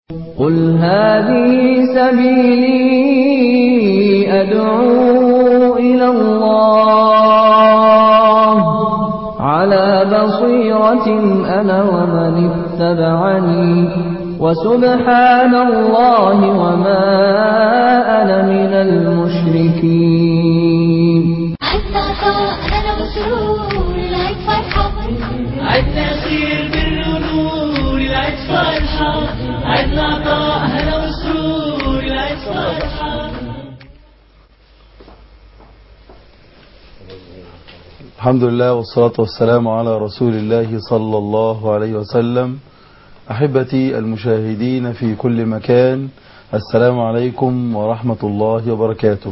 قل هذه سبيلي أدعو إلى الله على بصيرة أنا ومن اتبعني وسبحان الله وما أنا من المشركين. عدنا مسرور العيد فرحة، عدنا خير بالنور العيد فرحة، عدنا عطاء هلا وسرور العيد فرحة. الحمد لله والصلاة والسلام على رسول الله صلى الله عليه وسلم. أحبتي المشاهدين في كل مكان، السلام عليكم ورحمة الله وبركاته.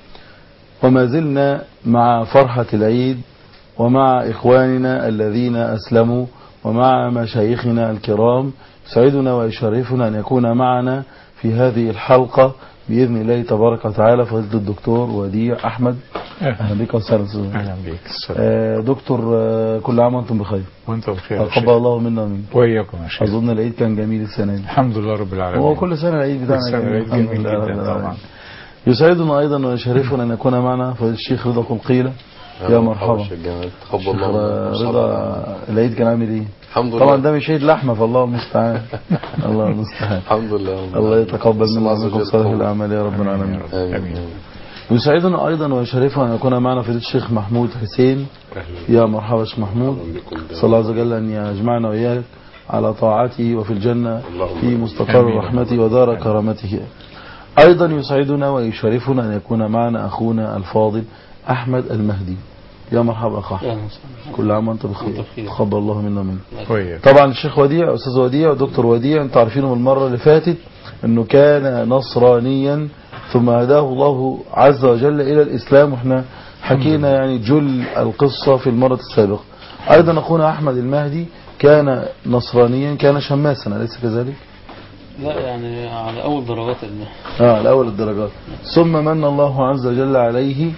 وما زلنا مع فرحة العيد ومع إخواننا الذين أسلموا ومع مشايخنا الكرام. سعيدنا ويشرفنا أن يكون معنا في هذه الحلقة بإذن الله تبارك وتعالى فضيلة الدكتور وديع أحمد. أهلا بك وسهلا. أهلا بك. دكتور، كل عام وأنتم بخير. وأنتم بخير. تقبل الله منا ومنكم. وإياكم يا شيخ. أظن العيد كان جميل السنة دي. الحمد لله رب العالمين. هو كل سنة العيد بتاعنا جميل. الحمد لله طبعا. يسعدنا أيضا ويشرفنا أن يكون معنا فضيلة الشيخ رضا قلقيلة. يا مرحبا. تقبل الله. رضا، العيد كان عامل ايه؟ الحمد لله. طبعا ده مش عيد لحمه، فالله المستعان. الله المستعان. الحمد لله. الله يتقبل منا ومنكم صالح الاعمال يا رب العالمين. امين. يسعدنا ايضا ويشرفنا ان يكون معنا فضيلة الشيخ محمود حسين. يا مرحبا شيخ محمود. صلى الله عز وجل ان يجمعنا واياك على طاعته وفي الجنه في مستقر رحمته ودار كرامته. ايضا يسعدنا ويشرفنا ان يكون معنا اخونا الفاضل احمد المهدي. يا مرحبا اخ احمد. كل عام وانت بخير. تقبل الله منا ومنك. طبعا الشيخ وديع، استاذ وديع ودكتور وديع، انتوا عارفينه من المره اللي فاتت انه كان نصرانيا ثم هداه الله عز وجل الى الاسلام، واحنا حكينا يعني جل القصه في المره السابقه. ايضا اخونا احمد المهدي كان نصرانيا، كان شماسا، اليس كذلك؟ لا، يعني على أول درجات على أول الدرجات. ثم من الله عز وجل عليه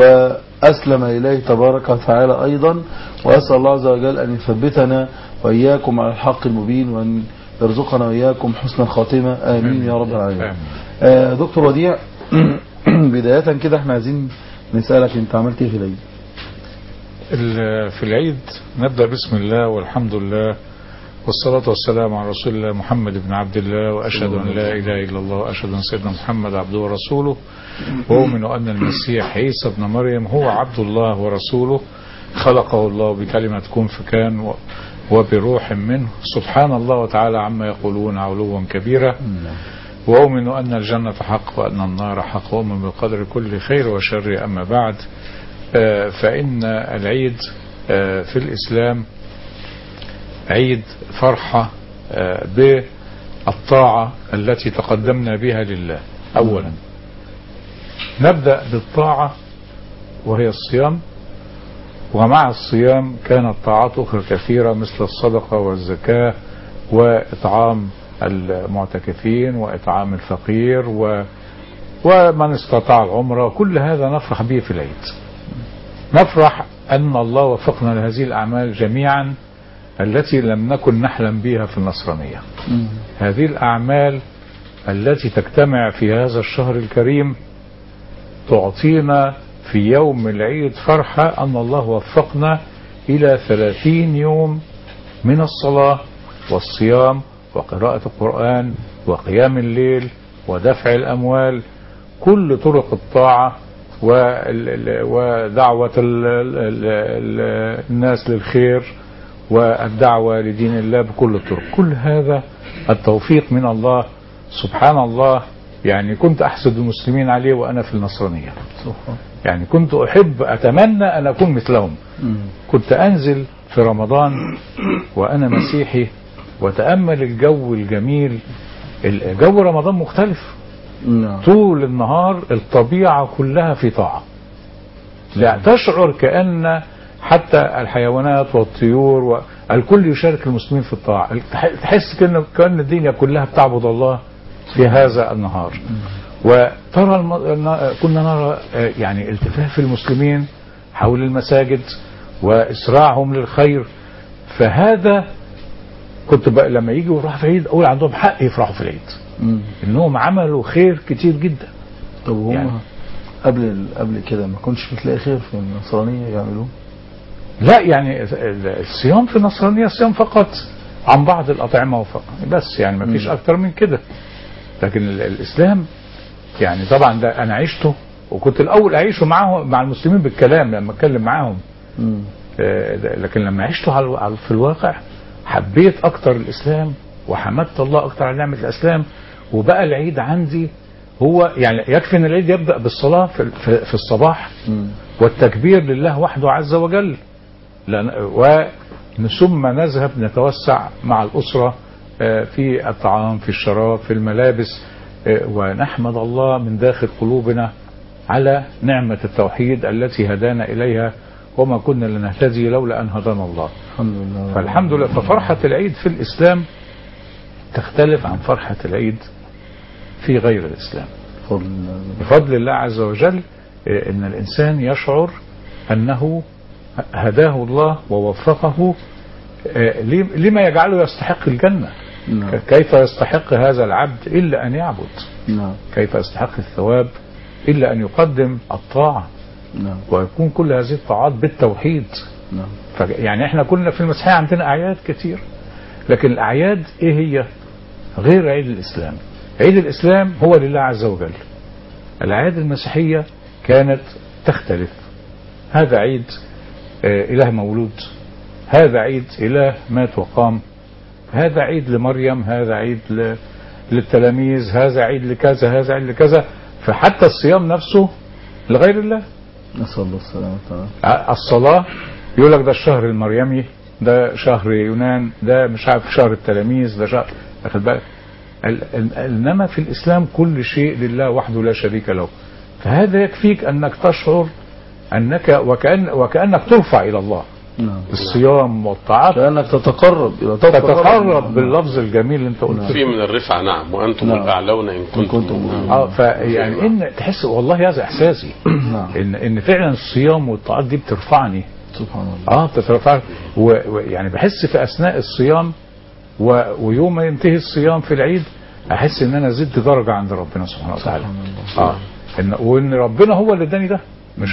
وأسلم إليه تبارك وتعالى أيضا. وأسأل الله عز وجل أن يثبتنا وإياكم على الحق المبين وأن يرزقنا وإياكم حسن الخاتمة. آمين يا رب العالمين. دكتور وديع، بداية كده احنا عايزين نسألك انت عملت ايه في العيد؟ في العيد نبدأ بسم الله والحمد لله والصلاة والسلام على رسول الله محمد بن عبد الله، وأشهد أن لا إله إلا الله، وأشهد أن سيدنا محمد عبده ورسوله، وأؤمن أن المسيح عيسى ابن مريم هو عبد الله ورسوله، خلقه الله بكلمة كن فكان وبروح منه، سبحان الله وتعالى عما يقولون علوا كبيرا. وأؤمن أن الجنة حق وأن النار حق، وأؤمن بقدر كل خير وشر. أما بعد، فإن العيد في الإسلام عيد فرحة بالطاعة التي تقدمنا بها لله. أولا نبدأ بالطاعة وهي الصيام، ومع الصيام كانت طاعات أخرى كثيرة مثل الصدقة والزكاة وإطعام المعتكفين وإطعام الفقير ومن استطاع العمرة. كل هذا نفرح به في العيد، نفرح أن الله وفقنا لهذه الأعمال جميعا التي لم نكن نحلم بها في النصرانية. هذه الأعمال التي تجتمع في هذا الشهر الكريم تعطينا في يوم العيد فرحة أن الله وفقنا إلى 30 يوم من الصلاة والصيام وقراءة القرآن وقيام الليل ودفع الأموال، كل طرق الطاعة ودعوة الناس للخير والدعوة لدين الله بكل الطرق. كل هذا التوفيق من الله سبحان الله. يعني كنت أحسد المسلمين عليه وأنا في النصرانية، يعني كنت أتمنى أن أكون مثلهم. كنت أنزل في رمضان وأنا مسيحي وتأمل الجو الجميل. جو رمضان مختلف، طول النهار الطبيعة كلها في طاعة، لا تشعر كأن حتى الحيوانات والطيور والكل يشارك المسلمين في الطاعة. تحس كأن الدنيا كلها بتعبد الله في هذا النهار. وترى كنا نرى يعني التفاف المسلمين حول المساجد وإسراعهم للخير. فهذا كنت بقى لما يجوا يفرحوا في العيد اقول عندهم حق يفرحوا في العيد، انهم عملوا خير كتير جدا. طب هم يعني قبل كده ما كنتش بتلاقي خير في النصرانية يعملوه؟ لا يعني الصيام في النصرانية صيام فقط عن بعض الأطعمة بس، يعني ما فيش أكتر من كده. لكن الإسلام يعني طبعا ده أنا عشته، وكنت الأول أعيشه مع المسلمين بالكلام لما أتكلم معاهم، لكن لما عشته في الواقع حبيت أكتر الإسلام وحمدت الله أكتر على نعمة الإسلام. وبقى العيد عندي هو يعني يكفي أن العيد يبدأ بالصلاة في الصباح والتكبير لله وحده عز وجل، ثم نذهب نتوسع مع الأسرة في الطعام، في الشراب، في الملابس، ونحمد الله من داخل قلوبنا على نعمة التوحيد التي هدانا إليها، وما كنا لنهتدي لولا أن هدانا الله. الحمد لله. فالحمد لله. ففرحة العيد في الإسلام تختلف عن فرحة العيد في غير الإسلام بفضل الله عز وجل. إن الإنسان يشعر أنه هداه الله ووفقه لما يجعله يستحق الجنة. كيف يستحق هذا العبد إلا أن يعبد؟ كيف يستحق الثواب إلا أن يقدم الطاعة؟ ويكون كل هذه الطاعات بالتوحيد. يعني احنا كنا في المسيحية عندنا أعياد كتير، لكن الأعياد إيه هي؟ غير عيد الإسلام. عيد الإسلام هو لله عز وجل. الأعياد المسيحية كانت تختلف. هذا عيد إله مولود، هذا عيد إله مات وقام، هذا عيد لمريم، هذا عيد للتلاميذ، هذا عيد لكذا، هذا عيد لكذا. فحتى الصيام نفسه لغير الله. نسأل الله السلامة. الصلاة يقول لك ده الشهر المريمي، ده شهر يونان، ده مش عارف شهر التلاميذ، ده شهر أخذ بالك. إنما في الإسلام كل شيء لله وحده لا شريك له. فهذا يكفيك أنك تشعر أنك وكأنك ترفع إلى الله. الصيام والطاعات كأنك تتقرب باللفظ الجميل اللي انت قلته فيه من الرفعة. نعم. وأنتم الأعلون إن كنتم فيعني إن تحس والله هذا إحساسي إن فعلا الصيام والطاعات دي بترفعني سبحان الله. بترفعني. ويعني بحس في أثناء الصيام ويوم ما ينتهي الصيام في العيد أحس إن أنا زدت درجة عند ربنا سبحانه وتعالى. وإن ربنا هو اللي اداني ده،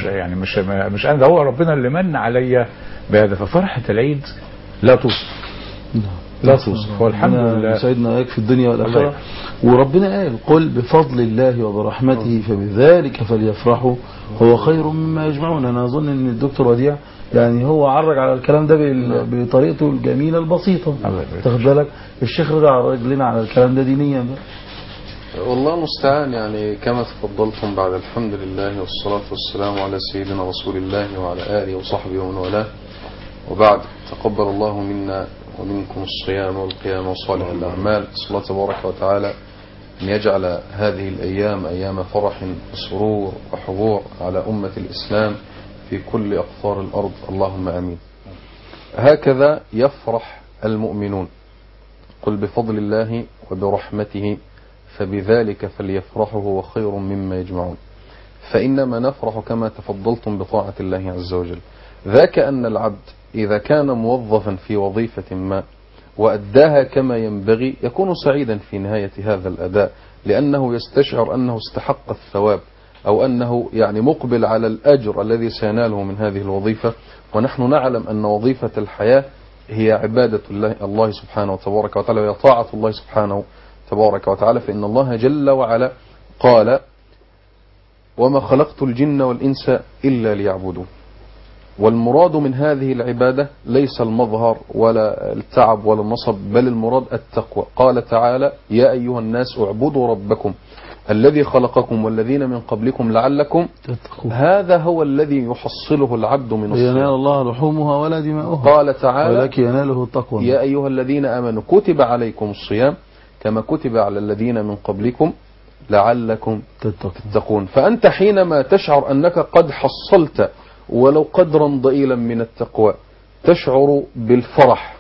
مش أنا، ده هو ربنا اللي من عليا بهذا. ففرحة العيد لا توصف، لا توصف. والحمد لله سيدنا يكفي الدنيا والآخرة. وربنا قل بفضل الله وبرحمته فبذلك فليفرحوا هو خير مما يجمعون. أنا أظن أن الدكتور وديع يعني هو عرج على الكلام ده بطريقته الجميلة البسيطة. تاخد بالك الشيخ رضا عرج لنا على الكلام ده دينيا بقى. والله المستعان. يعني كما تفضلتم، بعد الحمد لله والصلاة والسلام على سيدنا رسول الله وعلى آله وصحبه ومن والاه، وبعد، تقبل الله منا ومنكم الصيام والقيام وصالح الأعمال. صلى الله تبارك وتعالى أن يجعل هذه الأيام أيام فرح وسرور وحبور على أمة الإسلام في كل أقطار الأرض، اللهم آمين. هكذا يفرح المؤمنون. قل بفضل الله وبرحمته فبذلك فليفرحوا هو خير مما يجمعون. فإنما نفرح كما تفضلتم بطاعة الله عز وجل. ذاك أن العبد إذا كان موظفا في وظيفة ما وأداها كما ينبغي يكون سعيدا في نهاية هذا الأداء، لأنه يستشعر أنه استحق الثواب، أو أنه يعني مقبل على الأجر الذي سيناله من هذه الوظيفة. ونحن نعلم أن وظيفة الحياة هي عبادة الله سبحانه وتبارك وتعالى، وهي طاعة الله سبحانه تبارك وتعالى. فإن الله جل وعلا قال: وما خلقت الجن والإنس إلا ليعبدون. والمراد من هذه العبادة ليس المظهر ولا التعب ولا النصب، بل المراد التقوى. قال تعالى: يا أيها الناس اعبدوا ربكم الذي خلقكم والذين من قبلكم لعلكم تتقون. هذا هو الذي يحصله العبد من الصيام. ينال الله لحومها ولا دماؤها. قال تعالى: ولكن يناله التقوى. يا أيها الذين آمنوا كتب عليكم الصيام كما كتب على الذين من قبلكم لعلكم تتقون. فأنت حينما تشعر أنك قد حصلت ولو قدرا ضئيلا من التقوى تشعر بالفرح،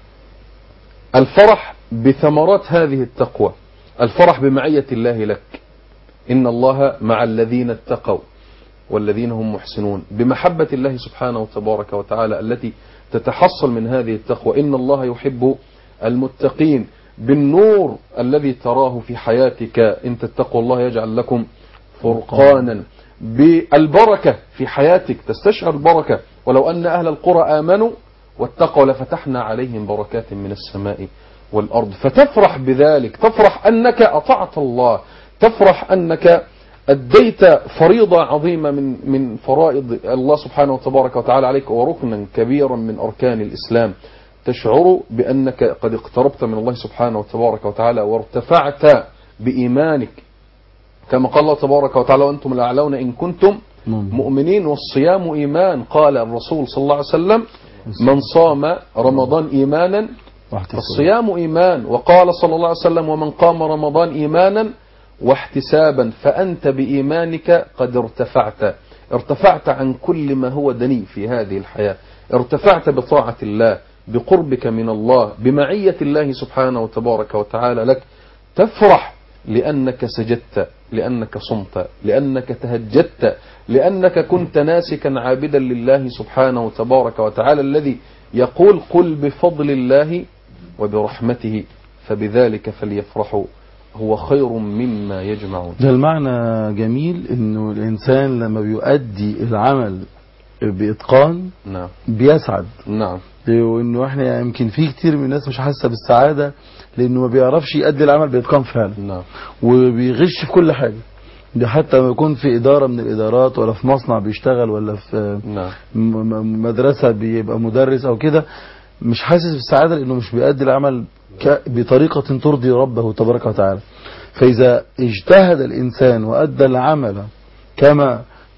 الفرح بثمرات هذه التقوى، الفرح بمعية الله لك. إن الله مع الذين اتقوا والذين هم محسنون، بمحبة الله سبحانه وتبارك وتعالى التي تتحصل من هذه التقوى. إن الله يحب المتقين، بالنور الذي تراه في حياتك إن تتقوا الله يجعل لكم فرقانا، بالبركة في حياتك تستشعر البركة. ولو أن أهل القرى آمنوا واتقوا لفتحنا عليهم بركات من السماء والأرض، فتفرح بذلك، تفرح أنك أطعت الله، تفرح أنك أديت فريضة عظيمة من فرائض الله سبحانه وتبارك وتعالى عليك، وركنا كبيرا من أركان الإسلام. تشعر بأنك قد اقتربت من الله سبحانه وتبارك وتعالى وارتفعت بإيمانك، كما قال الله تبارك وتعالى وأنتم الأعلون إن كنتم مؤمنين. والصيام إيمان، قال الرسول صلى الله عليه وسلم من صام رمضان إيمانا الصيام إيمان، وقال صلى الله عليه وسلم ومن قام رمضان إيمانا واحتسابا فأنت بإيمانك قد ارتفعت عن كل ما هو دني في هذه الحياة، ارتفعت بطاعة الله، بقربك من الله، بمعية الله سبحانه وتبارك وتعالى لك. تفرح لأنك سجدت، لأنك صمت، لأنك تهجدت، لأنك كنت ناسكا عابدا لله سبحانه وتبارك وتعالى الذي يقول قل بفضل الله وبرحمته فبذلك فليفرحوا هو خير مما يجمعون. ده المعنى جميل، انه الانسان لما بيؤدي العمل بإتقان نعم بيسعد. نعم. وانه احنا يمكن في كتير من الناس مش حاسه بالسعاده لانه ما بيعرفش يؤدي العمل بإتقان فعلا. نعم. وبيغش في كل حاجه، ده حتى لما يكون في إدارة من الإدارات ولا في مصنع بيشتغل ولا في مدرسة بيبقى مدرس أو كده، مش حاسس بالسعادة لأنه مش بيؤدي العمل بطريقة ترضي ربه تبارك وتعالى. فإذا اجتهد الإنسان وأدى العمل كما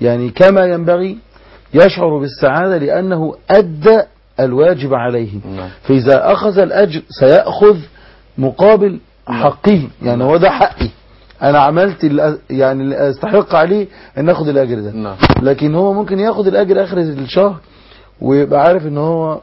ينبغي يشعر بالسعادة لأنه أدى الواجب عليه. فإذا أخذ الأجر سيأخذ مقابل حقه، يعني هو ده حقي، انا عملت يعني اللي استحق عليه ان اخد الاجر ده. لكن هو ممكن ياخد الاجر اخر الشهر ويبقى عارف ان هو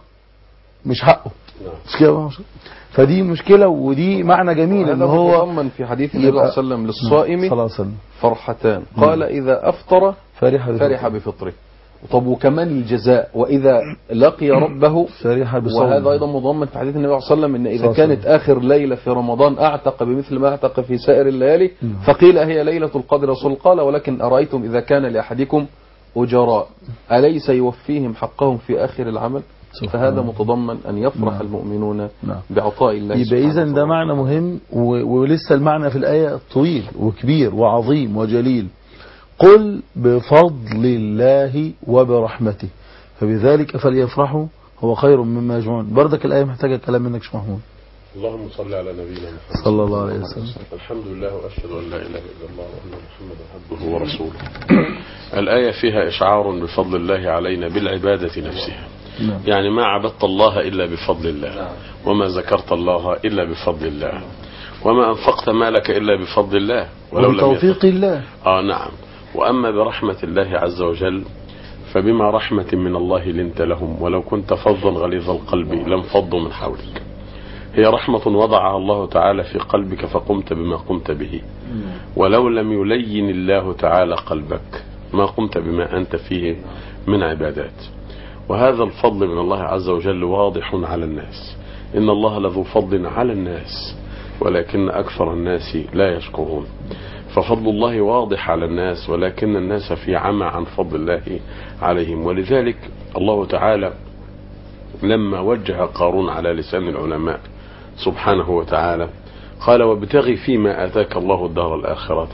مش حقه. مش كده؟ فدي مشكلة، ودي معنى جميل ان هو ضمن في حديث النبي صلى الله عليه وسلم للصائم فرحتان، قال اذا افطر فرح بفطره. طب وكمان الجزاء واذا لقي ربه فرح بصومه، وهذا ايضا مضمن في حديث النبي صلى الله عليه وسلم ان اذا كانت اخر ليله في رمضان اعتق بمثل ما اعتق في سائر الليالي. فقيل هي ليله القدر، رسول قال ولكن ارايتم اذا كان لاحدكم اجراء اليس يوفيهم حقهم في اخر العمل؟ فهذا متضمن ان يفرح المؤمنون بعطاء الله. يبقى اذا ده معنى مهم، ولسه المعنى في الايه طويل وكبير وعظيم وجليل. قل بفضل الله وبرحمته فبذلك فليفرحوا هو خير مما يجمعون. بردك الآية محتاجة كلام منك شيخ محمود. اللهم صل على نبينا محمد صلى الله عليه وسلم. الحمد لله وأشهد أن لا إله إلا الله وأن محمدا عبده ورسوله. الآية فيها إشعار بفضل الله علينا بالعبادة نفسها. يعني ما عبدت الله إلا بفضل الله، وما ذكرت الله إلا بفضل الله، وما أنفقت مالك إلا بفضل الله ولو بتوفيق الله. نعم. وأما برحمة الله عز وجل فبما رحمة من الله لنت لهم ولو كنت فظا غليظ القلب لانفضوا من حولك. هي رحمة وضعها الله تعالى في قلبك فقمت بما قمت به، ولو لم يلين الله تعالى قلبك ما قمت بما أنت فيه من عبادات. وهذا الفضل من الله عز وجل واضح على الناس، إن الله لذو فضل على الناس ولكن أكثر الناس لا يشكرون. ففضل الله واضح على الناس ولكن الناس في عمى عن فضل الله عليهم. ولذلك الله تعالى لما وجه قارون على لسان العلماء سبحانه وتعالى قال وابتغي فيما آتاك الله الدار الآخرة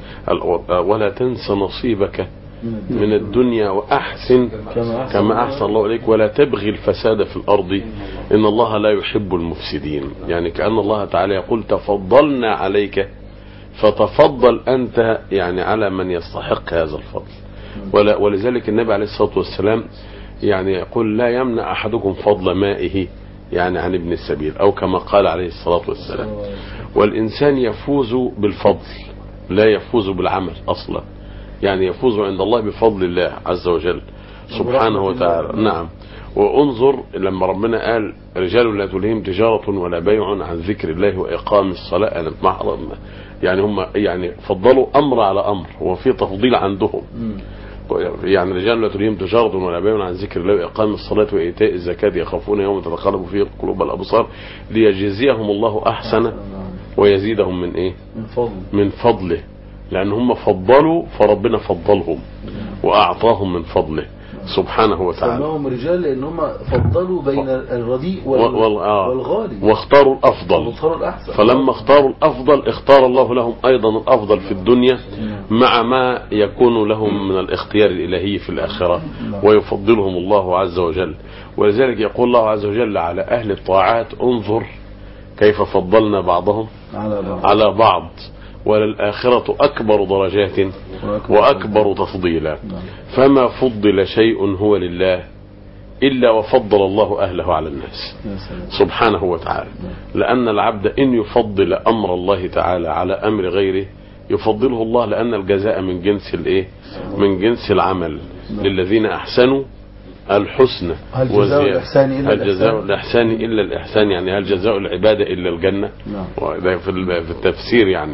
ولا تنس نصيبك من الدنيا وأحسن كما أحسن الله إليك ولا تبغي الفساد في الأرض إن الله لا يحب المفسدين. يعني كأن الله تعالى يقول تفضلنا عليك فتفضل أنت يعني على من يستحق هذا الفضل. ولذلك النبي عليه الصلاة والسلام يعني يقول لا يمنع أحدكم فضل مائه يعني عن ابن السبيل أو كما قال عليه الصلاة والسلام. والإنسان يفوز بالفضل لا يفوز بالعمل أصلا، يعني يفوز عند الله بفضل الله عز وجل سبحانه وتعالى. نعم. وانظر لما ربنا قال رجال لا تلهيهم تجارة ولا بيع عن ذكر الله وإقام الصلاة، أنا يعني هم يعني فضلوا أمر على أمر وفي تفضيل عندهم. يعني رجال لا تلهيهم تجارة ولا بيع عن ذكر الله وإقام الصلاة وإيتاء الزكاة يخافون يوم تتقلب فيه القلوب والأبصار ليجزيهم الله أحسن ويزيدهم من إيه؟ من فضله، لأن هم فضلوا فربنا فضلهم وأعطاهم من فضله سبحانه وتعالى. سماهم رجال لأن هم فضلوا بين الرديء والغالي واختاروا الأفضل الأحسن. فلما اختاروا الأفضل اختار الله لهم أيضا الأفضل في الدنيا مع ما يكون لهم من الاختيار الإلهي في الآخرة ويفضلهم الله عز وجل. ولذلك يقول الله عز وجل على أهل الطاعات انظر كيف فضلنا بعضهم على بعض وللآخرة أكبر درجات وأكبر تفضيلا. فما فضل شيء هو لله إلا وفضل الله أهله على الناس سبحانه وتعالى، لأن العبد إن يفضل أمر الله تعالى على أمر غيره يفضله الله، لأن الجزاء من جنس الإيه؟ من جنس العمل. للذين أحسنوا الحسنى وزيادة. هل جزاء الإحسان إلا الإحسان، يعني هل جزاء العبادة إلا الجنة؟ وده في التفسير يعني.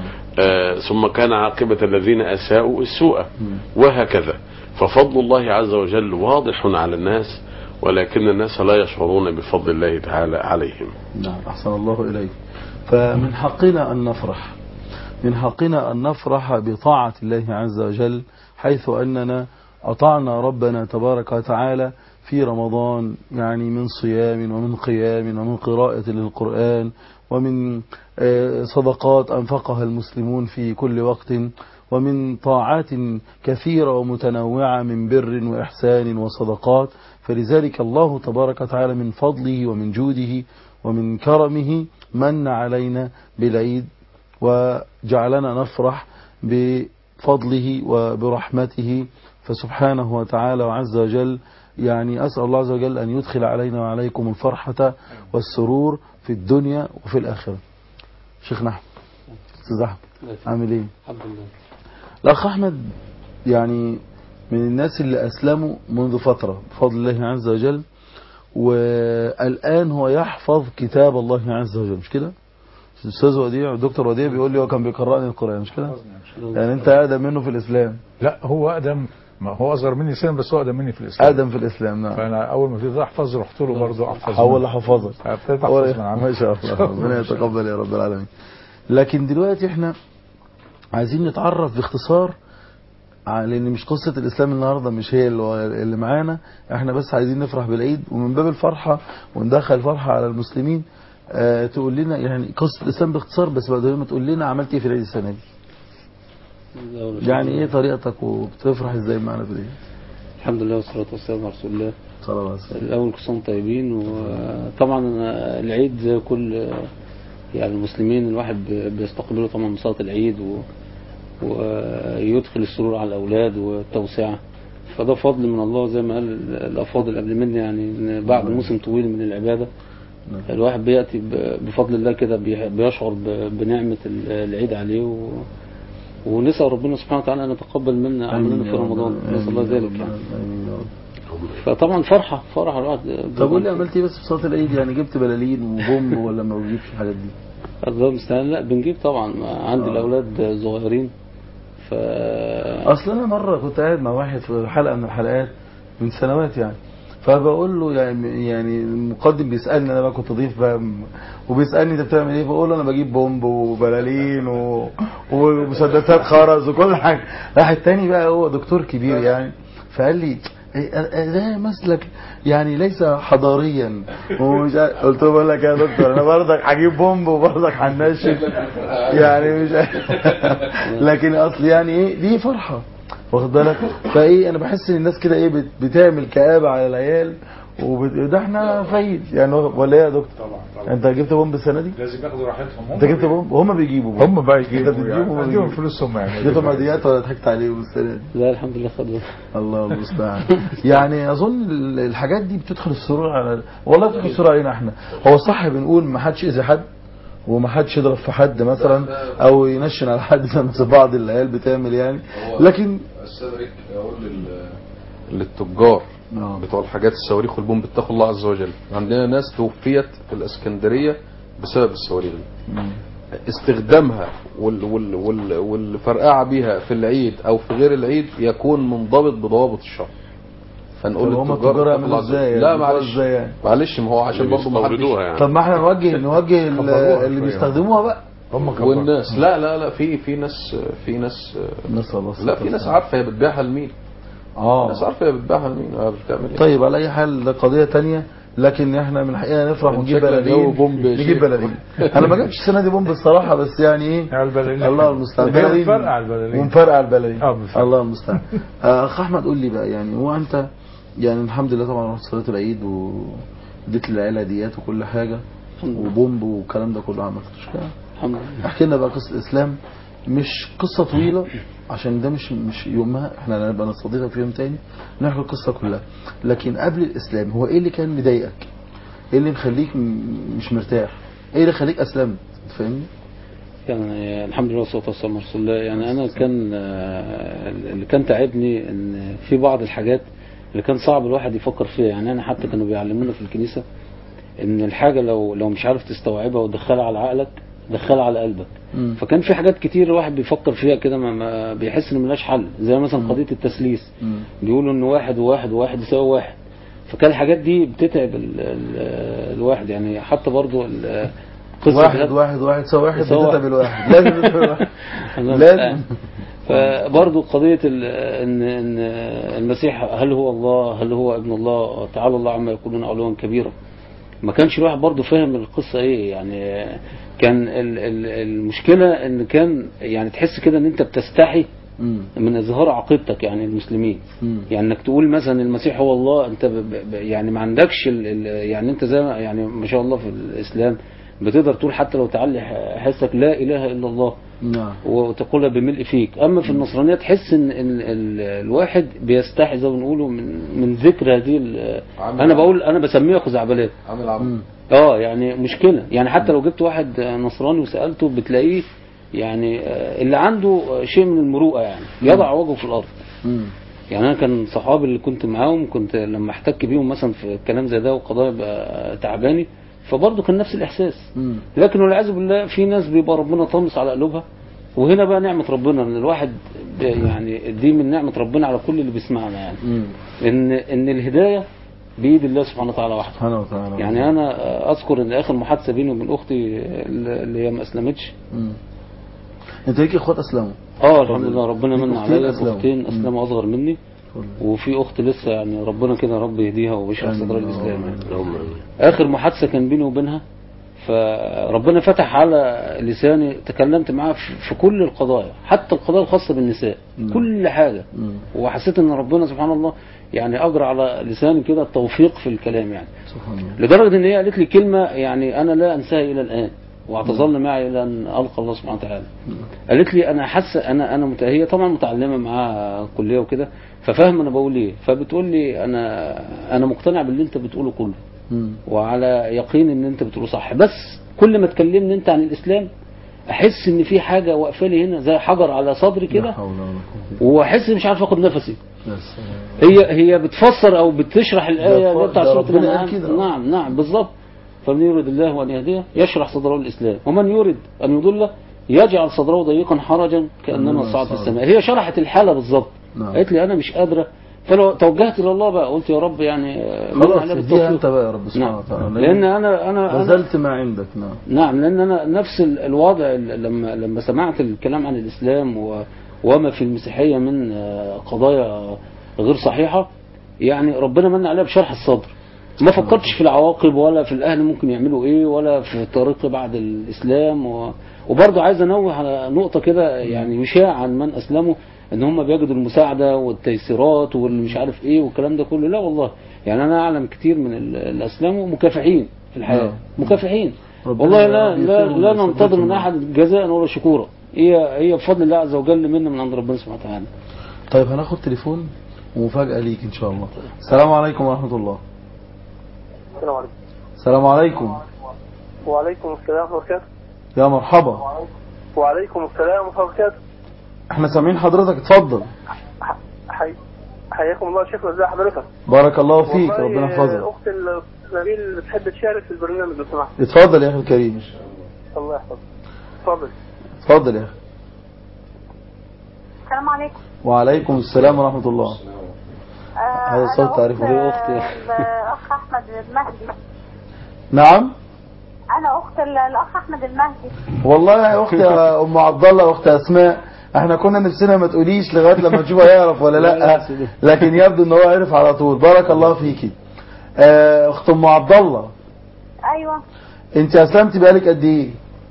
ثم كان عاقبة الذين أساءوا السوء وهكذا. ففضل الله عز وجل واضح على الناس ولكن الناس لا يشعرون بفضل الله تعالى عليهم. نعم أحسن الله إليك. فمن حقنا أن نفرح، من حقنا أن نفرح بطاعة الله عز وجل، حيث أننا أطعنا ربنا تبارك وتعالى في رمضان، يعني من صيام ومن قيام ومن قراءة للقرآن ومن صدقات أنفقها المسلمون في كل وقت، ومن طاعات كثيرة ومتنوعة من بر وإحسان وصدقات. فلذلك الله تبارك وتعالى من فضله ومن جوده ومن كرمه من علينا بالعيد وجعلنا نفرح بفضله وبرحمته فسبحانه وتعالى وعز وجل. يعني أسأل الله عز وجل أن يدخل علينا وعليكم الفرحة والسرور في الدنيا وفي الآخرة. شيخنا أحمد، أستاذ أحمد، عامل إيه؟ الحمد لله. الأخ أحمد يعني من الناس اللي أسلموا منذ فترة بفضل الله عز وجل، والآن هو يحفظ كتاب الله عز وجل، مش كده؟ الأستاذ وديع الدكتور وديع بيقول لي هو كان بيقرأني القرآن، مش كده؟ يعني أنت أقدم منه في الإسلام. لا هو أقدم، ما هو أصغر مني سنة بس هو أقدم مني في الإسلام. أقدم في الإسلام نعم. فأنا أول ما ابتديت أحفظ رحت له برضه أحفظ. هو اللي حفظك. ابتديت أحفظ من عنه. ما شاء الله ربنا يتقبل يا رب العالمين. لكن دلوقتي احنا عايزين نتعرف باختصار، لأن مش قصة الإسلام النهاردة مش هي اللي معانا، احنا بس عايزين نفرح بالعيد، ومن باب الفرحة وندخل فرحة على المسلمين. تقول لنا يعني قصة الإسلام باختصار، بس بعد ما تقول لنا عملت ايه في العيد السنة دي، يعني ايه طريقتك وبتفرح ازاي معنا في العيد؟ الحمد لله والصلاة والسلام على رسول الله صلى الله عليه وسلم. الأول كل سنة طيبين. وطبعا العيد زي كل يعني المسلمين الواحد بيستقبله طبعا من صلاة العيد ويدخل السرور على الأولاد والتوسعة، فده فضل من الله زي ما قال الأفاضل قبل مني، يعني بعد موسم طويل من العبادة الواحد بيأتي بفضل الله كده بيشعر بنعمة العيد عليه، ونسأل ربنا سبحانه وتعالى أن يتقبل منا عملنا في رمضان، نسأل الله ذلك يعني. فطبعا فرح الواحد. طب قول لي عملت ايه بس في صلاة العيد؟ يعني جبت بلالين وبوم ولا ما بجيبش الحاجات دي؟ الله المستعان. لا بنجيب طبعا، عندي الأولاد صغيرين. اصل انا مرة كنت قاعد مع واحد في حلقة من الحلقات من سنوات يعني، فبقول له يعني المقدم بيسألني، انا بقى كنت ضيف بقى وبيسألني انت بتعمل ايه، بقول له انا بجيب بومب وبلالين ومسدسات خرز وكل حاجة. راح التاني بقى هو دكتور كبير يعني، فقال لي ده مسلك يعني ليس حضاريا ومش قلت له بقول لك يا دكتور انا برضك هجيب بومب وبرضك هنشف يعني مش لكن اصل يعني ايه دي فرحة، واخد بالك؟ فايه انا بحس ان الناس كده ايه بتعمل كآبة على العيال وده احنا فايد يعني، ولا ايه يا دكتور؟ طبعا. انت جبت بومب السنه دي؟ لازم ياخدوا راحتهم. انت جبت بومب وهم بيجيبوا بومب. هم بقى يجيبوا يعني اديهم فلوسهم يعني. اديتهم عاديات ولا ضحكت عليهم السنه دي؟ لا الحمد لله خدوا. الله المستعان. يعني اظن الحاجات دي بتدخل السرور على، والله بتدخل السرور علينا احنا. هو صح بنقول ما حدش يأذي حد وما حدش يضرب في حد مثلا او ينشن على حد زي ما بعض العيال بتعمل يعني، لكن استدرك اقول للتجار بتوع الحاجات الصواريخ والبوم بيتقوا الله عز وجل. عندنا ناس توفيت في الاسكندريه بسبب الصواريخ دي، استخدامها والفرقعة بيها في العيد او في غير العيد يكون منضبط بضوابط الشرع. فنقول هم التجار يعملوا ازاي؟ لا معلش يعني؟ معلش ما هو عشان برضه ما حدش يعني. طب ما احنا نوجه اللي بيستخدموها بقى والناس. لا في ناس لا في ناس عارفه هي بتبيعها لمين. ناس عارفه هي بتبيعها لمين بتعمل ايه. طيب على اي حال ده قضيه تانية، لكن احنا من الحقيقه نفرح ونجيب بلالين. نجيب بلالين. انا ما جبتش السنه دي بومب الصراحه، بس يعني ايه الله المستعان. ونفرقع البلالين الله المستعان. اخ احمد قول لي بقى، يعني هو انت يعني الحمد لله طبعا رحت صلاه العيد واديت للعيله ديات وكل حاجه وبومب والكلام ده كله، عملت مشكله الحمد لله. احكي لنا بقى قصه الاسلام، مش قصه طويله عشان ده مش يومها، احنا هنبقى نستضيفك في يوم تاني نحكي القصه كلها. لكن قبل الاسلام هو ايه اللي كان مضايقك؟ ايه اللي مخليك مش مرتاح؟ ايه اللي خليك اسلمت؟ فاهمني؟ يعني الحمد لله والصلاه والسلام على رسول الله. يعني انا كان اللي كان تعبني ان في بعض الحاجات اللي كان صعب الواحد يفكر فيها. يعني انا حتى كانوا بيعلمونا في الكنيسه ان الحاجه لو مش عارف تستوعبها وتدخلها على عقلك دخلها على قلبك. فكان في حاجات كتير الواحد بيفكر فيها كده ما بيحس ان ملهاش حل، زي مثلا قضيه التثليث. بيقولوا ان واحد وواحد وواحد يساوي واحد، فكان الحاجات دي بتتعب الواحد. يعني حتى برضو واحد يساوي واحد بتتعب الواحد. لازم تتعب الواحد لازم. فبرضو قضيه ان المسيح هل هو الله، هل هو ابن الله، تعالى الله عما يقولون علوا كبيرا. ما كانش الواحد برضه فاهم القصة ايه. يعني كان المشكلة ان كان يعني تحس كده ان انت بتستحي من اظهار عقيدتك، يعني المسلمين. يعني انك تقول مثلا المسيح هو الله، انت يعني ما عندكش يعني انت زي يعني ما شاء الله في الاسلام بتقدر تقول حتى لو تعلي حسك لا اله الا الله وتقولها بملء فيك. اما في النصرانيه تحس ان الواحد بيستحي زي ما بنقوله من ذكر هذه انا بسميها خزعبلات. يعني مشكله. يعني حتى لو جبت واحد نصراني وسالته بتلاقيه يعني اللي عنده شيء من المروءه، يعني يضع وجهه في الارض. يعني انا كان صحابي اللي كنت معاهم كنت لما احتك بيهم مثلا في الكلام زي ده وقضايا بقى تعباني، فبرضه كان نفس الإحساس. لكن والعياذ بالله في ناس بيبقى ربنا طمس على قلوبها. وهنا بقى نعمة ربنا ان الواحد يعني دي من نعمة ربنا على كل اللي بيسمعنا، يعني ان الهداية بيد الله سبحانه وتعالى وحده. يعني انا اذكر ان اخر محادثة بيني وبين اختي اللي هي ما اسلمتش. انت ليك اخوات اسلموا؟ الحمد لله ربنا من عليا باختين اسلموا اصغر مني، وفي اخت لسه يعني ربنا كده رب يهديها ويشرح صدر الاسلام. يعني اخر محادثه كان بيني وبينها، فربنا فتح على لساني، تكلمت معاها في كل القضايا، حتى القضايا الخاصه بالنساء. كل حاجه. وحسيت ان ربنا سبحان الله يعني اجرى على لساني كده التوفيق في الكلام. يعني لدرجه ان هي قالت لي كلمه يعني انا لا انساها الى الان واعتظلنا معي الى ان القى الله سبحانه وتعالى. قالت لي انا حاسه انا هي طبعا متعلمه معاها كليه وكده، ففاهم انا بقول ايه. فبتقول لي انا مقتنع باللي انت بتقوله كله وعلى يقين ان انت بتقوله صح، بس كل ما تكلمني انت عن الاسلام احس ان في حاجه واقفه لي هنا زي حجر على صدري كده، واحس مش عارف اخد نفسي. هي بتفسر او بتشرح الايه بتاع سوره الانعام. نعم بالظبط. فمن يريد الله ان يهديه يشرح صدره الاسلام، ومن يريد ان يضله يجعل صدره ضيقا حرجا كانما صعد في السماء. هي شرحت الحاله بالظبط. قالت لي انا مش قادره، فلو توجهت الى الله بقى قلت يا رب يعني خلاص اديها انت بقى يا رب سبحانه وتعالى. لان انا بذلت ما عندك. نعم لان انا نفس الوضع لما سمعت الكلام عن الاسلام وما في المسيحيه من قضايا غير صحيحه، يعني ربنا من عليها بشرح الصدر. ما فكرتش في العواقب ولا في الاهل ممكن يعملوا ايه ولا في الطريق بعد الاسلام. وبرضه عايز انوه على نقطه كده، يعني يشاع عن من اسلموا ان هم بيجدوا المساعده والتيسيرات والمش عارف ايه والكلام ده كله. لا والله، يعني انا اعلم كتير من الاسلام مكافحين في الحياه. مكافحين والله. لا ننتظر من احد جزاء ولا شكورا. هي بفضل الله عز وجل منا من عند ربنا سبحانه وتعالى. طيب هناخد تليفون ومفاجاه ليك ان شاء الله. السلام عليكم ورحمه الله. السلام عليكم. السلام عليكم. وعليكم السلام ورحمه الله وبركاته. يا مرحبا. وعليكم السلام ورحمه الله وبركاته. احنا سامعين حضرتك، اتفضل. حياكم الله شيخنا، ازي حضرتك؟ بارك الله فيك، ربنا يحفظك. اخت نبيل بتحب تشارك في البرنامج لو سمحت. اتفضل يا اخي الكريم. الله يحفظك. اتفضل. اتفضل يا اخي. السلام عليكم. وعليكم السلام ورحمة الله. هذا الصوت تعرفه. هي أختي. الأخ أحمد المهدي. نعم. أنا أخت الأخ أحمد المهدي. والله يا اختي يا ام عبد الله واخت اسماء، احنا كنا نفسنا ما تقوليش لغايه لما نشوف هيعرف ولا لا، لكن يبدو ان هو عرف على طول. بارك الله فيكي. اخت ام عبد الله، أيوة. انت اسلمتي بقالك قد ايه؟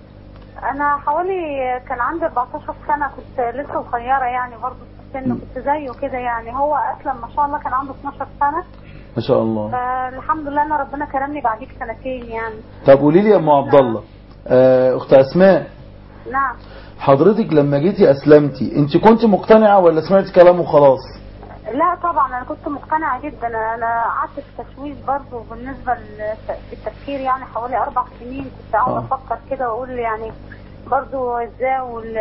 أنا حوالي كان عندي 14 سنة، كنت لسه صغيرة يعني برضه في السن، كنت زيه كده يعني. هو أسلم ما شاء الله كان عنده 12 سنة. ما شاء الله. فالحمد لله أن ربنا كرمني بعديك سنتين يعني. طب قولي لي يا ام عبد الله، اخت اسماء، نعم. حضرتك لما جيتي اسلمتي انت كنت مقتنعه ولا سمعتي كلامه وخلاص؟ لا طبعا انا كنت مقتنعه جدا. انا قعدت في تشويش برضه بالنسبه للتفكير يعني حوالي 4 سنين. كنت قاعده افكر كده واقول يعني برضه ازاي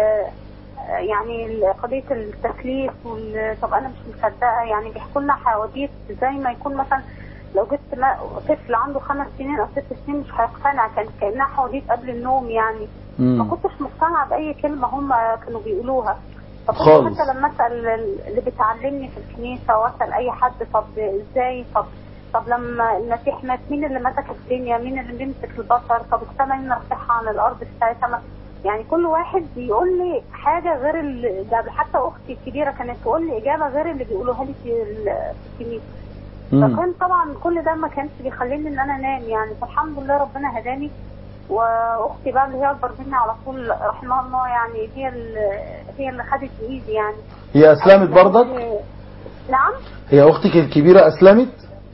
يعني قضيه التكليف طب انا مش مصدقه يعني. بيحكوا لنا حواديت زي ما يكون مثلا لو جبت طفل عنده 5 سنين او 6 سنين مش هيقتنع، كانها حواديت قبل النوم يعني. ما كنتش مقتنعه باي كلمه هم كانوا بيقولوها. فكنت حتى لما اسال اللي بتعلمني في الكنيسه واسال اي حد طب ازاي، طب لما المسيح مات مين اللي مسك الدنيا، مين اللي بيمسك البشر، طب السماء مين رفعها عن الارض ساعتها. يعني كل واحد بيقول لي حاجه غير ده. حتى اختي الكبيره كانت تقول لي اجابه غير اللي بيقولوها لي في الكنيسه. فكان طبعا كل ده ما كانش بيخليني ان انا انام يعني. فالحمد لله ربنا هداني. واختي بقى اللي هي اكبر مني على طول رحمها الله يعني هي اللي خدت بايدي يعني. هي اسلمت برضك؟ نعم. هي اختك الكبيره اسلمت؟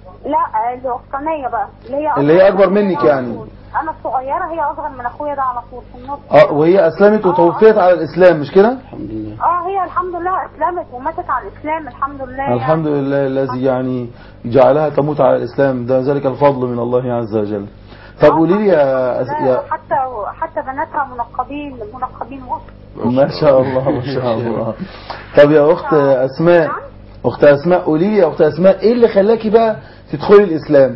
لا الاخرانيه بقى اللي هي اكبر منك يعني. انا الصغيره هي اصغر من اخويا ده على طول في النص. وهي اسلمت وتوفيت على الاسلام مش كده؟ الحمد لله. هي الحمد لله اسلمت وماتت على الاسلام الحمد لله. الحمد يعني. لله الذي يعني جعلها تموت على الاسلام، ده ذلك الفضل من الله عز وجل. طب قولي لي يا حتى بناتها منقبين وسط. ما شاء الله ما شاء الله. طب يا اخت اسماء، اخت اسماء قولي لي يا اخت اسماء ايه اللي خلاكي بقى تدخلي الاسلام؟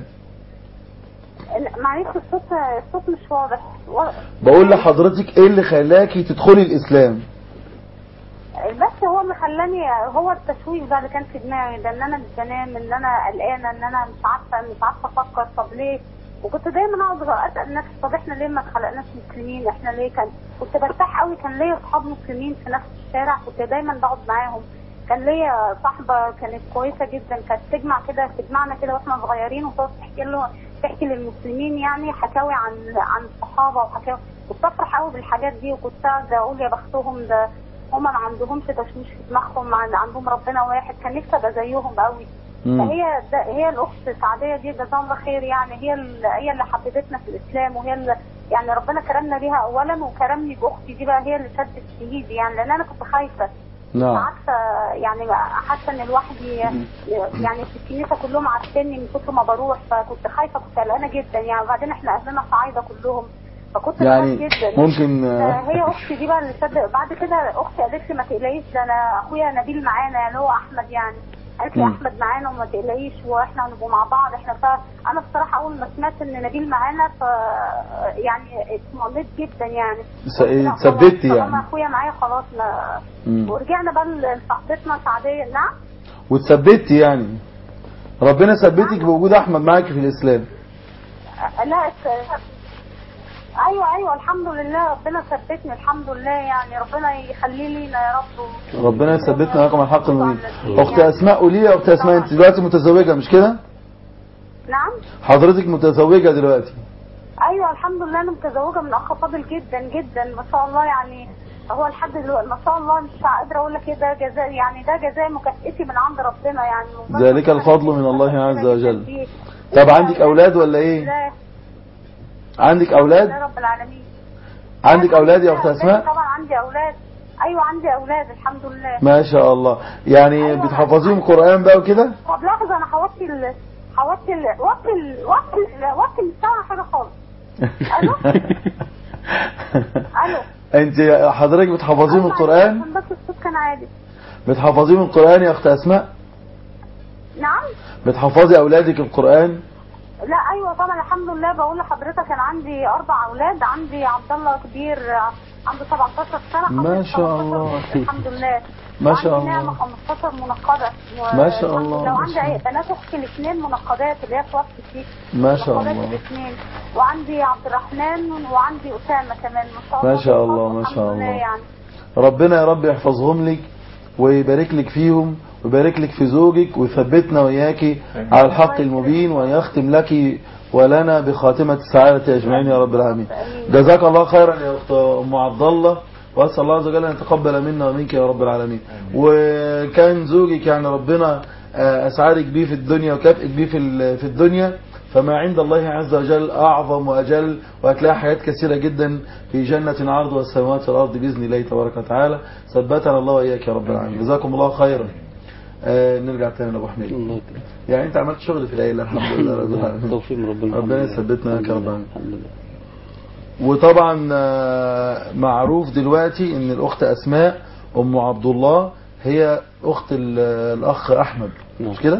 معلش الصوت مش واضح. بقول لحضرتك ايه اللي خلاكي تدخلي الاسلام؟ بس هو اللي خلاني هو التشويش ده اللي كان في دماغي ده، ان انا مش بنام، ان انا قلقانه، ان انا مش عارفه افكر طب ليه. وكنت دايما اقعد اسال نفسي طب احنا ليه ما اتخلقناش مسلمين، احنا ليه. كنت برتاح قوي. كان ليا اصحاب مسلمين في نفس الشارع كنت دايما بقعد معاهم. كان ليا صاحبه كانت كويسه جدا، كانت تجمعنا كده واحنا صغيرين وتقعد تحكي للمسلمين يعني حكاوي عن الصحابه وحكاوي. كنت افرح قوي بالحاجات دي وكنت اقول يا بختهم ده هم ما عندهمش تشويش في دماغهم، عندهم ربنا واحد. كان نفسي ابقى زيهم قوي. هي الاخت سعديه دي جزاها الله خير يعني. هي اللي حببتنا في الاسلام، وهي اللي يعني ربنا كرمنا بيها اولا وكرمني باختي دي بقى هي اللي شدت في ايدي يعني. لان انا كنت خايفه. نعم. عارفه يعني حاسه ان الواحد يعني في الكنيسه كلهم عارفيني من كتر ما بروح، فكنت خايفه كنت قلقانه جدا يعني. وبعدين احنا اهلنا صعايده كلهم فكنت يعني جدا. ممكن هي اختي دي بقى اللي صدق. بعد كده اختي قالت لي ما تقلقيش ده انا اخويا نبيل معانا يعني هو احمد يعني. قالت لي احمد معانا وما تقلقيش واحنا هنبقوا مع بعض احنا. فانا بصراحه اول ما سمعت ان نبيل معانا يعني اطمئنيت جدا يعني. ثبتي يعني. طالما اخويا معايا خلاص. ورجعنا بقى لصاحبتنا سعديه. نعم. وتثبتي يعني ربنا ثبتك بوجود احمد معاكي في الاسلام. لا ايوه الحمد لله ربنا ثبتني الحمد لله يعني. ربنا يخلي لينا يا رب. ربنا يثبتنا لكم الحق المبين. اخت اسماء قولي لي يا اخت اسماء انت دلوقتي متزوجه مش كده؟ نعم. حضرتك متزوجه دلوقتي؟ ايوه الحمد لله انا متزوجه من اخ فاضل جدا جدا ما شاء الله يعني. هو لحد دلوقتي ما شاء الله مش قادره اقول لك ايه ده جزاء يعني. ده جزاء مكافئتي من عند ربنا يعني. ذلك الفضل من الله عز وجل. طب عندك اولاد ولا ايه؟ عندك اولاد؟ يا رب العالمين. عندك اولاد يا اخت اسماء؟ طبعا عندي اولاد. ايوه عندي اولاد الحمد لله. ما شاء الله يعني. أيوة. بتحفظيهم قرآن بقى وكده؟ طب لحظه انا وقت الساعه حاجه خالص. الو. انت حضرتك بتحفظيهم القرآن؟ بس الصوت كان عالي. بتحفظيهم القرآن يا اخت اسماء؟ نعم. بتحفظي اولادك القرآن؟ لا ايوه طبعا الحمد لله. بقول لحضرتك انا عندي 4 اولاد. عندي عبد الله كبير عنده 17 سنه. ما شاء الله. الحمد لله. ما شاء وعندي الله. نعمه 15 منقبه. ما شاء الله. لو عندي بنات اختي الاثنين منقبات اللي هي توفت فيه. ما شاء الله. الاثنين. وعندي عبد الرحمن وعندي اسامه كمان ما شاء الله. ما شاء الله. ما شاء الله. يعني ربنا يا رب يحفظهم لك ويبارك لك فيهم ويبارك لك في زوجك ويثبتنا وإياك على الحق المبين ويختم لك ولنا بخاتمة السعادة أجمعين يا رب العالمين. جزاك الله خيرا يا أخت أم عبد الله، وأسأل الله عز وجل أن يتقبل منا ومنك يا رب العالمين. وكان زوجك يعني ربنا أسعدك به في الدنيا وكافئك به في الدنيا، فما عند الله عز وجل أعظم وأجل، وهتلاقي حياة كثيرة جدا في جنة عرضها السماوات والأرض بإذن الله تبارك وتعالى. ثبتنا الله وإياك يا رب العالمين. جزاكم الله خيرا. نرجع تاني لأبو حميد. يعني أنت عملت شغل في العيلة الحمد لله رب العالمين. توفيق من ربنا. ربنا يثبتنا يا رب العالمين. الحمد لله. وطبعا معروف دلوقتي ان الاخت اسماء ام عبد الله هي اخت الاخ احمد، مش كده؟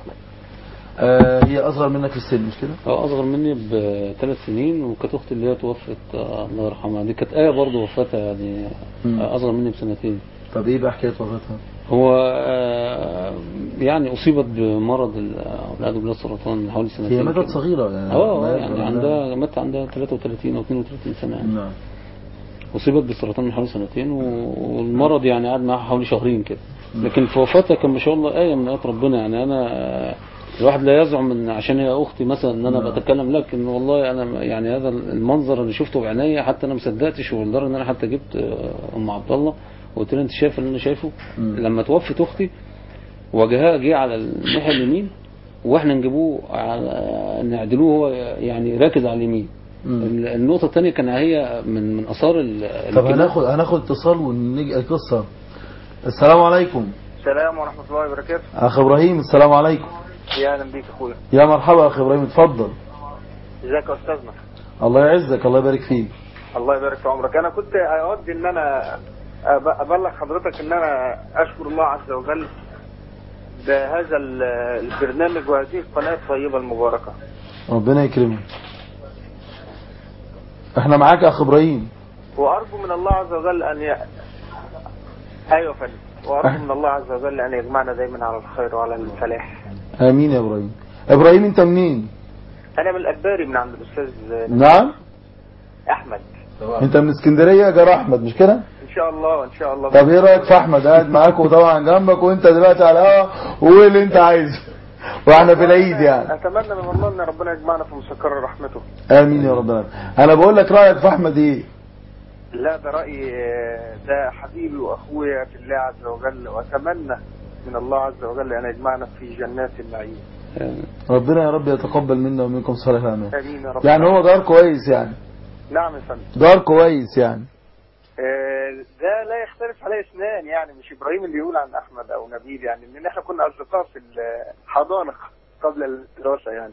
هي اصغر منك في السن، مش كده؟ اصغر مني ب3 سنين، وكانت اختي اللي هي توفت الله يرحمها دي كانت برضه وفاتها يعني اصغر مني ب2 طب ايه بقى حكايه وفاتها؟ هو يعني اصيبت بمرض والعياذ بالله السرطان من حوالي 2 هي ماتت صغيره يعني يعني ماتت عندها 33 او 32 سنه يعني. نعم. اصيبت بالسرطان من حوالي 2 والمرض يعني قعد معاها حوالي 2 شهر كده، لكن في وفاتها كان ما شاء الله من آيات ربنا. يعني انا الواحد لا يزعم ان عشان هي اختي مثلا ان انا بتكلم، لكن والله انا يعني هذا المنظر اللي شفته بعينيا حتى انا ما صدقتش، ولدرجه ان انا حتى جبت ام عبد الله وقلت له انت شايف اللي انا شايفه؟ لما توفت اختي وجهها جه على الناحيه اليمين واحنا نجيبوه نعدلوه هو يعني راكز على اليمين. النقطه الثانيه كان هي من اثار طب هناخد اتصال ونيجي القصه. السلام عليكم. السلام ورحمه الله وبركاته. اخ ابراهيم السلام عليكم. يا اهلا بيك اخويا. يا مرحبا اخ ابراهيم، اتفضل. ازيك يا استاذنا؟ الله يعزك، الله يبارك فيك. الله يبارك في عمرك. انا كنت اود ان انا ابلغ حضرتك ان انا اشكر الله عز وجل بهذا البرنامج وهذه القناه الطيبه المباركه. ربنا يكرمك. احنا معاك يا اخ ابراهيم. وارجو من الله عز وجل ايوه فندم. وارجو من الله عز وجل ان يجمعنا دايما على الخير وعلى الفلاح. امين يا ابراهيم. ابراهيم انت منين؟ انا من الأباري من عند الاستاذ. نعم احمد. انت من اسكندريه جار احمد مش كده؟ ان شاء الله ان شاء الله. طب ايه رايك في احمد قاعد معاك وطبعا جنبك وانت دلوقتي على الهوا وقول اللي انت عايزه واحنا في العيد يعني. اتمنى من الله ان ربنا يجمعنا في مسكر رحمته. امين يا رب العالمين. انا بقول لك رايك في احمد ايه؟ لا ده رايي، ده حبيبي واخويا في الله عز وجل، واتمنى من الله عز وجل ان يجمعنا في جنات النعيم. ربنا يا رب يتقبل منا ومنكم صالح الاعمال. امين يا رب. يعني هو جار كويس يعني. نعم يا فندم. جار كويس يعني. ده لا يختلف عليه اثنان، يعني مش ابراهيم اللي يقول عن احمد او نبيل، يعني ان احنا كنا اصدقاء في الحضانه قبل الدراسه يعني.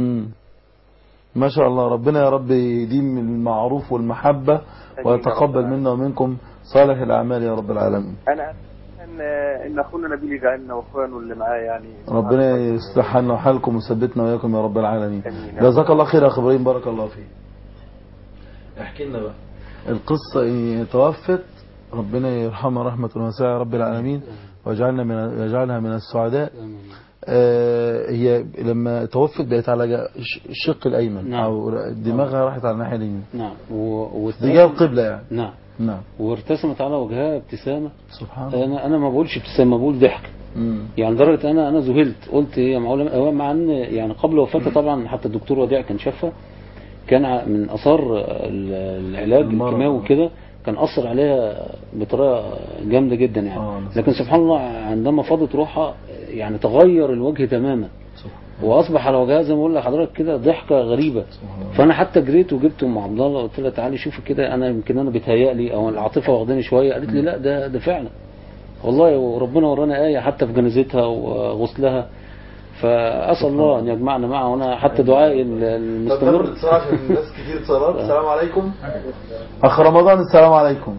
ما شاء الله. ربنا يا رب يديم المعروف والمحبه ويتقبل منا ومنكم صالح الاعمال يا رب العالمين. انا ان اخونا نبيل يجعلنا واخوانه اللي معاه يعني. ربنا يصلح حالنا وحالكم ويثبتنا وياكم يا رب العالمين. جزاك الله خير يا اخ ابراهيم، بارك الله فيك. احكي لنا بقى القصه. توفت ربنا يرحمها رحمه واسعه يا رب العالمين ويجعلها من السعداء. هي لما توفت بقت على الشق الايمن. نعم. او دماغها راحت على الناحيه اليمين. نعم. اتجاه القبله يعني. نعم. وارتسمت على وجهها ابتسامه. سبحان الله. انا ما بقولش ابتسامه، بقول ضحك. يعني لدرجه انا ذهلت، قلت ايه يا معلم، مع ان يعني قبل وفاتها طبعا حتى الدكتور وديع كان شافها، كان من اثار العلاج الكيماوي كده كان اثر عليها بطريقه جامده جدا يعني. لكن سبحان الله عندما فاضت روحها يعني تغير الوجه تماما، واصبح على وجهها زي ما بقول لحضرتك كده ضحكه غريبه. فانا حتى جريت وجبت ام عبد الله قلت لها تعالي شوفي كده، انا يمكن انا بيتهيألي او العاطفه واخداني شويه. قالت لي لا ده فعلا والله، وربنا ورانا ايه حتى في جنازتها وغسلها. فاسال الله ان يجمعنا معه، وانا حتى دعائي المستمر. طب بصراحه عشان الناس كتير اتصالات. السلام عليكم اخ رمضان. السلام عليكم.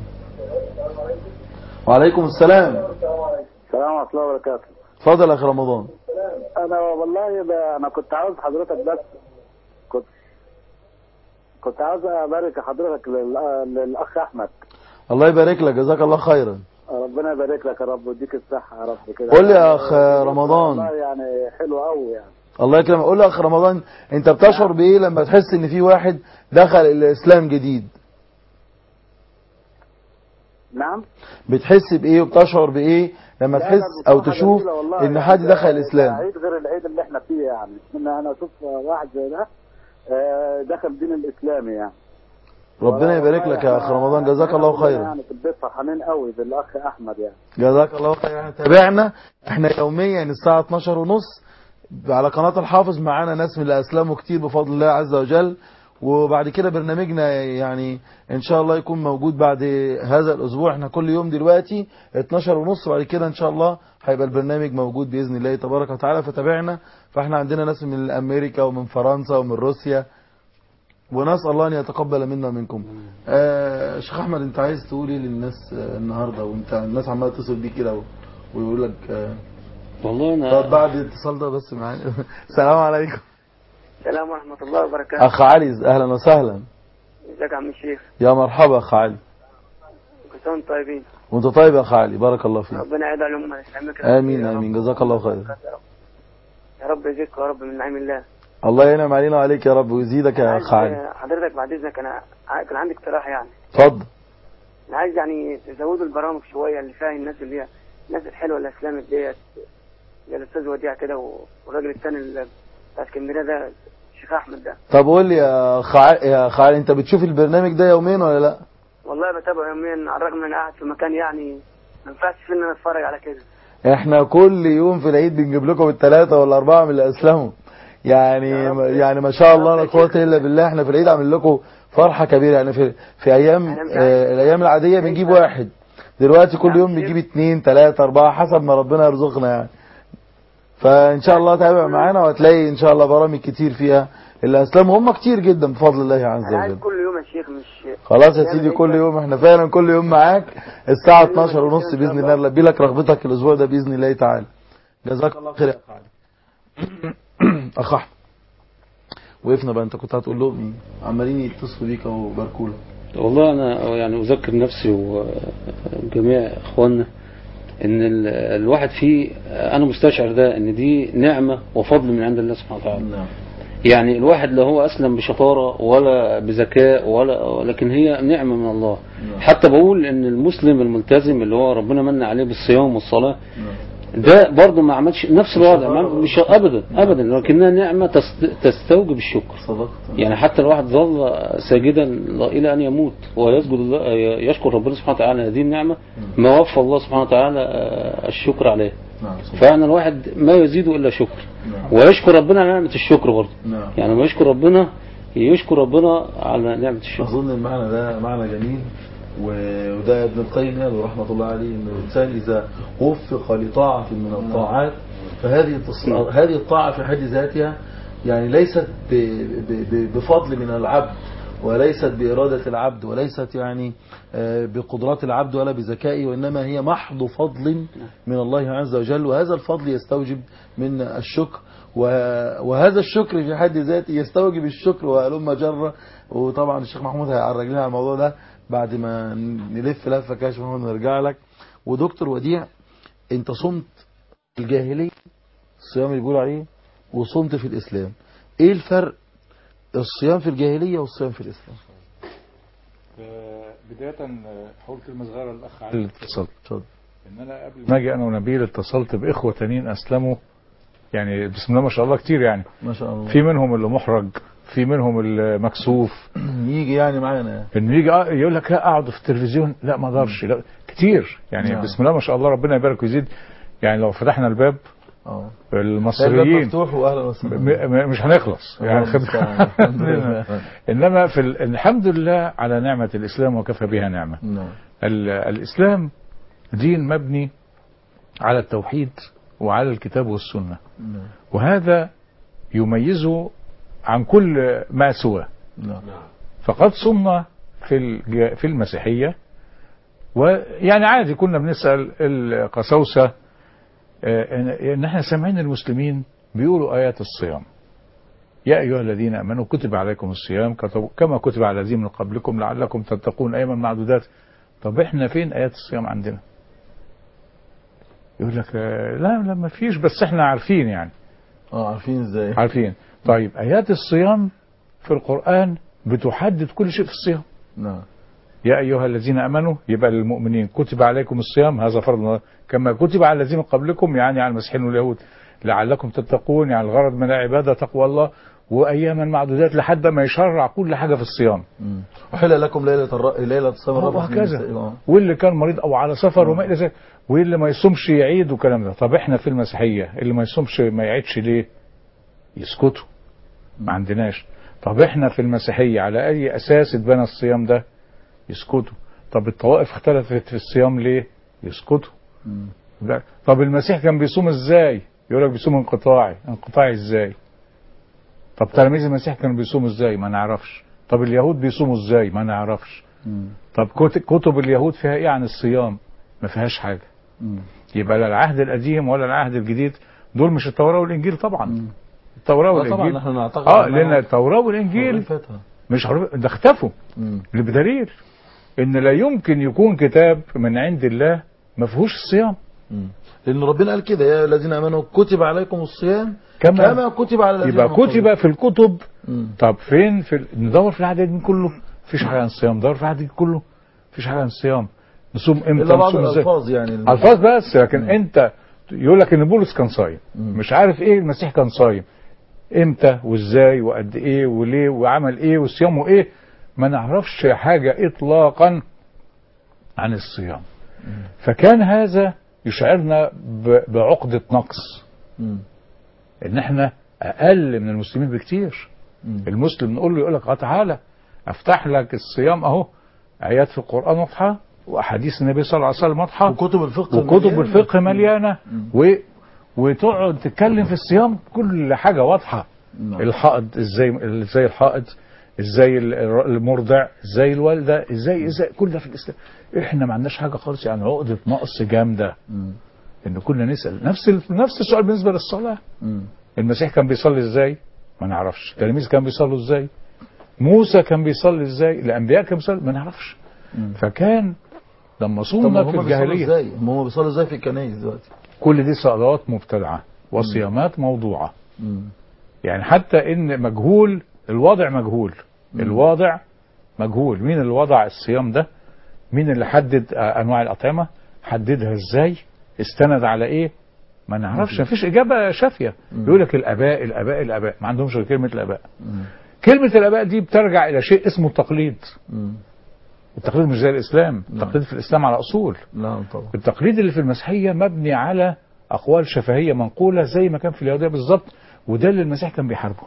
وعليكم السلام. السلام ورحمه الله وبركاته. اتفضل يا اخ رمضان. انا والله انا كنت عاوز حضرتك بس كنت عاوز ابارك حضرتك للاخ احمد. الله يبارك لك، جزاك الله خيرا. ربنا يبارك لك يا رب ويديك الصحه يا رب كده. قول لي يا اخ رمضان. والله يعني حلو قوي يعني. الله يكرمك. قول لي يا اخ رمضان، انت بتشعر بايه لما تحس ان في واحد دخل الاسلام جديد؟ نعم. بتحس بايه وبتشعر بايه لما تحس او تشوف ان حد دخل الاسلام؟ عيد غير العيد اللي احنا فيه يعني، ان انا اشوف واحد زي ده دخل دين الاسلامي يعني. ربنا يبارك لك يا اخ رمضان، جزاك الله خيرا. يعني في البيت فرحانين قوي بالاخ احمد يعني. جزاك الله خيرا. تابعنا احنا يوميا الساعه 12:30 على قناه الحافظ، معانا ناس من اللي اسلموا كتير بفضل الله عز وجل. وبعد كده برنامجنا يعني ان شاء الله يكون موجود بعد هذا الاسبوع. احنا كل يوم دلوقتي 12:30، بعد كده ان شاء الله هيبقى البرنامج موجود باذن الله تبارك وتعالى. فتابعنا. فاحنا عندنا ناس من امريكا ومن فرنسا ومن روسيا، ونسال الله ان يتقبل منا ومنكم. شيخ احمد، انت عايز تقول ايه للناس النهارده وانت الناس عماله تتصل بيك كده ويقول لك والله انا طب بعد الاتصال ده بس معايا. السلام عليكم. السلام ورحمة الله وبركاته. اخ علي، اهلا وسهلا. ازيك يا عم الشيخ؟ يا مرحبا اخ علي. كل سنة وانتم طيبين. وانت طيب يا اخ علي، بارك الله فيك. ربنا يعيد على الأمة الإسلامية. امين امين، جزاك الله خير. يا رب يجزيك يا رب من نعيم الله. الله ينعم علينا وعليك يا رب ويزيدك يا اخ علي. حضرتك بعد اذنك انا كان عندي اقتراح يعني. اتفضل. انا عايز يعني تزودوا البرامج شويه اللي فيها الناس اللي هي الناس الحلوه الاسلاميه ديت، زي الاستاذ وديع كده والراجل الثاني بتاع اسكندريه ده الشيخ احمد ده. طب قول لي يا اخ علي، انت بتشوف البرنامج ده يوميا ولا لا؟ والله بتابعه يوميا، على الرغم من قاعد في مكان يعني ما ينفعش فيه ان انا اتفرج على كده. احنا كل يوم في العيد بنجيب لكم الثلاثه ولا اربعه من اللي اسلموا يعني ما شاء الله لا قوه الا بالله. احنا في العيد عامل لكم فرحه كبيره يعني. في ايام الايام العاديه بنجيب واحد، دلوقتي كل يوم بنجيب 2 3 4 حسب ما ربنا يرزقنا يعني. فان شاء الله تابع معانا وهتلاقي ان شاء الله برامج كتير فيها اللي اسلموا، هم كتير جدا بفضل الله عز وجل. عايز كل يوم يا شيخ، مش خلاص يا سيدي كل يوم، احنا فعلا كل يوم معاك الساعه 12:30 باذن الله. نلبي لك رغبتك الاسبوع ده باذن الله تعالى. جزاك الله خير يا اخ علي. اخ احمد، وقفنا بقى، انت كنت هتقول لهم ايه؟ عمالين يتصلوا بيك وباركوا لك. والله انا يعني اذكر نفسي وجميع اخواننا ان الواحد فيه، انا مستشعر ده ان دي نعمه وفضل من عند الله سبحانه وتعالى. يعني الواحد لا هو اسلم بشطاره ولا بذكاء ولكن هي نعمه من الله. حتى بقول ان المسلم الملتزم اللي هو ربنا من عليه بالصيام والصلاه ده برضه ما عملش نفس الوضع، مش ابدا لكنها نعمه تستوجب الشكر. يعني حتى الواحد ظل ساجدا الى ان يموت ويسجد يشكر ربنا سبحانه وتعالى هذه النعمه، ما وفى الله سبحانه وتعالى الشكر عليه. فأنا الواحد ما يزيده إلا شكر، ويشكر ربنا على نعمة الشكر برضه. يعني ما يشكر ربنا على نعمة الشكر. أظن المعنى ده معنى جميل، وده ابن القيم قال رحمة الله عليه إن الإنسان إذا وفق لطاعة من الطاعات فهذه الطاعة في حد ذاتها يعني ليست بفضل من العبد، وليست بإرادة العبد، وليست يعني بقدرات العبد ولا بذكائه، وإنما هي محض فضل من الله عز وجل. وهذا الفضل يستوجب من الشكر، وهذا الشكر في حد ذاته يستوجب الشكر وهلم جرة. وطبعا الشيخ محمود هيعرج لنا على الموضوع ده بعد ما نلف لفة كده. الشيخ محمود نرجع لك. ودكتور وديع، انت صمت الجاهلية الصيام اللي بيقولوا عليه، وصمت في الإسلام. ايه الفرق الصيام في الجاهلية والصيام في الإسلام؟ بداية حول كلمة صغيرة للأخ علي الاتصال. إن أنا قبل ما أجي أنا ونبيل اتصلت بإخوة تانيين أسلموا، يعني بسم الله ما شاء الله كتير يعني. ما شاء الله. في منهم اللي محرج، في منهم اللي مكسوف يجي يعني معانا إنه يجي يقول لك لا أقعد في التلفزيون، لا ما أقدرش، لا كتير يعني. نعم. بسم الله ما شاء الله ربنا يبارك ويزيد. يعني لو فتحنا الباب المصريين مفتوح واهلا وسهلا مش هنخلص يعني. انما في الحمد لله على نعمة الاسلام وكفى بها نعمة. الاسلام دين مبني على التوحيد وعلى الكتاب والسنة، وهذا يميزه عن كل ما سواه. فقد صمنا في المسيحية، ويعني عادي كنا بنسأل القساوسة ان احنا سامعين المسلمين بيقولوا ايات الصيام، يا أيها الذين آمنوا كتب عليكم الصيام كما كتب على الذين من قبلكم لعلكم تتقون أياما معدودات. طب احنا فين آيات الصيام عندنا؟ يقول لك لا ما فيش، بس احنا عارفين يعني. عارفين ازاي؟ عارفين. طيب آيات الصيام في القرآن بتحدد كل شيء في الصيام. نعم. يا أيها الذين آمنوا يبقى للمؤمنين كتب عليكم الصيام هذا فرض الله، كما كتب على الذين من قبلكم يعني على المسيحيين واليهود لعلكم تتقون، يعني الغرض من العبادة تقوى الله، وأياما معدودات لحد ما يشرع كل حاجة في الصيام. وحل لكم ليلة الصيام وهكذا. واللي كان مريض أو على سفر وما إلى ذلك، واللي ما يصومش يعيد والكلام ده. طب احنا في المسيحية اللي ما يصومش ما يعيدش ليه؟ يسكتوا. ما عندناش. طب احنا في المسيحية على أي أساس اتبنى الصيام ده؟ يسكتوا. طب الطوائف اختلفت في الصيام ليه؟ يسكتوا. لا. طب المسيح كان بيصوم ازاي؟ يقول لك بيصوم انقطاعي ازاي؟ طب تلاميذ المسيح كانوا بيصوموا ازاي؟ ما نعرفش. طب اليهود بيصوموا ازاي؟ ما نعرفش. طب كتب اليهود فيها ايه عن الصيام؟ ما فيهاش حاجة. يبقى لا العهد القديم ولا العهد الجديد دول مش التوراة والإنجيل طبعا. التوراة والإنجيل طبعا احنا نعتقد لأن التوراة والإنجيل مش ده اختفوا. بدليل ان لا يمكن يكون كتاب من عند الله ما فيهوش الصيام. لان ربنا قال كده يا الذين امنوا كتب عليكم الصيام كما كتب على الذين يبقى كتب في الكتب. طب فين ندور في العهد القديم كله مفيش حاجه عن الصيام، ندور في العهد الجديد كله مفيش حاجه عن الصيام. نصوم امتى نصوم ازاي؟ الفاظ يعني الفاظ بس. لكن انت يقول لك ان بولس كان صايم، مش عارف ايه المسيح كان صايم امتى وازاي وقد ايه وليه وعمل ايه وصيامه ايه. ما نعرفش حاجة إطلاقا عن الصيام. فكان هذا يشعرنا بعقدة نقص، إن إحنا أقل من المسلمين بكتير. المسلم نقول له يقول لك تعالى أفتح لك الصيام أهو، آيات في القرآن واضحة وأحاديث النبي صلى الله عليه وسم واضحة وكتب الفقه مليانة وتقعد تتكلم في الصيام كل حاجة واضحة. الحائض ازاي الحائض، ازاي المرضع، ازاي الوالده، ازاي كل ده في الاسلام. احنا ما عندناش حاجه خالص، يعني عقده نقص جامده. ان كنا نسال نفس السؤال بالنسبه للصلاه. المسيح كان بيصلي ازاي؟ ما نعرفش. التلاميذ كانوا بيصلوا ازاي؟ موسى كان بيصلي ازاي؟ الانبياء كانوا بيصلوا ما نعرفش. فكان لما صومنا في الجاهليه ازاي هم بيصلوا ازاي في الكنائس دلوقتي؟ كل دي صلوات مبتدعه وصيامات موضوعه. يعني حتى ان مجهول الوضع، مجهول الوضع مجهول. مين اللي وضع الصيام ده؟ مين اللي حدد انواع الاطعمه؟ حددها ازاي؟ استند على ايه؟ ما نعرفش. مفيش اجابه شافيه. يقول لك الاباء ما عندهمش غير كلمه الاباء. كلمه الاباء دي بترجع الى شيء اسمه التقليد. التقليد مش زي الاسلام. التقليد في الاسلام على اصول. نعم طبعا. التقليد اللي في المسيحيه مبني على اقوال شفهيه منقوله زي ما كان في اليهوديه بالظبط، وده اللي المسيح كان بيحاربه.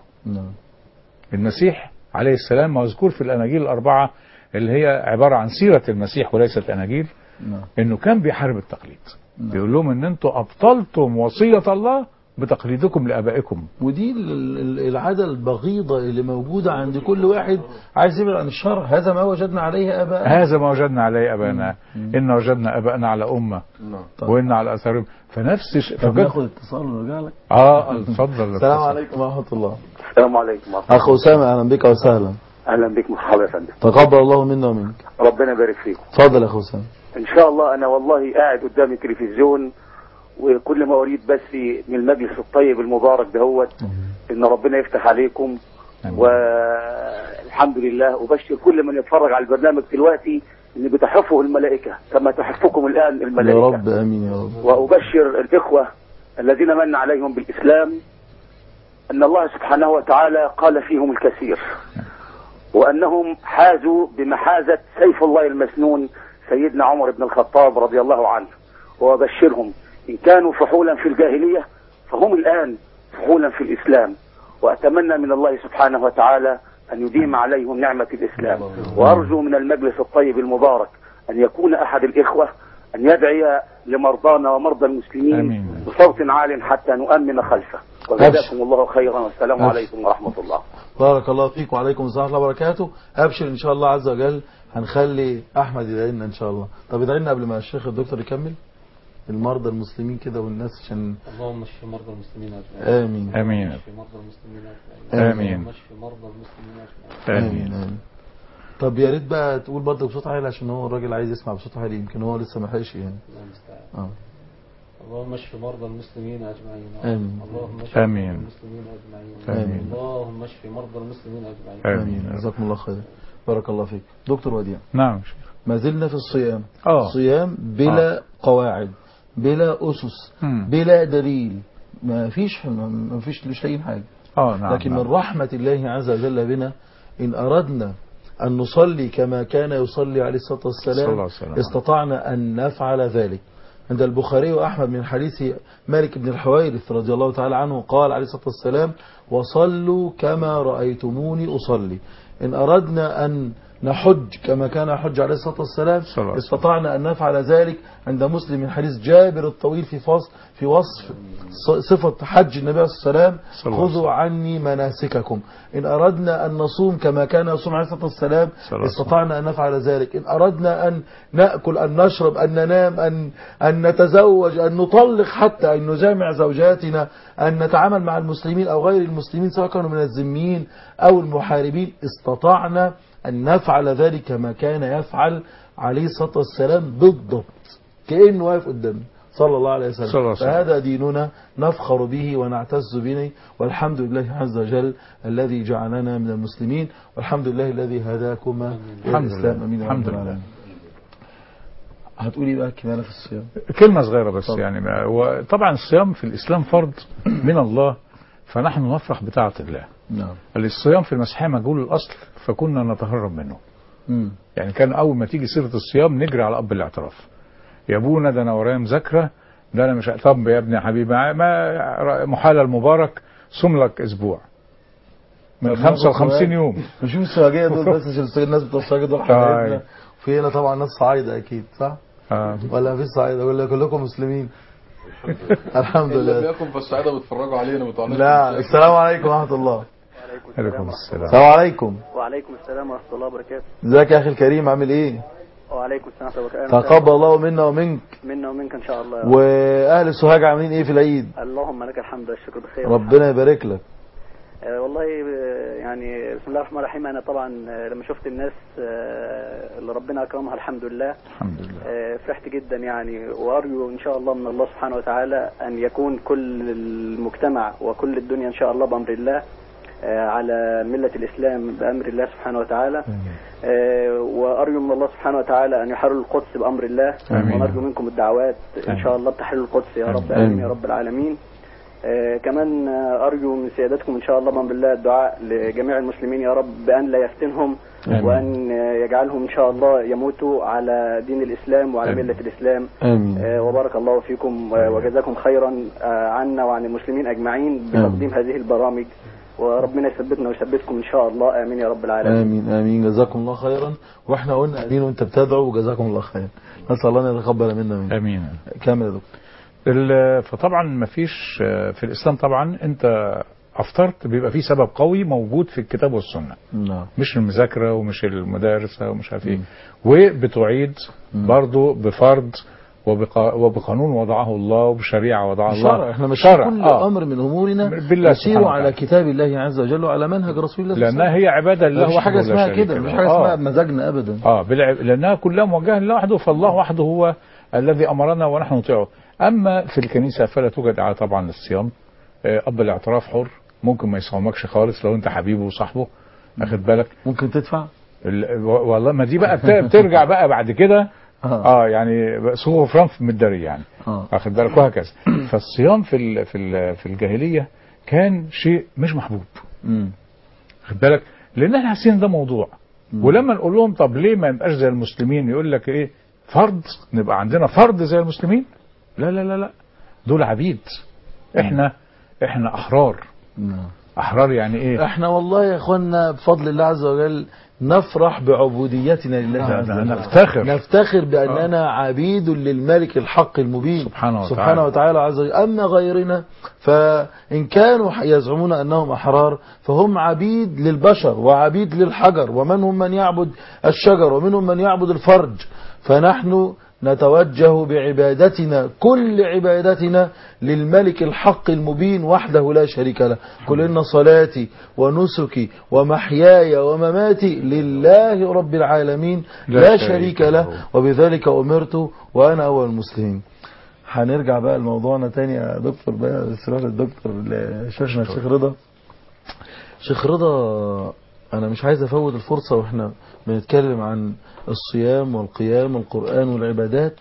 المسيح عليه السلام مذكور في الاناجيل الاربعه اللي هي عباره عن سيره المسيح وليست اناجيل، انه كان بيحارب التقليد. بيقول لهم ان انتم ابطلتم وصيه الله بتقليدكم لابائكم. ودي العاده البغيضه اللي موجوده عند كل واحد عايز يبعد عن الشرع. هذا ما وجدنا عليه اباءنا، هذا ما وجدنا عليه ابانا. ان وجدنا اباءنا على امه وان على اثارهم. فنفس فبناخد اتصال ونرجع لك. اتفضل. السلام عليكم ورحمه الله. السلام عليكم ورحمه الله. اخ اسامه اهلا بك وسهلا. اهلا بك مرحبا يا فندم. تقبل الله منا ومنك. ربنا يبارك فيكم. اتفضل يا اخ اسامه. ان شاء الله انا والله قاعد قدام التلفزيون وكل ما اريد بس من المجلس الطيب المبارك دهوت ان ربنا يفتح عليكم والحمد لله. وبشر كل من يتفرج على البرنامج دلوقتي ان بتحفوا الملائكه كما تحفكم الان الملائكه. يا رب امين يا رب. وابشر الاخوه الذين من عليهم بالاسلام ان الله سبحانه وتعالى قال فيهم الكثير، وانهم حازوا بمحازه سيف الله المسنون سيدنا عمر بن الخطاب رضي الله عنه. وابشرهم إن كانوا فحولا في الجاهلية فهم الآن فحولا في الإسلام. وأتمنى من الله سبحانه وتعالى أن يديم عليهم نعمة الإسلام. وأرجو من المجلس الطيب المبارك أن يكون أحد الإخوة أن يدعي لمرضانا ومرضى المسلمين بصوت عال حتى نؤمن خلفه. وجزاكم الله خيرا والسلام عليكم ورحمة الله. بارك الله فيك وعليكم السلام ورحمة الله وبركاته. أبشر إن شاء الله عز وجل هنخلي أحمد يدعي لنا إن شاء الله. طب يدعي لنا قبل ما الشيخ الدكتور يكمل. المرضى المسلمين كده والناس عشان اللهم اشف مرضى المسلمين اجمعين. امين امين اشف مرضى المسلمين اجمعين. آمين. اللهم اشف مرضى المسلمين اجمعين. امين امين. طب يا ريت بقى تقول برضه بصوت عالي عشان هو الراجل عايز يسمع بصوت عالي، يمكن هو لسه ما لحقش يعني. الله المستعان. اللهم اشف مرضى المسلمين اجمعين. امين. اللهم اشف آمين. مرضى المسلمين اجمعين. آمين. اللهم اشف مرضى المسلمين اجمعين. آمين. جزاكم الله خير. بارك الله فيك. دكتور وديع، نعم. ما زلنا في الصيام. اه صيام بلا قواعد، بلا أسس، بلا دليل، ما فيش مش لاقيين حاجة. نعم. لكن من رحمة الله عز وجل بنا إن أردنا أن نصلي كما كان يصلي عليه الصلاة والسلام استطعنا أن نفعل ذلك. عند البخاري وأحمد من حديث مالك بن الحويرث رضي الله تعالى عنه قال عليه الصلاة والسلام: وصلوا كما رأيتموني أصلي. إن أردنا أن نحج كما كان يحج عليه الصلاة والسلام استطعنا أن نفعل ذلك. عند مسلم من حديث جابر الطويل في وصف صفة حج النبي صلى الله عليه وسلم: خذوا عني مناسككم. إن أردنا أن نصوم كما كان يصوم عليه الصلاة والسلام استطعنا أن نفعل ذلك. إن أردنا أن نأكل، أن نشرب، أن ننام، أن نتزوج، أن نطلق، حتى أن نجامع زوجاتنا، أن نتعامل مع المسلمين أو غير المسلمين سواء كانوا من الذميين أو المحاربين، استطعنا أن نفعل ذلك كما كان يفعل عليه الصلاة والسلام بالضبط، كأنه واقف قدامنا صلى الله عليه وسلم. فهذا ديننا نفخر به ونعتز به، والحمد لله عز وجل الذي جعلنا من المسلمين، والحمد لله الذي هداكما إلى الإسلام. أمين. الحمد لله. هتقولي بقى كمالة في الصيام؟ كلمة صغيرة بس طبعا. يعني طبعا الصيام في الإسلام فرض من الله، فنحن نفرح بطاعة الله. نعم. الصيام في المسيحية مجهول الأصل، فكنا نتهرب منه. يعني كان أول ما تيجي سيرة الصيام نجري على أب الاعتراف: يا ابونا ده أنا ورايا مذاكرة، ده أنا مش. طب يا ابني يا حبيبي ما محال المبارك صوم لك أسبوع من 55 يوم. مش السواجية دول بس عشان الناس بتوع السواجية دول حبايبنا، وفي هنا طبعا ناس صعايدة أكيد صح؟ ولا في صعايدة؟ ولا كلكم مسلمين؟ الحمد لله. اللي بيكون في الصعيدة بيتفرجوا علينا بتوع. لا. السلام عليكم ورحمة الله. وعليكم السلام. السلام عليكم. وعليكم السلام ورحمة الله وبركاته. ازيك يا أخي الكريم، عامل إيه؟ وعليكم السلام ورحمة الله وبركاته. تقبل الله منا ومنك. منا ومنك إن شاء الله. وأهل سوهاج عاملين إيه في العيد؟ اللهم لك الحمد والشكر بخير. ربنا يبارك لك. والله يعني بسم الله الرحمن الرحيم. أنا طبعا لما شفت الناس اللي ربنا أكرمها الحمد لله فرحت جدا يعني، وأرجو إن شاء الله من الله سبحانه وتعالى أن يكون كل المجتمع وكل الدنيا إن شاء الله بأمر الله على ملة الإسلام بأمر الله سبحانه وتعالى. وأرجو من الله سبحانه وتعالى أن يحرر القدس بأمر الله، ونرجو منكم الدعوات إن شاء الله بتحرير القدس يا رب. آمين يا رب العالمين. كمان أرجو من سيادتكم إن شاء الله بأمر الله الدعاء لجميع المسلمين يا رب بأن لا يفتنهم، وأن يجعلهم إن شاء الله يموتوا على دين الإسلام وعلى ملة الإسلام. وبارك الله فيكم وجزاكم خيرا عنا وعن المسلمين أجمعين بتقديم هذه البرامج، وربنا يثبتنا ويثبتكم إن شاء الله. آمين يا رب العالمين. آمين آمين. جزاكم الله خيرا. وإحنا قلنا آمين وأنت بتدعو، وجزاكم الله خير. نسأل الله أن يتقبل منا منك. آمين. كامل يا دكتور. فطبعا ما فيش في الإسلام طبعا أنت أفطرت بيبقى فيه سبب قوي موجود في الكتاب والسنة. نعم. مش المذاكرة ومش المدارسة ومش عارف ايه، وبتعيد برضو بفرض وبقانون وضعه الله وبشريعة وضعها الله. شرع. احنا مش كل أمر من أمورنا نسير على كتاب الله عز وجل وعلى منهج رسول الله. لأنها هي عبادة لله وحده. مش حاجة اسمها كده، مش حاجة اسمها مزاجنا أبدا. لأنها كلها موجهة لله وحده، فالله وحده هو الذي أمرنا ونحن نطيعه. أما في الكنيسة فلا توجد دعاية طبعا للصيام. أب الاعتراف حر، ممكن ما يصومكش خالص لو أنت حبيبه وصاحبه، أخد بالك. ممكن تدفع. والله ما دي بقى بترجع بقى بعد كده يعني صوغ فرنف مداري يعني أخد بالك، وهكذا. فالصيام في الجاهلية كان شيء مش محبوب، أخد بالك، لأن احنا حاسين ده موضوع. ولما نقول لهم طب ليه ما نبقاش زي المسلمين، يقول لك ايه فرض، نبقى عندنا فرض زي المسلمين. لا لا لا لا، دول عبيد، احنا احرار. احرار يعني ايه؟ احنا والله يا اخوانا بفضل الله عز وجل نفرح بعبوديتنا لله عز وجل. نفتخر بأننا عبيد للملك الحق المبين سبحانه وتعالى عز وجل. أما غيرنا فإن كانوا يزعمون أنهم أحرار فهم عبيد للبشر وعبيد للحجر، ومنهم من يعبد الشجر ومنهم من يعبد الفرج. فنحن نتوجه بعبادتنا كل عبادتنا للملك الحق المبين وحده لا شريك له. قل إن صلاتي ونسكي ومحياي ومماتي لله رب العالمين لا شريك له وبذلك أمرت وأنا أول المسلمين. هنرجع بقى لموضوعنا تاني يا دكتور بقى، سؤال الدكتور لشيخنا الشيخ رضا. شيخ رضا، أنا مش عايز أفوت الفرصة وإحنا بنتكلم عن الصيام والقيام والقرآن والعبادات،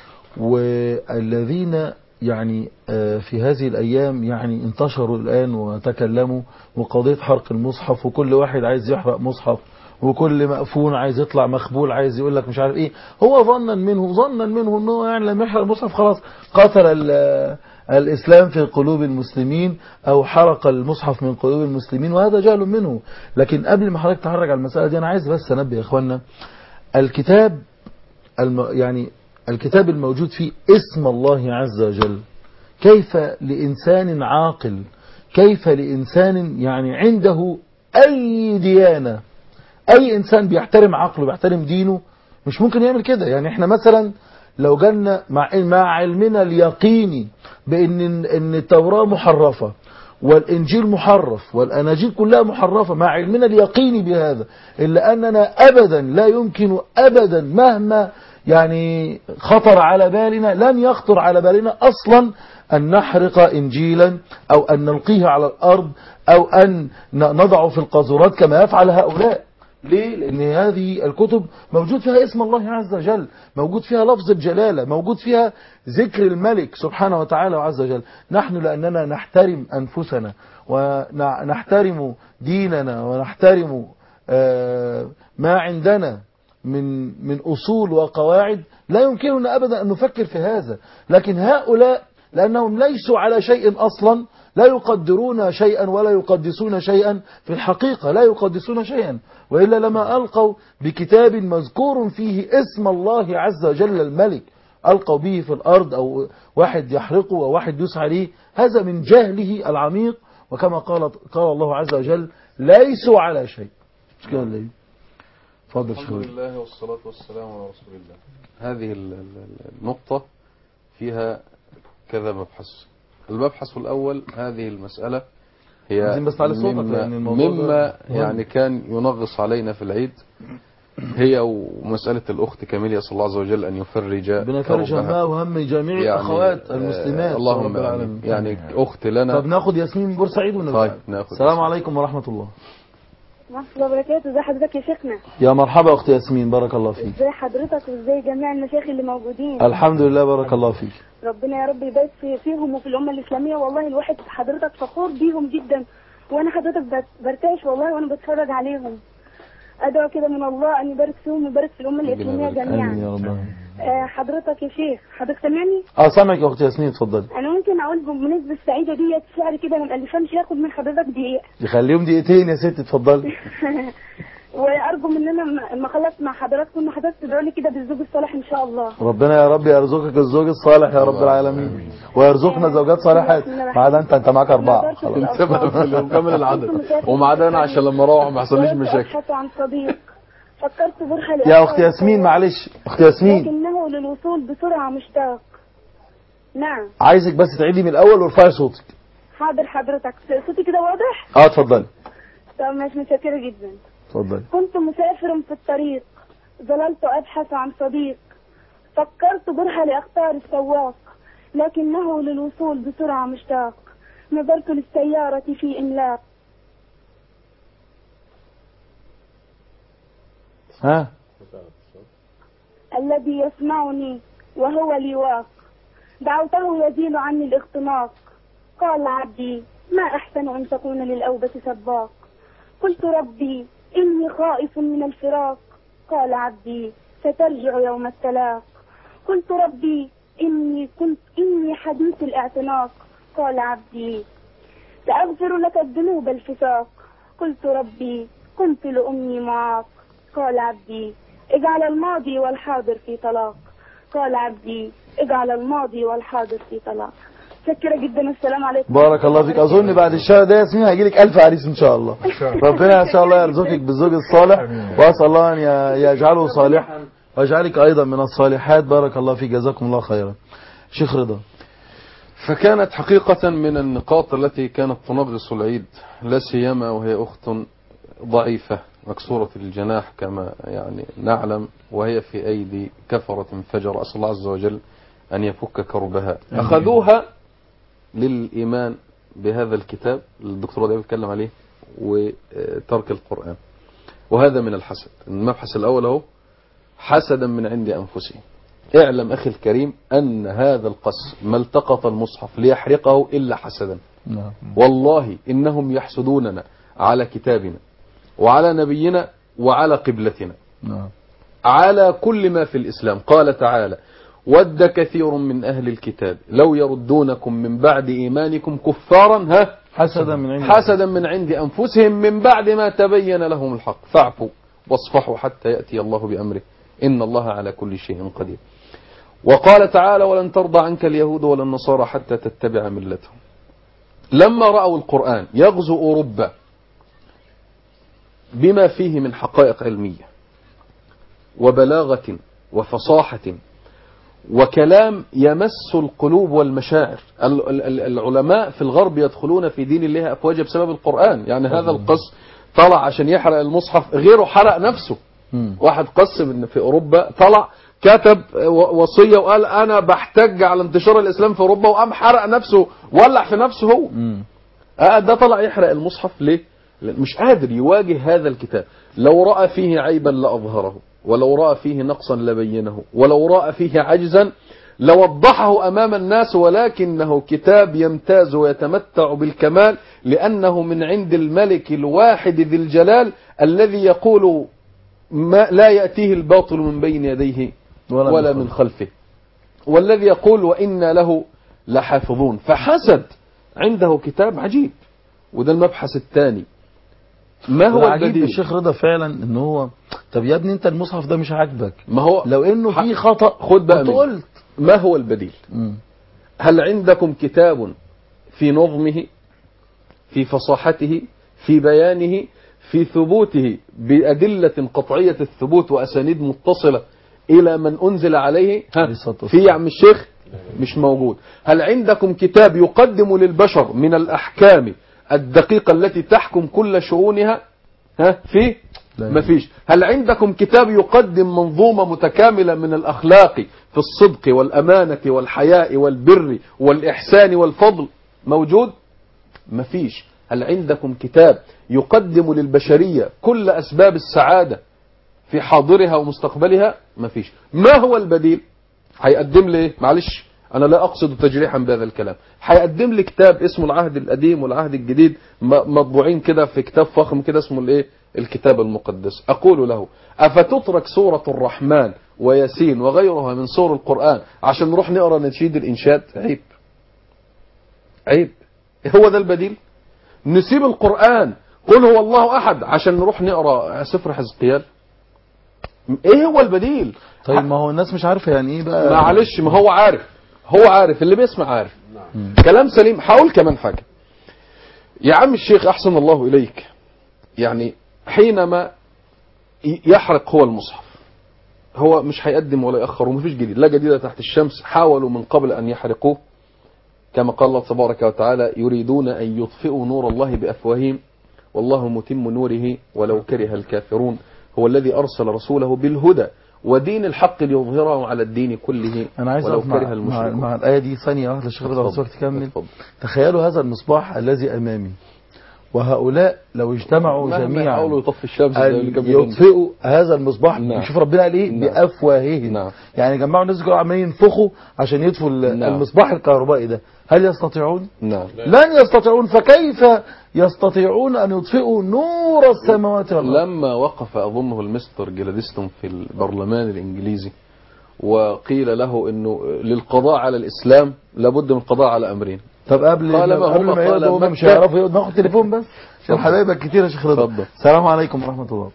والذين يعني في هذه الأيام يعني انتشروا الآن وتكلموا وقضية حرق المصحف، وكل واحد عايز يحرق مصحف، وكل مقفون عايز يطلع مخبول عايز يقول لك مش عارف ايه. هو ظنا منه انه يعني لما يحرق المصحف خلاص قتل الإسلام في قلوب المسلمين أو حرق المصحف من قلوب المسلمين، وهذا جهل منه. لكن قبل ما حضرتك تحرج على المسألة دي أنا عايز بس أنبه يا إخوانا، الكتاب يعني الكتاب الموجود فيه اسم الله عز وجل، كيف لإنسان عاقل، كيف لإنسان يعني عنده أي ديانة، أي إنسان بيحترم عقله بيحترم دينه مش ممكن يعمل كده؟ يعني احنا مثلا لو جالنا مع علمنا اليقيني بأن التوراة محرفة والإنجيل محرف والأناجيل كلها محرفة، مع علمنا اليقيني بهذا، إلا أننا أبدا لا يمكن أبدا مهما يعني خطر على بالنا، لن يخطر على بالنا أصلا أن نحرق إنجيلا أو أن نلقيه على الأرض أو أن نضعه في القاذورات كما يفعل هؤلاء. ليه؟ لأن هذه الكتب موجود فيها اسم الله عز وجل، موجود فيها لفظ الجلالة، موجود فيها ذكر الملك سبحانه وتعالى وعز وجل. نحن لأننا نحترم أنفسنا ونحترم ديننا ونحترم ما عندنا من أصول وقواعد، لا يمكننا أبدا أن نفكر في هذا. لكن هؤلاء لأنهم ليسوا على شيء أصلا، لا يقدرون شيئا ولا يقدسون شيئا، في الحقيقة لا يقدسون شيئا، وإلا لما ألقوا بكتاب مذكور فيه اسم الله عز وجل الملك ألقوا به في الأرض، أو واحد يحرقه أو واحد يدوس عليه. هذا من جهله العميق، وكما قال الله عز وجل ليسوا على شيء. مش كده ولا ايه؟ اتفضل. الحمد لله والصلاة والسلام على رسول الله. هذه النقطة فيها كذا مبحث. المبحث الأول، هذه المسألة هي مما يعني كان ينغص علينا في العيد، هي ومسألة الأخت كاميليا، صلى الله عز وجل أن يفرج همها وهم جميع يعني الأخوات المسلمات اللهم آمين. يعني أخت لنا. طب ناخد ياسمين من بورسعيد ونرجع. طيب ناخد. السلام عليكم ورحمة الله. ورحمة الله وبركاته. ازي حضرتك يا شيخنا؟ يا مرحبا أختي ياسمين، بارك الله فيك. ازي حضرتك وازي جميع المشايخ اللي موجودين؟ الحمد لله، بارك الله فيك. ربنا يا رب يبارك فيهم وفي الأمة الإسلامية. والله الواحد حضرتك فخور بيهم جدا، وأنا حضرتك برتعش والله وأنا بتفرج عليهم. أدعو كده من الله أن يبارك فيهم ويبارك في الأمة الإسلامية جميعا. يا رب. حضرتك يا شيخ، حضرتك سامعني؟ سامعك يا أختي ياسمين، اتفضلي. أنا ممكن أقول بمناسبة السعيدة ديت شعر كده ما مألفهمش، هاخد من حضرتك دقيقة. يخليهم دقيقتين يا ستي، اتفضلي. وأرجو من أنا لما أخلص مع حضراتكم إن حضرتك تدعوا لي كده بالزوج الصالح إن شاء الله. ربنا يا رب يرزقك الزوج الصالح يا رب العالمين، ويرزقنا زوجات صالحات. ما عدا انت معاك 4 خلاص. نكمل العدد وما عدا انا عشان لما اروح ما يحصليش مشاكل. عن صديق فكرت برحة يا أختي ياسمين، معلش أختي ياسمين، لكنه للوصول بسرعة مشتاق. نعم. عايزك بس تعيدي من الأول وارفعي صوتك. حاضر حضرتك، صوتي كده واضح؟ اتفضلي. طب ماشي، متشكرة جدا. اتفضلي. كنت مسافرا في الطريق، ظللت أبحث عن صديق، فكرت برحة لأختار السواق، لكنه للوصول بسرعة مشتاق. نظرت للسيارة في إملاق. الذي يسمعني وهو لواق، دعوته يزيل عني الاختناق. قال عبدي ما أحسن أن تكون للأوبة سباق. قلت ربي إني خائف من الفراق. قال عبدي سترجع يوم التلاق. قلت ربي إني حديث الاعتناق. قال عبدي سأغفر لك الذنوب الفساق. قلت ربي كنت لأمي معاق. قال عبدي اجعل الماضي والحاضر في طلاق. قال عبدي اجعل الماضي والحاضر في طلاق. شكرا جدا، السلام عليكم. بارك الله فيك. أظن بعد الشهر ده ياسمين هيجيلك 1000 عريس إن شاء الله. ربنا إن شاء الله يرزقك بالزوج الصالح، وأسأل الله أن يجعله صالحا. واجعلك أيضا من الصالحات. بارك الله فيك، جزاكم الله خيرا. شيخ رضا. فكانت حقيقة من النقاط التي كانت تنغص العيد، لا سيما وهي أخت ضعيفة مكسورة الجناح كما يعني نعلم، وهي في أيدي كفرة فجر. أسأل الله عز وجل أن يفك كربها. أخذوها للإيمان بهذا الكتاب الدكتور ده بيتكلم عليه وترك القرآن، وهذا من الحسد. المبحث الأول هو حسدا من عند أنفسهم. اعلم أخي الكريم أن هذا القس ما التقط المصحف ليحرقه إلا حسدا. والله إنهم يحسدوننا على كتابنا وعلى نبينا وعلى قبلتنا، على كل ما في الإسلام. قال تعالى: ود كثير من أهل الكتاب لو يردونكم من بعد إيمانكم كفارا حسدا من عند أنفسهم من بعد ما تبين لهم الحق فاعفوا واصفحوا حتى يأتي الله بأمره إن الله على كل شيء قدير. وقال تعالى: ولن ترضى عنك اليهود ولا النصارى حتى تتبع ملتهم. لما رأوا القرآن يغزو أوروبا بما فيه من حقائق علمية وبلاغة وفصاحة وكلام يمس القلوب والمشاعر. العلماء في الغرب يدخلون في دين الله أفواجا بسبب القرآن. يعني هذا القس طلع عشان يحرق المصحف، غيره حرق نفسه. واحد قس في أوروبا طلع كتب وصية وقال أنا بحتج على انتشار الإسلام في أوروبا، وقام حرق نفسه، ولع في نفسه هو. ده طلع يحرق المصحف ليه؟ مش قادر يواجه هذا الكتاب. لو رأى فيه عيبا لأظهره، ولو رأى فيه نقصا لبينه، ولو رأى فيه عجزا لوضحه أمام الناس، ولكنه كتاب يمتاز ويتمتع بالكمال لأنه من عند الملك الواحد ذي الجلال الذي يقول ما لا يأتيه الباطل من بين يديه ولا من خلفه، والذي يقول وإنا له لحافظون. فحسد عنده كتاب عجيب. وده المبحث الثاني. ما هو البديل؟ الشيخ رضا فعلا ان هو طب يا ابني انت المصحف ده مش عاجبك، ما هو لو انه فيه خطأ خد بقى قلت ما هو البديل؟ هل عندكم كتاب في نظمه، في فصاحته، في بيانه، في ثبوته بأدلة قطعية الثبوت وأسانيد متصلة إلى من أنزل عليه؟ في يا عم الشيخ؟ مش موجود. هل عندكم كتاب يقدم للبشر من الأحكام الدقيقة التي تحكم كل شؤونها؟ في؟ مفيش. هل عندكم كتاب يقدم منظومة متكاملة من الأخلاق في الصدق والأمانة والحياء والبر والإحسان والفضل؟ موجود؟ مفيش. هل عندكم كتاب يقدم للبشرية كل أسباب السعادة في حاضرها ومستقبلها؟ مفيش. ما هو البديل؟ هيقدم لي، معلش أنا لا أقصد تجريحا بهذا الكلام، هيقدم لي كتاب اسمه العهد القديم والعهد الجديد مطبوعين كده في كتاب فخم كده اسمه الايه؟ الكتاب المقدس. أقول له: أفتترك سورة الرحمن وياسين وغيرها من سور القرآن عشان نروح نقرأ نشيد الإنشاد؟ عيب. عيب. هو ده البديل؟ نسيب القرآن قل هو الله أحد عشان نروح نقرأ سفر حزقيال؟ ايه هو البديل؟ طيب ما هو الناس مش عارفة يعني ايه بقى. معلش، ما هو عارف، هو عارف، اللي بيسمع عارف. كلام سليم. هقول كمان حاجة يا عم الشيخ أحسن الله إليك. يعني حينما يحرق هو المصحف، هو مش هيقدم ولا يأخر ومفيش جديد، لا جديد تحت الشمس. حاولوا من قبل أن يحرقوه كما قال الله تبارك وتعالى: يريدون أن يطفئوا نور الله بأفواههم والله متم نوره ولو كره الكافرون. هو الذي أرسل رسوله بالهدى ودين الحق ليظهره على الدين كله أنا عايز ولو كره المشركون. مع الآية دي ثانية واحدة شيخ رضا بس تكمل. تخيلوا هذا المصباح الذي أمامي، وهؤلاء لو اجتمعوا جميعا أن يطفئوا هذا المصباح. نشوف ربنا قال ايه؟ بأفواههم. يعني جمعوا الناس كلهم عمالين ينفخوا عشان يطفوا المصباح الكهربائي ده. هل يستطيعون؟ لن يستطيعون. فكيف يستطيعون أن يطفئوا نور السماوات والأرض؟ لما وقف أظنه المستر جلادستون في البرلمان الإنجليزي وقيل له أنه للقضاء على الإسلام لابد من القضاء على أمرين. طب قبل ما يقعدوا مش هيعرفوا يقعدوا. ناخد تليفون بس عشان حبايبك كتير يا شيخ رضا. السلام عليكم ورحمة الله.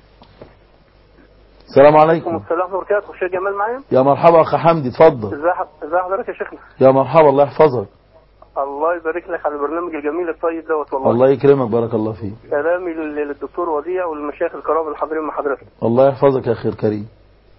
السلام عليكم. السلام ورحمة الله وبركاته. الشيخ جمال معايا؟ يا مرحبا أخ حمدي، اتفضل. ازي حضرتك يا شيخنا؟ يا مرحبا، الله يحفظك. الله يبارك لك على البرنامج الجميل الطيب دوت. والله الله يكرمك، بارك الله فيك. كلامي للدكتور وديع والمشايخ الكرام الحاضرين مع حضرتك. الله يحفظك يا أخي الكريم.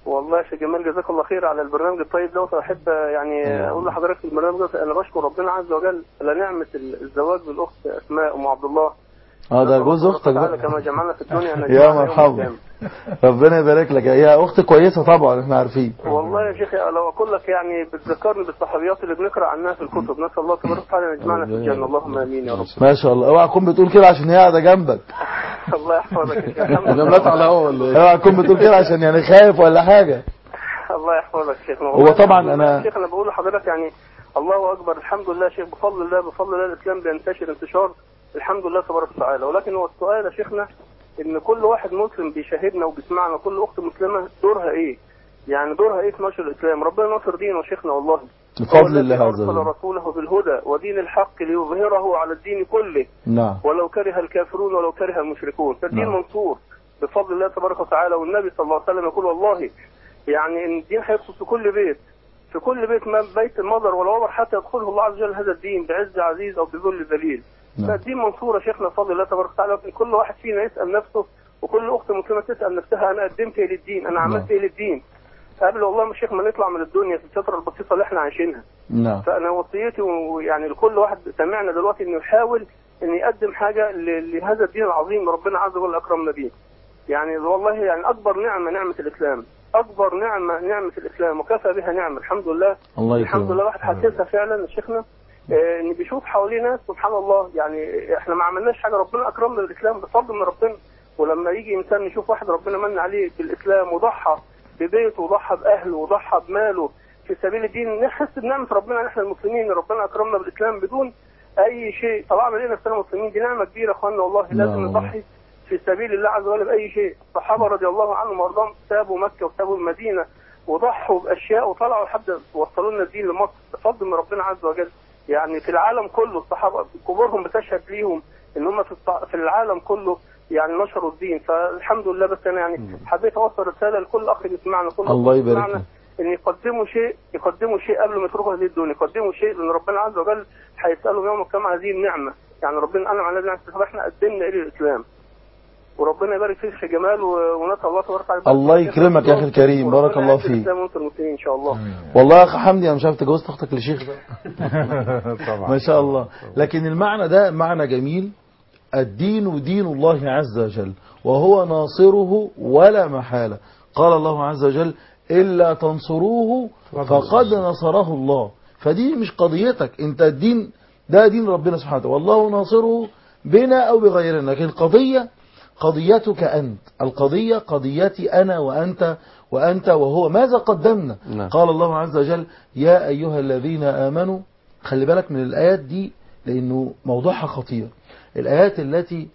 والله يا شيخ جمال جزاك الله خير على البرنامج الطيب ده. واحب يعني اقول لحضرتك في البرنامج ده انا بشكر ربنا عز وجل على نعمه الزواج بالاخت اسماء ام عبد الله. ده جوز اختك بقى كما جمعنا في الدنيا يا مرحبا، ربنا يبارك لك. هي اخت كويسه طبعا، احنا عارفين. والله يا شيخ لو اقول لك يعني بتذكرني بالصحابيات اللي بنقرا عنها في الكتب. نسال الله تبارك وتعالى ان يجمعنا في الجنه، اللهم امين يا رب. ما شاء الله. اوعى تكون بتقول كده عشان هي قاعده جنبك. الله يحفظك يا شيخ. جملات على هو ولا ايه؟ اوعى تكون بتقول كده عشان يعني خايف ولا حاجه. الله يحفظك يا شيخ. هو طبعا انا شيخ انا بقول لحضرتك يعني الله اكبر، الحمد لله يا شيخ، بفضل الله الاسلام بينتشر انتشار الحمد لله تبارك وتعالى. ولكن هو السؤال يا شيخنا ان كل واحد مسلم بيشاهدنا وبيسمعنا، كل اخت مسلمه دورها ايه؟ يعني دورها ايه في نشر الاسلام؟ ربنا نصر دينه يا شيخنا والله. بفضل الله عز وجل. ارسل رسوله بالهدى ودين الحق ليظهره على الدين كله. نعم. ولو كره الكافرون ولو كره المشركون، فالدين منصور بفضل الله تبارك وتعالى. والنبي صلى الله عليه وسلم يقول والله يعني ان الدين هيدخل في كل بيت، في كل بيت، ما بيت المضر ولا وبر حتى يدخله الله عز وجل هذا الدين بعز عزيز او بذل ذليل. فالدين منصور يا شيخنا بفضل الله تبارك وتعالى. كل واحد فينا يسال نفسه، وكل اخت مسلمه تسال نفسها انا قدمت ايه للدين؟ انا عملت ايه للدين؟ قبل والله يا شيخ ما نطلع من الدنيا في الفتره البسيطه اللي احنا عايشينها. نعم. فانا وصيتي يعني لكل واحد سمعنا دلوقتي انه يحاول ان يقدم حاجه لهذا الدين العظيم ربنا عز وجل اكرمنا بيه. يعني والله يعني اكبر نعمه الاسلام، اكبر نعمه الاسلام، وكفى بها نعمه. الحمد لله. الله يكرمك. الحمد لله. واحد حاسسها فعلا يا شيخنا ان بيشوف حوالينا سبحان الله. يعني احنا ما عملناش حاجه، ربنا اكرمنا بالاسلام بفضل من ربنا. ولما يجي انسان يشوف واحد ربنا من عليه بالاسلام وضحى ببيته وضحى باهله وضحى بماله في سبيل الدين، نحس بنعمه ربنا. احنا المسلمين ربنا اكرمنا بالاسلام بدون اي شيء، طلعنا لنا نفسنا مسلمين، دي نعمه كبيره يا اخوانا والله. لازم نضحي في سبيل الله عز وجل باي شيء. الصحابه رضي الله عنهم وارضاهم سابوا مكه وسابوا المدينه وضحوا باشياء وطلعوا لحد وصلوا لنا الدين لمصر بفضل من ربنا عز وجل. يعني في العالم كله الصحابه كبرهم بتشهد ليهم ان هم في العالم كله يعني نشروا الدين. فالحمد لله. بس انا يعني حبيت اوصل رساله لكل اخ بيسمعنا، كل الله يبارك فيك، ان يقدموا شيء قبل ما يتركوا هذه الدنيا، يقدموا شيء لان ربنا عز وجل هيسالهم يوم القيامه هذه النعمه. يعني ربنا انعم علينا نعمه، احنا قدمنا الى الاسلام. وربنا يبارك فيك يا جمال، ونسال الله تبارك وتعالى. الله يكرمك يا اخي الكريم، بارك الله فيك. ان شاء الله. والله يا اخي حمدي انا مش عارف تجوزت اختك لشيخ طبعا ما شاء الله. لكن المعنى ده معنى جميل. الدين دين الله عز وجل وهو ناصره ولا محالة. قال الله عز وجل إلا تنصروه فقد نصره الله. فدي مش قضيتك انت، الدين ده دين ربنا سبحانه وتعالى والله ناصره بنا أو بغيرنا. لكن القضية قضيتك أنت، القضية قضيتي أنا وأنت وهو. ماذا قدمنا؟ قال الله عز وجل يا أيها الذين آمنوا. خلي بالك من الآيات دي لأنه موضوعها خطير. الآيات التي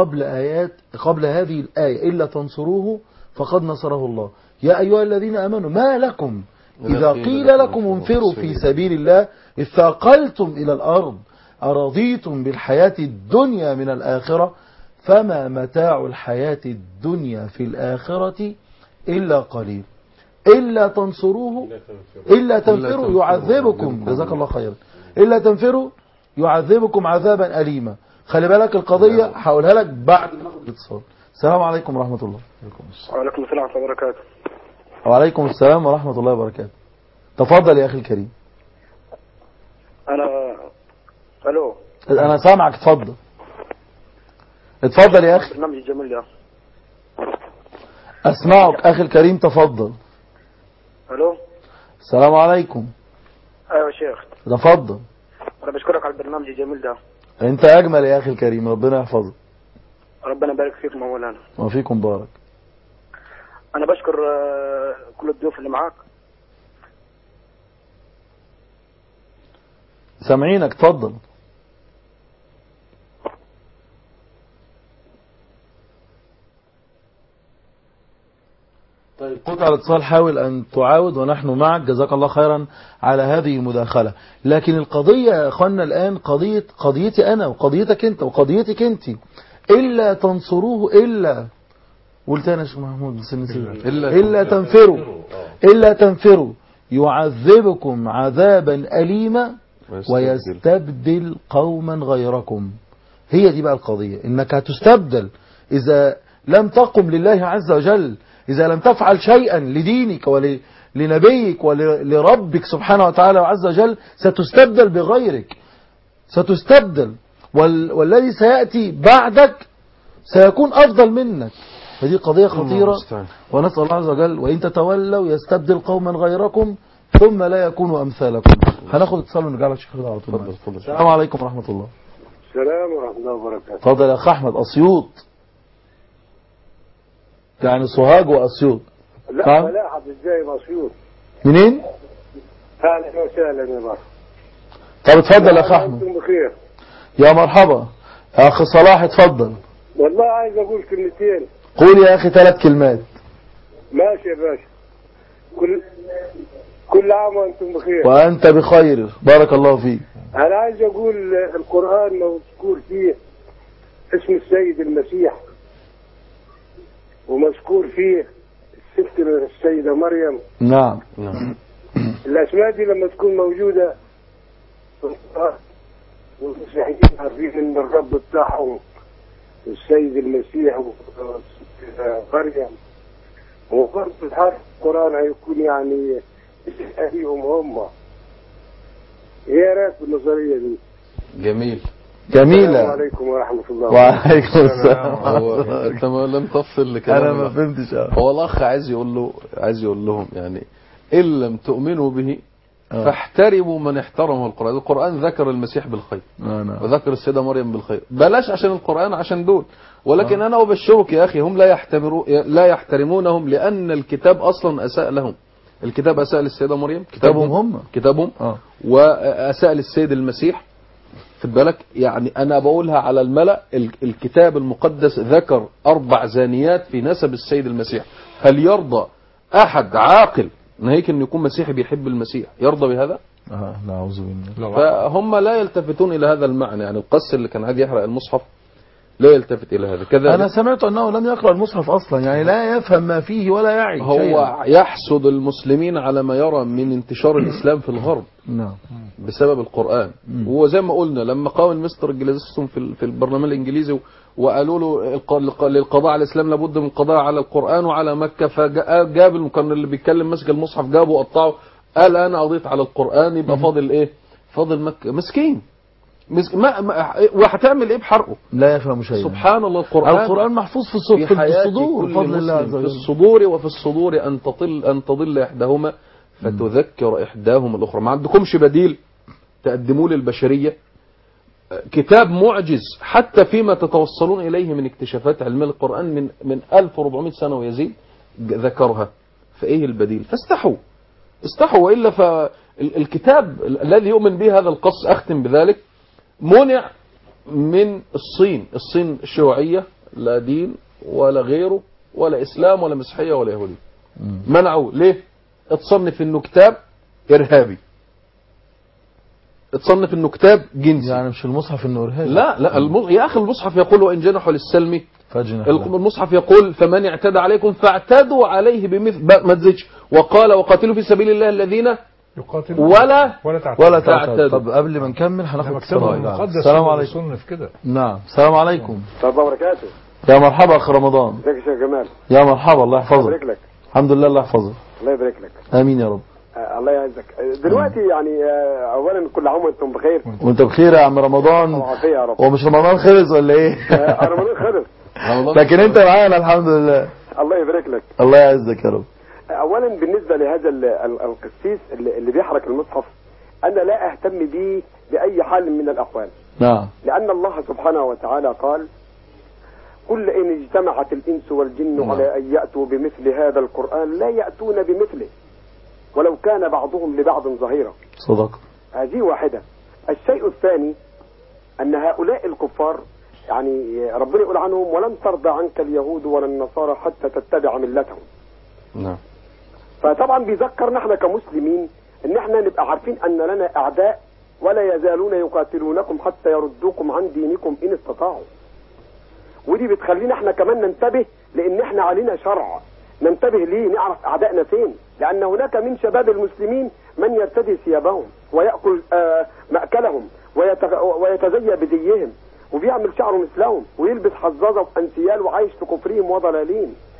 قبل هذه الآية إلا تنصروه فقد نصره الله. يا أيها الذين آمنوا ما لكم إذا قيل لكم انفروا في سبيل الله اثاقلتم إلى الأرض أرضيتم بالحياة الدنيا من الآخرة فما متاع الحياة الدنيا في الآخرة إلا قليل. إلا تنصروه إلا تنفروا يعذبكم. جزاك الله خيرا. إلا تنفروا يعذبكم عذابا أليما. خلي بالك القضية هقولها لك بعد ما ناخد الاتصال. السلام عليكم ورحمة الله. وعليكم السلام ورحمة الله وبركاته. وعليكم السلام ورحمة الله وبركاته. تفضل يا أخي الكريم. ألو. أنا سامعك. اتفضل يا أخي. برنامج جميل يا أسمعك أخي الكريم، تفضل. ألو. السلام عليكم. أيوة يا شيخ. تفضل. أنا بشكرك على البرنامج الجميل ده. أنت أجمل يا أخي الكريم، ربنا يحفظك. ربنا يبارك فيك مولانا. وفيكم بارك. أنا بشكر كل الضيوف اللي معاك. سامعينك، تفضل. طيب قطع الاتصال، حاول أن تعاود ونحن معك. جزاك الله خيرا على هذه المداخلة. لكن القضية يا أخوانا الآن قضيتي أنا وقضيتك أنت وقضيتك أنت. إلا تنصروه إلا قلت أنا شيخ محمود إلا تنفروا يعذبكم عذابا أليما ويستبدل قوما غيركم. هي دي بقى القضية، إنك هتستبدل إذا لم تقم لله عز وجل إذا لم تفعل شيئا لدينك ولنبيك ولربك سبحانه وتعالى وعز وجل ستستبدل بغيرك، ستستبدل، والذي سيأتي بعدك سيكون أفضل منك. فدي قضية خطيرة، ونسأل الله عز وجل وإن تتولوا يستبدل قوما غيركم ثم لا يكونوا أمثالكم. هناخد اتصال ونرجع لك شيخ رضا على طول. السلام عليكم ورحمة الله. السلام ورحمة الله وبركاته. اتفضل يا أخ أحمد. أسيوط يعني سوهاج وأسيوط. لا ملاحظ ازاي بأسيوط. منين؟ أهلا وسهلا يا مرحبا. طب اتفضل يا أخ أحمد. أنتم بخير. يا مرحبا. يا أخ صلاح اتفضل. والله عايز أقول كلمتين. قول يا أخي 3 كلمات. ماشي يا باشا. كل عام وأنتم بخير. وأنت بخير بارك الله فيك. أنا عايز أقول القرآن مذكور فيه اسم السيد المسيح، ومذكور فيه السيدة مريم. نعم. الأسماء دي لما تكون موجودة في القرآن والمسيحيين عارفين إن الرب بتاعهم السيد المسيح ومريم، وفرض الحرف القرآن هيكون يعني أهليهم هم. ايه رايك بالنظريه دي؟ جميلة. السلام عليكم ورحمة الله. وعليكم السلام. انت ما لم تفصل لكلام. انا ما فهمتش. هو الاخ عايز يقول لهم يعني ان لم تؤمنوا به فاحترموا من احترمه القرآن. القرآن ذكر المسيح بالخير وذكر السيدة مريم بالخير، بلاش عشان القرآن عشان دول. ولكن انا ابشرك يا اخي هم لا يحترمونهم لان الكتاب اصلا اساء لهم. الكتاب اساء للسيدة مريم، كتابهم واساء للسيد المسيح. خد بالك يعني انا بقولها على الملأ. الكتاب المقدس ذكر 4 زانيات في نسب السيد المسيح. هل يرضى احد عاقل ناهيك ان يكون مسيحي بيحب المسيح يرضى بهذا؟ لا اعوذ بالله. فهم لا يلتفتون الى هذا المعنى. يعني القس اللي كان عايز يحرق المصحف لا يلتفت الى هذا. كذلك انا سمعت انه لم يقرأ المصحف اصلا، يعني لا يفهم ما فيه ولا يعي هو شيئا. يحسد المسلمين على ما يرى من انتشار الاسلام في الغرب بسبب القرآن. وهو زي ما قلنا لما قام المستر جليسون في البرلمان الانجليزي وقالوا له للقضاء على الاسلام لابد من القضاء على القرآن وعلى مكة، فجاب المكان اللي بيتكلم ماسك المصحف جابه وقطعه، قال انا قضيت على القرآن يبقى فاضل ايه؟ فاضل مكة. مسكين وهتعمل ايه بحرقه؟ لا يفهم شيئا. سبحان الله. القرآن محفوظ في الصدور بفضل الله عز وجل. في الصدور وفي الصدور أن تضل إحداهما فتذكر إحداهما الأخرى. ما عندكمش بديل تقدموه للبشرية؟ كتاب معجز حتى فيما تتوصلون إليه من اكتشافات علمية. القرآن من 1400 سنة ويزيد ذكرها. فإيه البديل؟ استحوا وإلا فالكتاب الذي يؤمن به هذا القص أختم بذلك منع من الصين الشيوعية، لا دين ولا غيره ولا إسلام ولا مسيحية ولا يهودية. منعوا ليه؟ اتصنف انه كتاب إرهابي، اتصنف انه كتاب جنسي. يعني مش المصحف انه إرهابي. لا يا أخي المصحف يقول وإن جنحوا للسلم المصحف يقول فمن اعتدى عليكم فاعتدوا عليه بمثل ما تزيدش. وقال وقاتلوا في سبيل الله الذين ولا تعتدوا. طب قبل ما نكمل هناخد السلام عليكم. نعم السلام عليكم. الله وبركاته. يا مرحبا اخ رمضان. ازيك يا شيخ جمال؟ يا مرحبا الله يحفظك. الله يبارك لك. الحمد لله الله يحفظك. الله يبارك لك. امين يا رب. الله يعزك. دلوقتي يعني اولا كل عام وانتم بخير. وانت بخير يا عم رمضان. وعافيه يا رب. هو مش رمضان خلص ولا ايه؟ رمضان خلص. لكن انت معانا الحمد لله. الله يبارك لك. الله يعزك يا رب. اولا بالنسبه لهذا القسيس اللي بيحرك المصحف انا لا اهتم به باي حال من الاحوال. نعم. لان الله سبحانه وتعالى قال قل ان اجتمعت الانس والجن على ان ياتوا بمثل هذا القران لا ياتون بمثله ولو كان بعضهم لبعض ظهيرا. صدق. هذه واحده. الشيء الثاني ان هؤلاء الكفار يعني ربنا يقول عنهم ولن ترضى عنك اليهود ولا النصارى حتى تتبع ملتهم. نعم. فطبعا بيذكرنا احنا كمسلمين ان احنا نبقى عارفين ان لنا اعداء ولا يزالون يقاتلونكم حتى يردوكم عن دينكم ان استطاعوا. ودي بتخلينا احنا كمان ننتبه لان احنا علينا شرع. ننتبه ليه؟ نعرف اعدائنا فين. لان هناك من شباب المسلمين من يرتدي ثيابهم ويأكل مأكلهم ويتزيى بزيهم وبيعمل شعره مثلهم ويلبس حظاظه وانسيال وعايش في كفرهم وضلالين.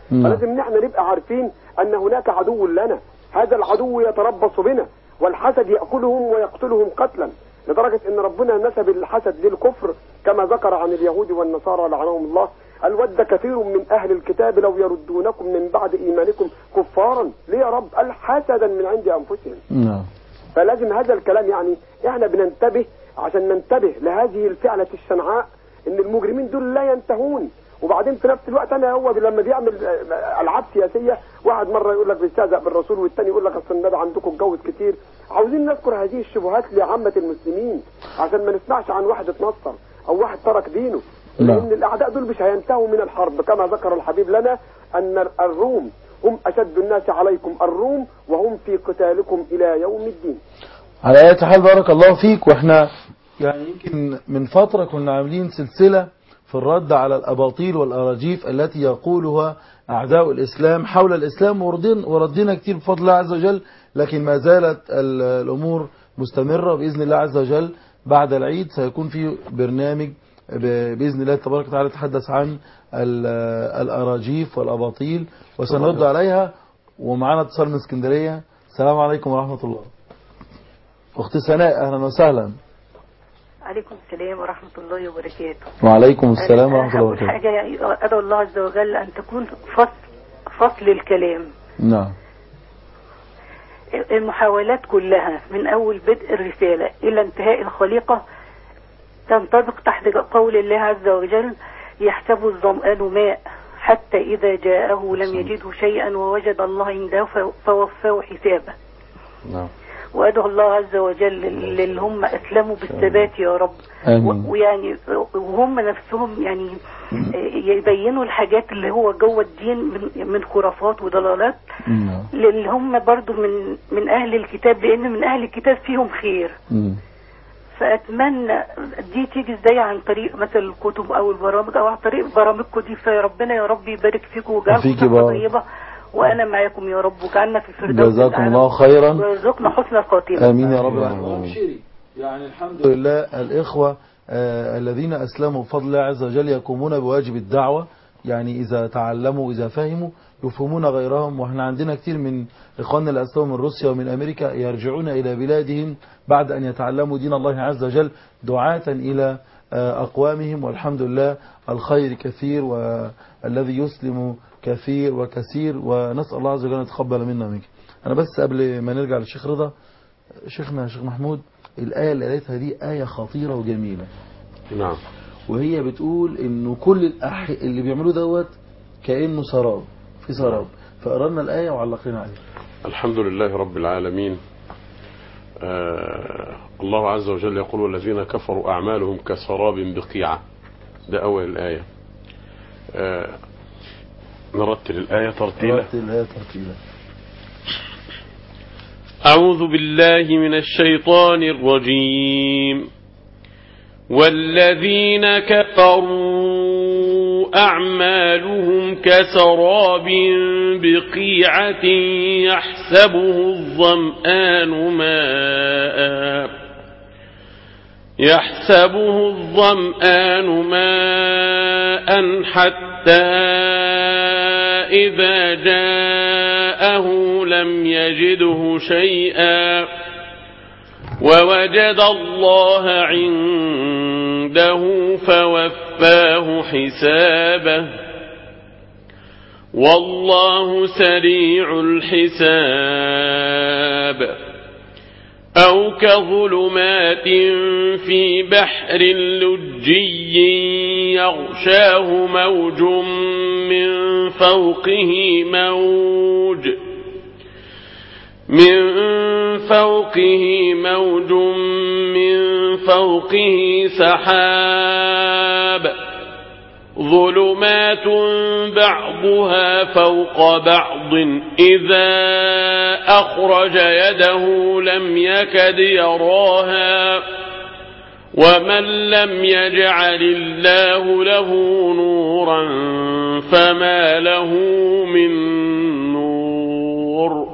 فلازم نحن نبقى عارفين أن هناك عدو لنا، هذا العدو يتربص بنا، والحسد يأكلهم ويقتلهم قتلا، لدرجة أن ربنا نسب الحسد للكفر كما ذكر عن اليهود والنصارى لعنهم الله، قال ود كثير من أهل الكتاب لو يردونكم من بعد إيمانكم كفارا. ليه يا رب؟ قال حسدا من عند أنفسهم. فلازم هذا الكلام يعني احنا بننتبه عشان ننتبه لهذه الفعلة الشنعاء، ان المجرمين دول لا ينتهون. وبعدين في نفس الوقت انا هو لما بيعمل العاب سياسيه، واحد مره يقول لك بيستهزأ بالرسول، والثاني يقول لك اصل النبي عندكم اتجوز كتير. عاوزين نذكر هذه الشبهات لعامه المسلمين عشان ما نسمعش عن واحد اتنصر او واحد ترك دينه، لان الاعداء دول مش هينتهوا من الحرب. كما ذكر الحبيب لنا ان الروم هم اشد الناس عليكم الروم وهم في قتالكم الى يوم الدين. على اي حال بارك الله فيك. واحنا يعني يمكن من فترة كنا عاملين سلسلة في الرد على الأباطيل والأراجيف التي يقولها أعداء الإسلام حول الإسلام، وردنا كتير بفضل الله عز وجل، لكن ما زالت الأمور مستمرة بإذن الله عز وجل. بعد العيد سيكون في برنامج بإذن الله تبارك وتعالى يتحدث عن الأراجيف والأباطيل وسنرد عليها. ومعنا اتصال من اسكندرية. السلام عليكم ورحمة الله. أختي سناء أهلا وسهلا. عليكم السلام ورحمة الله وبركاته. وعليكم السلام ورحمة الله وبركاته. حاجة يعني أدعو الله عز وجل أن تكون فصل الكلام. نعم. المحاولات كلها من أول بدء الرسالة إلى انتهاء الخليقة تنطبق تحت قول الله عز وجل: يحسب الظمآن ماء حتى إذا جاءه لم يجده شيئا ووجد الله عنده فوفاه حسابه. نعم. وأدعو الله عز وجل اللي هم أسلموا بالثبات يا رب، ويعني وهم نفسهم يعني يبينوا الحاجات اللي هو جوه الدين من خرافات وضلالات اللي هم برضو من أهل الكتاب، لأن من أهل الكتاب فيهم خير. فأتمنى دي تيجي ازاي عن طريق مثل الكتب أو البرامج أو عن طريق برامجكم دي. فربنا يا رب يبارك فيكم ويجعلكم طيبة، وأنا معاكم يا رب، وجعلنا في الفردوس. جزاكم الله خيرا ويرزقنا حسن الخاتمة. آمين يا رب العالمين. يعني الحمد لله الإخوة الذين أسلموا بفضل الله عز وجل يقومون بواجب الدعوة، يعني إذا تعلموا إذا فهموا يفهمون غيرهم. وإحنا عندنا كتير من إخواننا اللي أسلموا من روسيا ومن أمريكا يرجعون إلى بلادهم بعد أن يتعلموا دين الله عز وجل دعاة إلى أقوامهم، والحمد لله الخير كثير والذي يسلم كثير وكثير، ونسأل الله عز وجل أن يتقبل منا منك. أنا بس قبل ما نرجع للشيخ رضا، شيخنا شيخ محمود، الآية اللي قالتها دي آية خطيرة وجميلة. نعم. وهي بتقول إنه كل اللي بيعملوه دوت كأنه سراب في سراب. فقرأنا الآية وعلقنا عليها. الحمد لله رب العالمين. الله عز وجل يقول: والذين كفروا أعمالهم كسراب بقيعة. ده أول الآية. نرتل الآية ترتيلا. أعوذ بالله من الشيطان الرجيم. والذين كفروا أعمالهم كسراب بقيعة يحسبه الظمآن ماء حتى إذا جاءه لم يجده شيئا ووجد الله عنده فوفاه حسابه والله سريع الحساب. أو كظلمات في بحر لجي يغشاه موج من فوقه سحاب ظلمات بعضها فوق بعض إذا أخرج يده لم يكد يراها ومن لم يجعل الله له نورا فما له من نور.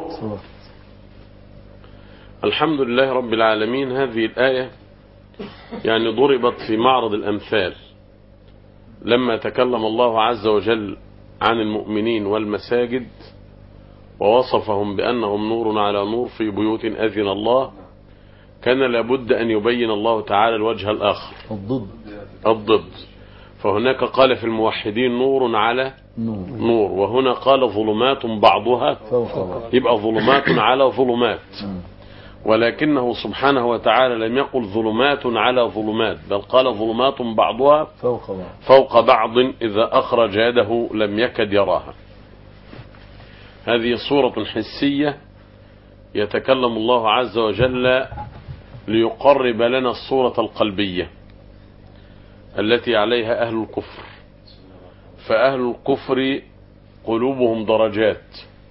الحمد لله رب العالمين. هذه الآية يعني ضربت في معرض الأمثال لما تكلم الله عز وجل عن المؤمنين والمساجد ووصفهم بأنهم نور على نور في بيوت أذن الله، كان لابد أن يبين الله تعالى الوجه الآخر، الضد. فهناك قال في الموحدين نور على نور، وهنا قال ظلمات بعضها يبقى ظلمات على ظلمات، ولكنه سبحانه وتعالى لم يقل ظلمات على ظلمات، بل قال ظلمات بعضها فوق بعض إذا أخرج يده لم يكد يراها. هذه صورة حسية يتكلم الله عز وجل ليقرب لنا الصورة القلبية التي عليها أهل الكفر. فأهل الكفر قلوبهم درجات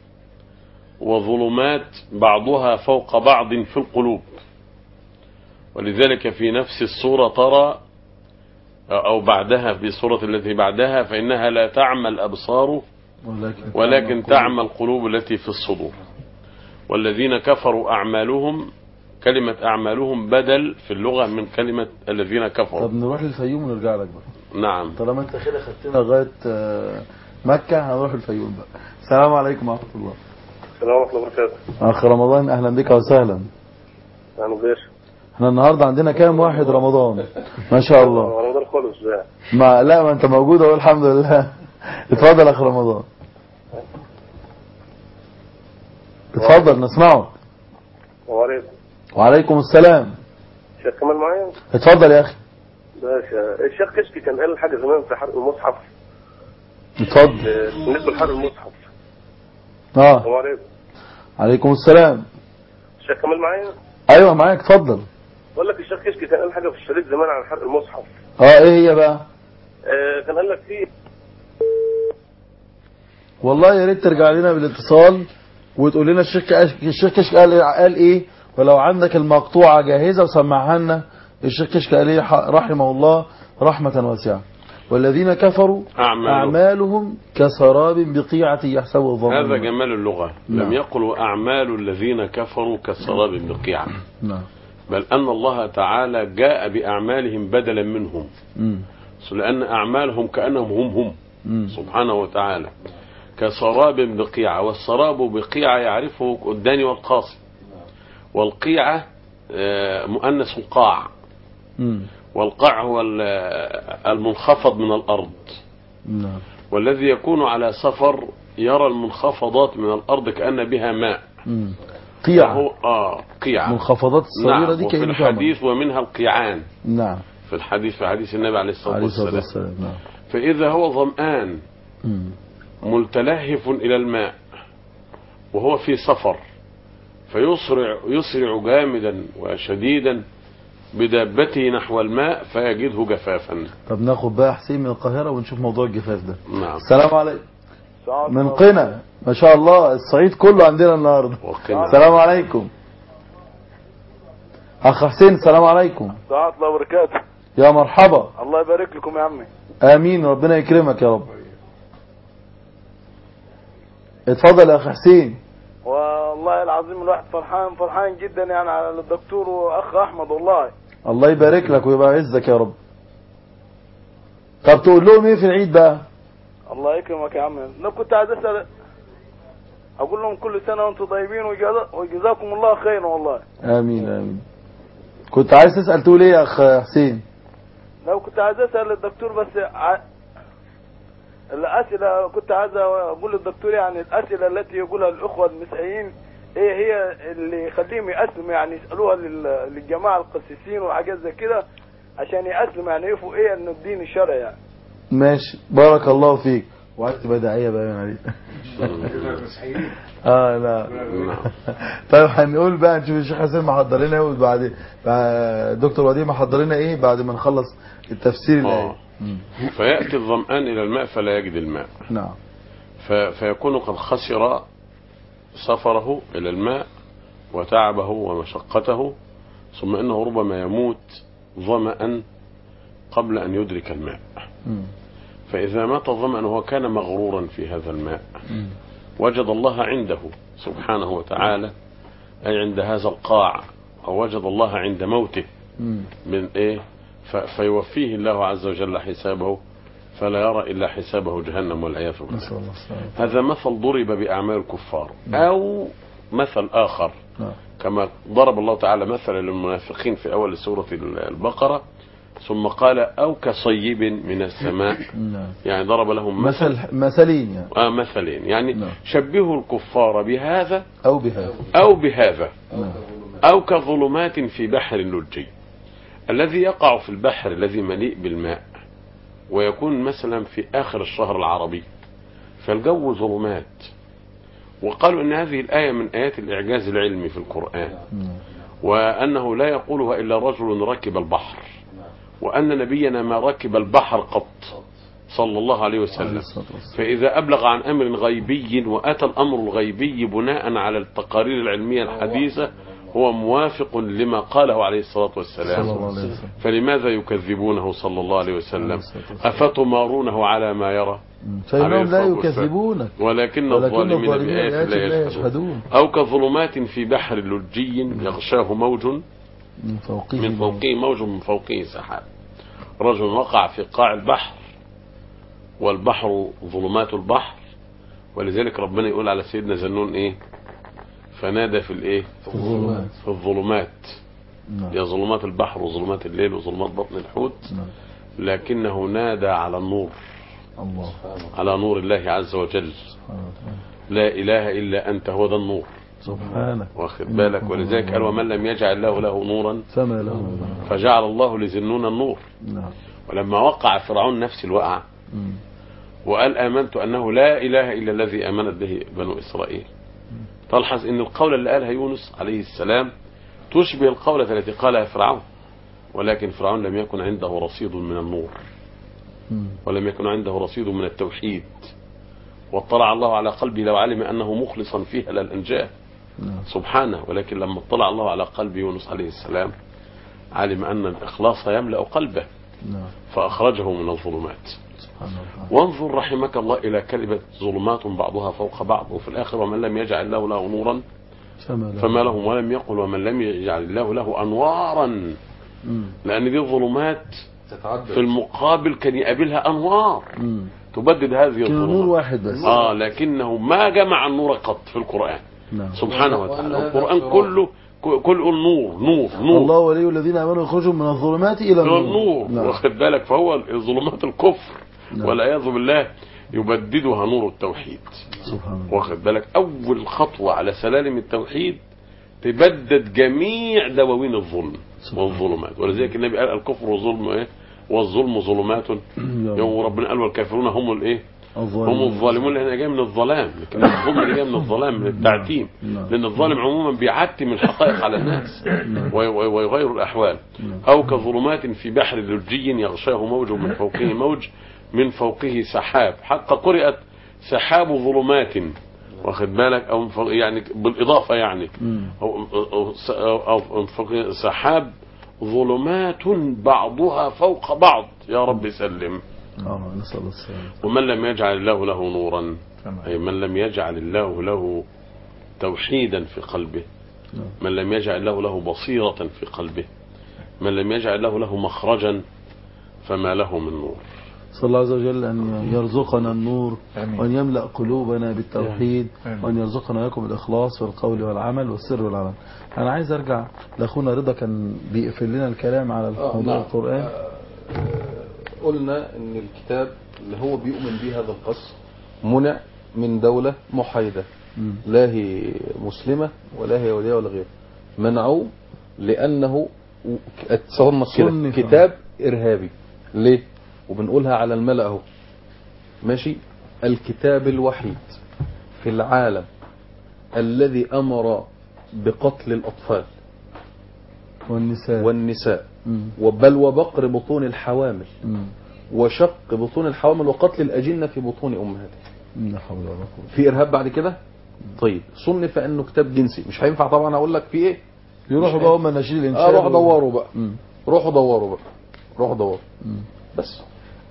وظلمات بعضها فوق بعض في القلوب، ولذلك في نفس الصورة ترى أو بعدها في الصورة التي بعدها فإنها لا تعمى الأبصار ولكن تعمى القلوب التي في الصدور. والذين كفروا أعمالهم، كلمة أعمالهم بدل في اللغة من كلمة الذين كفروا. طب نروح للفيوم ونرجع لك بقى. نعم. طالما انت كده خدتنا لغاية مكة هنروح الفيوم بقى. السلام عليكم ورحمة الله. السلام ورحمة الله وبركاته. أخ رمضان أهلا بك وسهلا. أهلا بك. احنا النهاردة عندنا كام واحد رمضان ما شاء الله. رمضان خالص بقى. ما انت موجود اهو الحمد لله. اتفضل اخ رمضان. اتفضل نسمعه. وعليكم. وعليكم السلام. الشيخ كمال معايا؟ اتفضل يا اخي. باشا الشيخ كشكي كان قال حاجة زمان في حرق المصحف. اتفضل. بالنسبة لحرق المصحف. وعليكم. عليكم السلام. الشيخ كمال معايا؟ ايوه معاك اتفضل. بقول لك الشيخ كشكي كان قال حاجة في الشريط زمان عن حرق المصحف. ايه هي بقى؟ كان قال لك فيه. والله يا ريت ترجع لنا بالاتصال وتقول لنا الشيخ كشك قال ايه، ولو عندك المقطوعة جاهزة وسمعها لنا. الشيخ كشك قال ايه رحمه الله رحمة واسعة؟ والذين كفروا أعمالهم كسراب بقيعة يحسبه الظمآن. هذا جمال اللغة. لم يقلوا أعمال الذين كفروا كسراب بقيعة، بل أن الله تعالى جاء بأعمالهم بدلا منهم، لأن أعمالهم كأنهم هم سبحانه وتعالى كسراب بقيعة. والسراب بقيعة يعرفه الداني والقاصي، والقيعة مؤنث القاع، والقاع هو المنخفض من الأرض. والذي يكون على سفر يرى المنخفضات من الأرض كأن بها ماء. قيعة. قيعة منخفضات الصغيرة دي. وفي الحديث ومنها القيعان. نعم. في حديث النبي عليه الصلاة والسلام. نعم. فإذا هو ظمآن ملتلهف إلى الماء وهو في سفر فيسرع جامدا وشديدا بدابته نحو الماء فيجده جفافا. طب ناخد بقى حسين من القاهرة ونشوف موضوع الجفاف ده. نعم. السلام عليكم. من قنا ما شاء الله الصعيد كله عندنا النهارده. السلام عليكم اخ حسين. السلام عليكم. ورحمة الله وبركاته. يا مرحبا. الله يبارك لكم يا عمي. امين ربنا يكرمك يا رب. اتفضل يا اخ حسين. والله العظيم الواحد فرحان جدا يعني على الدكتور واخ احمد. والله الله يبارك لك ويبقى عزك يا رب. طب تقول لهم ايه في العيد بقى؟ الله يكرمك يا عم. انا كنت عايز اسال اقول لهم كل سنه وانتم طيبين وجزاكم الله خيرا. والله امين امين. كنت عايز تسال تقول ايه يا اخ حسين؟ لو كنت عايز اسال الدكتور بس الاسئله كنت عايز اقول للدكتور يعني الاسئله التي يقولها الاخوه المسيحيين ايه هي اللي يخليهم يسلموا يعني يسالوها للجماعه القسيسين وحاجات زي كده عشان يسلموا يعني يفوا ايه انه الدين الشرعي يعني. ماشي بارك الله فيك. وعايز تبقى داعيه بقى يا علي. لا طيب هنقول بقى نشوف الشيخ حسين محضر لنا ايه وبعد دكتور وديع محضر لنا ايه بعد ما نخلص التفسير الايه. فياتي الظمآن الى الماء فلا يجد الماء. نعم. فيكون قد خسر سفره الى الماء وتعبه ومشقته، ثم انه ربما يموت ظمأ قبل ان يدرك الماء. فإذا مات ظمأ وهو كان مغرورا في هذا الماء وجد الله عنده سبحانه وتعالى، أي عند هذا القاع، أو وجد الله عند موته من إيه فيوفيه الله عز وجل حسابه فلا يرى إلا حسابه جهنم والعياذ بالله. هذا مثل ضرب بأعمال الكفار. أو مثل آخر كما ضرب الله تعالى مثلا للمنافقين في أول سورة البقرة ثم قال أو كصيب من السماء. يعني ضرب لهم مثلين يعني. مثلين يعني شبهوا الكفار بهذا أو بهذا أو كظلمات في بحر لجي. الذي يقع في البحر الذي مليء بالماء ويكون مثلا في آخر الشهر العربي فالجو ظلمات. وقالوا أن هذه الآية من آيات الإعجاز العلمي في القرآن وأنه لا يقولها إلا رجل ركب البحر وأن نبينا ما ركب البحر قط صلى الله عليه وسلم. فإذا أبلغ عن أمر غيبي وأتى الأمر الغيبي بناء على التقارير العلمية الحديثة هو موافق لما قاله عليه الصلاة والسلام. فلماذا يكذبونه صلى الله عليه وسلم؟ أفتمارونه على ما يرى؟ فإنهم لا يكذبونك ولكن الظالمين بآيات لا يشهدون. أو كظلمات في بحر لجي يغشاه موج من فوقه موج من فوقه سحاب. رجل وقع في قاع البحر والبحر ظلمات البحر ولذلك ربنا يقول على سيدنا ذنون ايه؟ فنادى في الايه؟ في الظلمات. يا ظلمات البحر وظلمات الليل وظلمات بطن الحوت لكنه نادى على النور على نور الله عز وجل. لا إله إلا أنت هو ذا النور سبحانك واخد بالك. ولذلك قال ومن لم يجعل الله له نورا فجعل الله لذنون النور. ولما وقع فرعون نفس الوقعة وقال آمنت أنه لا إله إلا الذي آمنت به بنو إسرائيل تلحظ أن القول اللي قالها يونس عليه السلام تشبه القولة التي قالها فرعون. ولكن فرعون لم يكن عنده رصيد من النور ولم يكن عنده رصيد من التوحيد واطلع الله على قلبه لو علم أنه مخلصا فيها للأنجاه سبحانه. ولكن لما اطلع الله على قلب يونس عليه السلام علم أن الإخلاص يملأ قلبه فأخرجه من الظلمات. وانظر رحمك الله إلى كلمة ظلمات بعضها فوق بعض وفي الآخر ومن لم يجعل الله له نورا فما لهم ولم يقل ومن لم يجعل الله له أنوارا لأن دي ظلمات في المقابل كان يقابلها أنوار تبدد هذه الظلمات نور واحد بس لكنه ما جمع النور قط في القرآن سبحانه وتعالى. القرآن كله نور نور نور. الله ولي الذين آمنوا يخرجوا من الظلمات إلى النور واخد بالك. فهو ظلمات الكفر والعياذ بالله يبددها نور التوحيد واخد بالك. أول خطوة على سلالم التوحيد تبدد جميع دواوين الظلم والظلمات. ولذلك النبي قال الكفر والظلم ايه؟ والظلم ظلمات يوم ربنا قال والكافرون هم الايه؟ هم الظالمون لأنه جاي من الظلام. لكن الظلم اللي جاي من الظلام من التعتيم لأن الظالم عموما بيعتم الحقائق على الناس ويغير الأحوال. أو كظلمات في بحر لجي يغشاه موج من فوقه موج من فوقه سحاب. حتى قرأت سحاب ظلمات واخد بالك أو يعني بالإضافة يعني أو سحاب ظلمات بعضها فوق بعض يا رب سلم. نسأل السلام. ومن لم يجعل الله له نورا أي من لم يجعل الله له توحيدا في قلبه من لم يجعل له بصيرة في قلبه من لم يجعل له مخرجا فما له من نور. صلى الله عز وجل أن يرزقنا النور وأن يملأ قلوبنا بالتوحيد وأن يرزقنا لكم الإخلاص والقول والعمل والسر والعمل. أنا عايز أرجع لأخونا رضا كان بيقفل لنا الكلام على موضوع القرآن. قلنا ان الكتاب اللي هو بيؤمن به هذا القصر منع من دولة محايدة لا هي مسلمة ولا هي يهودية ولا غيره. منعوه لأنه تصورنا كده كتاب إرهابي. ليه؟ وبنقولها على الملأ اهو ماشي. الكتاب الوحيد في العالم الذي أمر بقتل الأطفال والنساء وبل وبقر بطون الحوامل وشق بطون الحوامل وقتل الأجنة في بطون أمهاتهم. في إرهاب بعد كده؟ طيب صنف أنه كتاب جنسي مش هينفع طبعا أقول لك في إيه. يروحوا بقى هم ناشرين الإنشاء روحوا دوروا بقى روحوا دوروا بس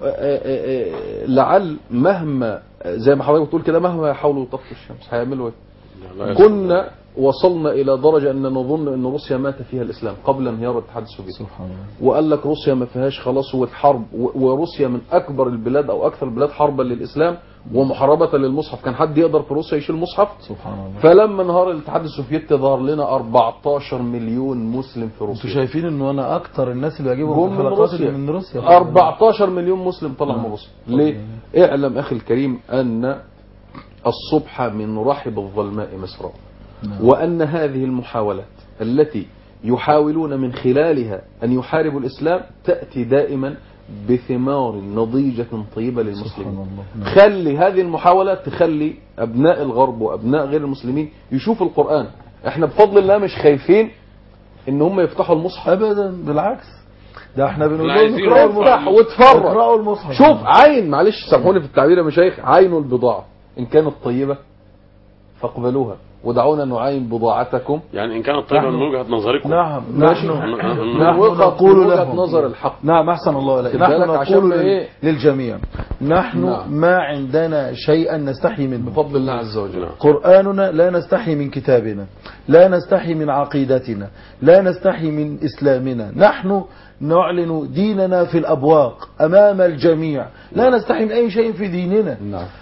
لعل مهما زي ما حضرتك بتقول كده مهما يحاولوا يطفوا الشمس هيعملوا ايه. وصلنا إلى درجة أن نظن أن روسيا مات فيها الإسلام قبل انهيار الاتحاد السوفيتي. سبحان الله. وقال لك روسيا ما فيهاش خلاص والحرب، وروسيا من أكبر البلاد أو أكثر البلاد حربا للإسلام ومحاربة للمصحف. كان حد يقدر في روسيا يشيل مصحف؟ سبحان الله. فلما انهار الاتحاد السوفيتي ظهر لنا 14 مليون مسلم في روسيا. انتوا شايفين انه انا اكتر الناس اللي بجيبهم في الحلقات من روسيا. 14 مليون مسلم طلع من روسيا. ليه؟ اعلم أخي الكريم أن الصبح من رحب الظلماء مسرى، وأن هذه المحاولات التي يحاولون من خلالها أن يحاربوا الإسلام تأتي دائما بثمار نضيجة طيبة للمسلمين. خلي هذه المحاولات تخلي أبناء الغرب وأبناء غير المسلمين يشوفوا القرآن. احنا بفضل الله مش خايفين ان هم يفتحوا المصحف ابدا، بالعكس ده احنا بنقول لهم اقرأوا المصحف واتفرج. اقرأوا المصحف. شوف عين، معلش سامحوني في التعبير يا مشايخ، عينوا البضاعة إن كانت طيبة فاقبلوها ودعونا نعاين بضاعتكم. يعني إن كانت طيبة من وجهة نظركم. نعم ماشي. نحن نقول لهم نظر الحق. نعم أحسن الله إليك. نحن نقول للجميع نحن ما عندنا شيئا نستحي منه بفضل الله عز وجل. قرآننا لا نستحي من كتابنا، لا نستحي من عقيدتنا، لا نستحي من إسلامنا. نحن نعلن ديننا في الأبواق أمام الجميع، لا نستحي من أي شيء في ديننا.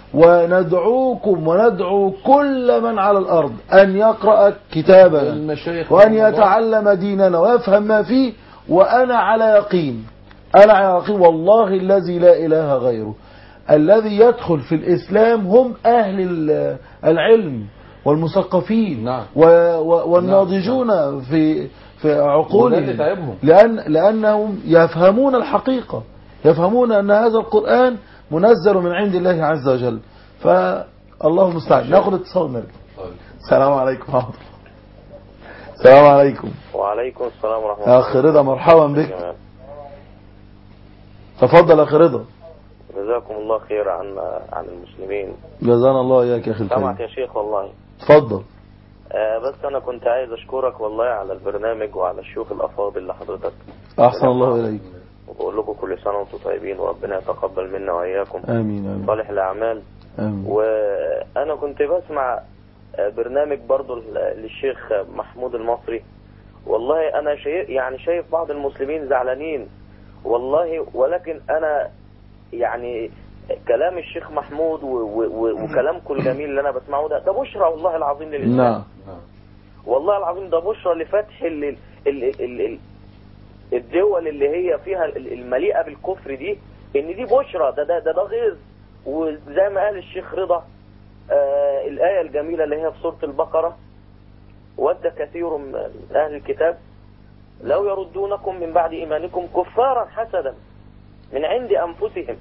وندعوكم وندعو كل من على الأرض أن يقرأ كتابنا وأن يتعلم ديننا ويفهم ما فيه. وأنا على يقين، أنا على يقين والله الذي لا إله غيره، الذي يدخل في الإسلام هم أهل العلم والمثقفين والناضجون في عقولهم، لأنهم يفهمون الحقيقة، يفهمون أن هذا القرآن منزل من عند الله عز وجل. فالله المستعان. ناخذ اتصال ونرجع. السلام عليكم ورحمة الله. السلام عليكم. وعليكم السلام ورحمة الله. أخ رضا مرحبا بك. تفضل أخ رضا. جزاكم الله خير عن المسلمين. جزانا الله إياك يا أخي الكريم. سمعت يا شيخ والله. تفضل. بس أنا كنت عايز أشكرك والله على البرنامج وعلى الشيوخ الأفاضل لحضرتك. أحسن الله إليك. وبقول لكم كل سنة وانتم طيبين وربنا يتقبل منا وإياكم. آمين آمين. صالح الأعمال. آمين. وأنا كنت بسمع برنامج برضو للشيخ محمود المصري. والله أنا شايف بعض المسلمين زعلانين والله، ولكن أنا يعني كلام الشيخ محمود وكلامكم الجميل اللي أنا بسمعه ده بشرى والله العظيم للإسلام. نعم. والله العظيم ده بشرى لفتح الدول اللي هي فيها المليئة بالكفر دي، ان دي بشرى، ده غيظ. وزي ما قال الشيخ رضا الآية الجميلة اللي هي في سورة البقرة: ود كثير من أهل الكتاب لو يردونكم من بعد إيمانكم كفارا حسدا من عند أنفسهم.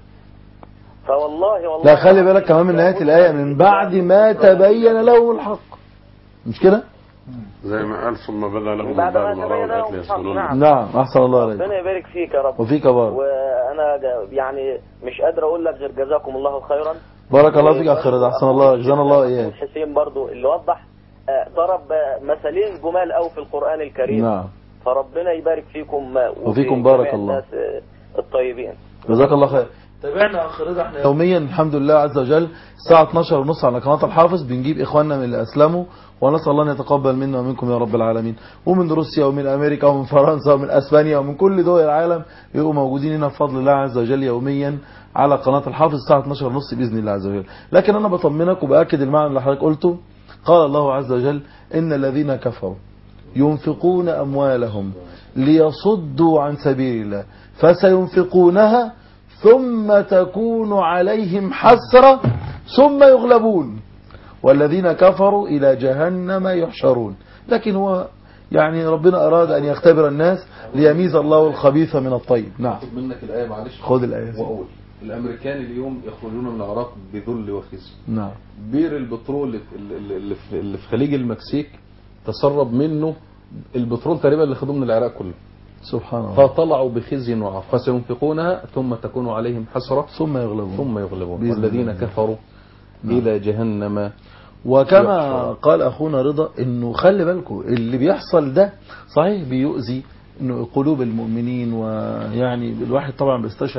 فوالله لا خلي بالك كمان من نهاية الآية: من بعد ما تبين له الحق. مش كده؟ زي ما قال ثم بدا لهم بعد ما رأوا الآيات ليسجنون. نعم أحسن الله عليك. ربنا يبارك فيك يا رب. وفيك بارك. وأنا يعني مش قادر أقول لك غير جزاكم الله خيرا. بارك الله فيك أخ رضا. أحسن الله، جزانا الله إياك. حسين برضو اللي وضح ضرب مثلين جمال أو في القرآن الكريم. نعم. فربنا يبارك فيكم وفيكم بارك الله. الناس الطيبين. جزاك الله خير. تابعنا أخ رضا. احنا يوميا الحمد لله عز وجل الساعة 12:30 على قناة الحافظ بنجيب إخواننا من اللي أسلموا، ونسأل الله أن يتقبل منا ومنكم يا رب العالمين، ومن روسيا ومن أمريكا ومن فرنسا ومن أسبانيا ومن كل دول العالم يبقوا موجودين هنا بفضل الله عز وجل يوميا على قناة الحافظ الساعة 12:30 بإذن الله عز وجل. لكن أنا بطمنك وبأكد المعنى اللي حضرتك قلته. قال الله عز وجل: إن الذين كفروا ينفقون أموالهم ليصدوا عن سبيل الله فسينفقونها ثم تكون عليهم حسرة ثم يغلبون والذين كفروا إلى جهنم يحشرون. لكن هو يعني ربنا أراد أن يختبر الناس ليميز الله الخبيث من الطيب. نعم. خذ منك الآية معلش. خذ الآية. وأقول الأمريكان اليوم يخرجون من العراق بذل وخزي. نعم. بير البترول اللي في خليج المكسيك تسرب منه البترول تقريبا اللي خدوه من العراق كله. سبحان الله. فطلعوا بخزي وعار فسينفقونها ثم تكون عليهم حسرة ثم يغلبون والذين كفروا إلى جهنم. وكما قال أخونا رضا إنه خلي بالكم اللي بيحصل ده صحيح بيؤذي إنه قلوب المؤمنين، ويعني الواحد طبعا بيستشعر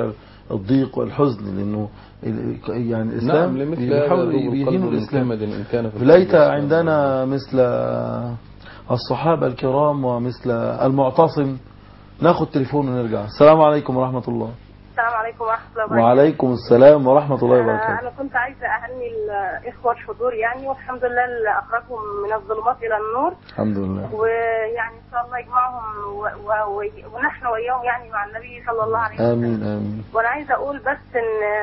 الضيق والحزن، لأنه يعني الإسلام نعم، بيحاول يهين الإسلام. إن كان ليت عندنا مثل الصحابة الكرام ومثل المعتصم. ناخد تليفون ونرجع. السلام عليكم ورحمة الله. السلام عليكم ورحمة الله وبركاته. وعليكم السلام ورحمة الله وبركاته. أنا كنت عايزة أهني الإخوة الحضور يعني، والحمد لله اللي أخرجهم من الظلمات إلى النور. الحمد لله. ويعني إن شاء الله يجمعهم ونحن وإياهم يعني مع النبي صلى الله عليه وسلم. آمين آمين. وأنا عايزة أقول بس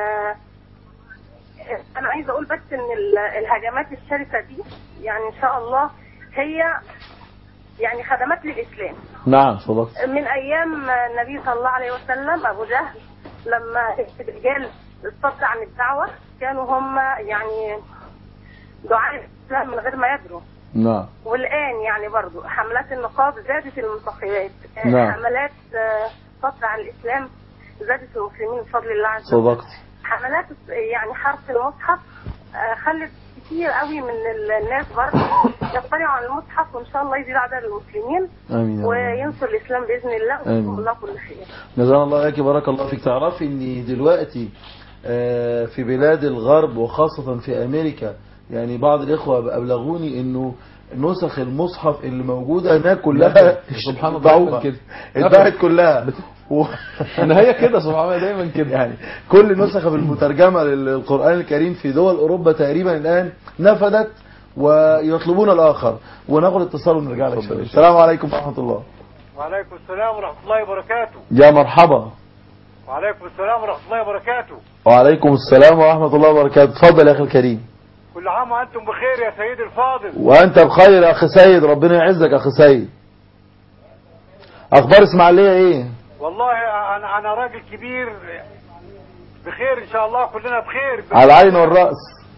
إن الهجمات الشرسة دي يعني إن شاء الله هي يعني خدمات للإسلام. نعم صدقت. من أيام النبي صلى الله عليه وسلم أبو جهل لما الرجال الصد عن الدعوة كانوا هم يعني دعاء الإسلام من غير ما يدروا. نعم. والآن يعني برضو حملات النقاب زادت المنتخبات. نعم. حملات صد عن الإسلام زادت المسلمين بفضل الله عز وجل. صدقت. حملات يعني حرف المصحف خلت كتير قوي من الناس برضه يطلعوا على المصحف، وإن شاء الله يزيد عدد المسلمين. آمين. وينصر الإسلام بإذن الله. ويجزاكم الله كل خير. جزانا الله إياك، بارك الله فيك. تعرفي إن دلوقتي في بلاد الغرب وخاصة في أمريكا يعني بعض الإخوة أبلغوني إنه نسخ المصحف اللي موجودة هناك كلها سبحان الله كده اتباعت كلها النهاية كده سبحان الله دايما كده يعني كل نسخة المترجمة للقرآن الكريم في دول أوروبا تقريبا الآن نفدت ويطلبون الآخر. وناخد اتصال ونرجع لك. السلام عليكم ورحمة الله. وعليكم السلام ورحمة الله وبركاته. يا مرحبا. وعليكم السلام ورحمة الله وبركاته. وعليكم السلام ورحمة الله وبركاته. تفضل يا أخي الكريم. كل عام وأنتم بخير يا سيدي الفاضل. وأنت بخير يا أخي سيد، ربنا يعزك يا أخي سيد. أخبار إسماعيلية إيه؟ والله أنا راجل كبير بخير إن شاء الله، كلنا بخير. على العين والرأس.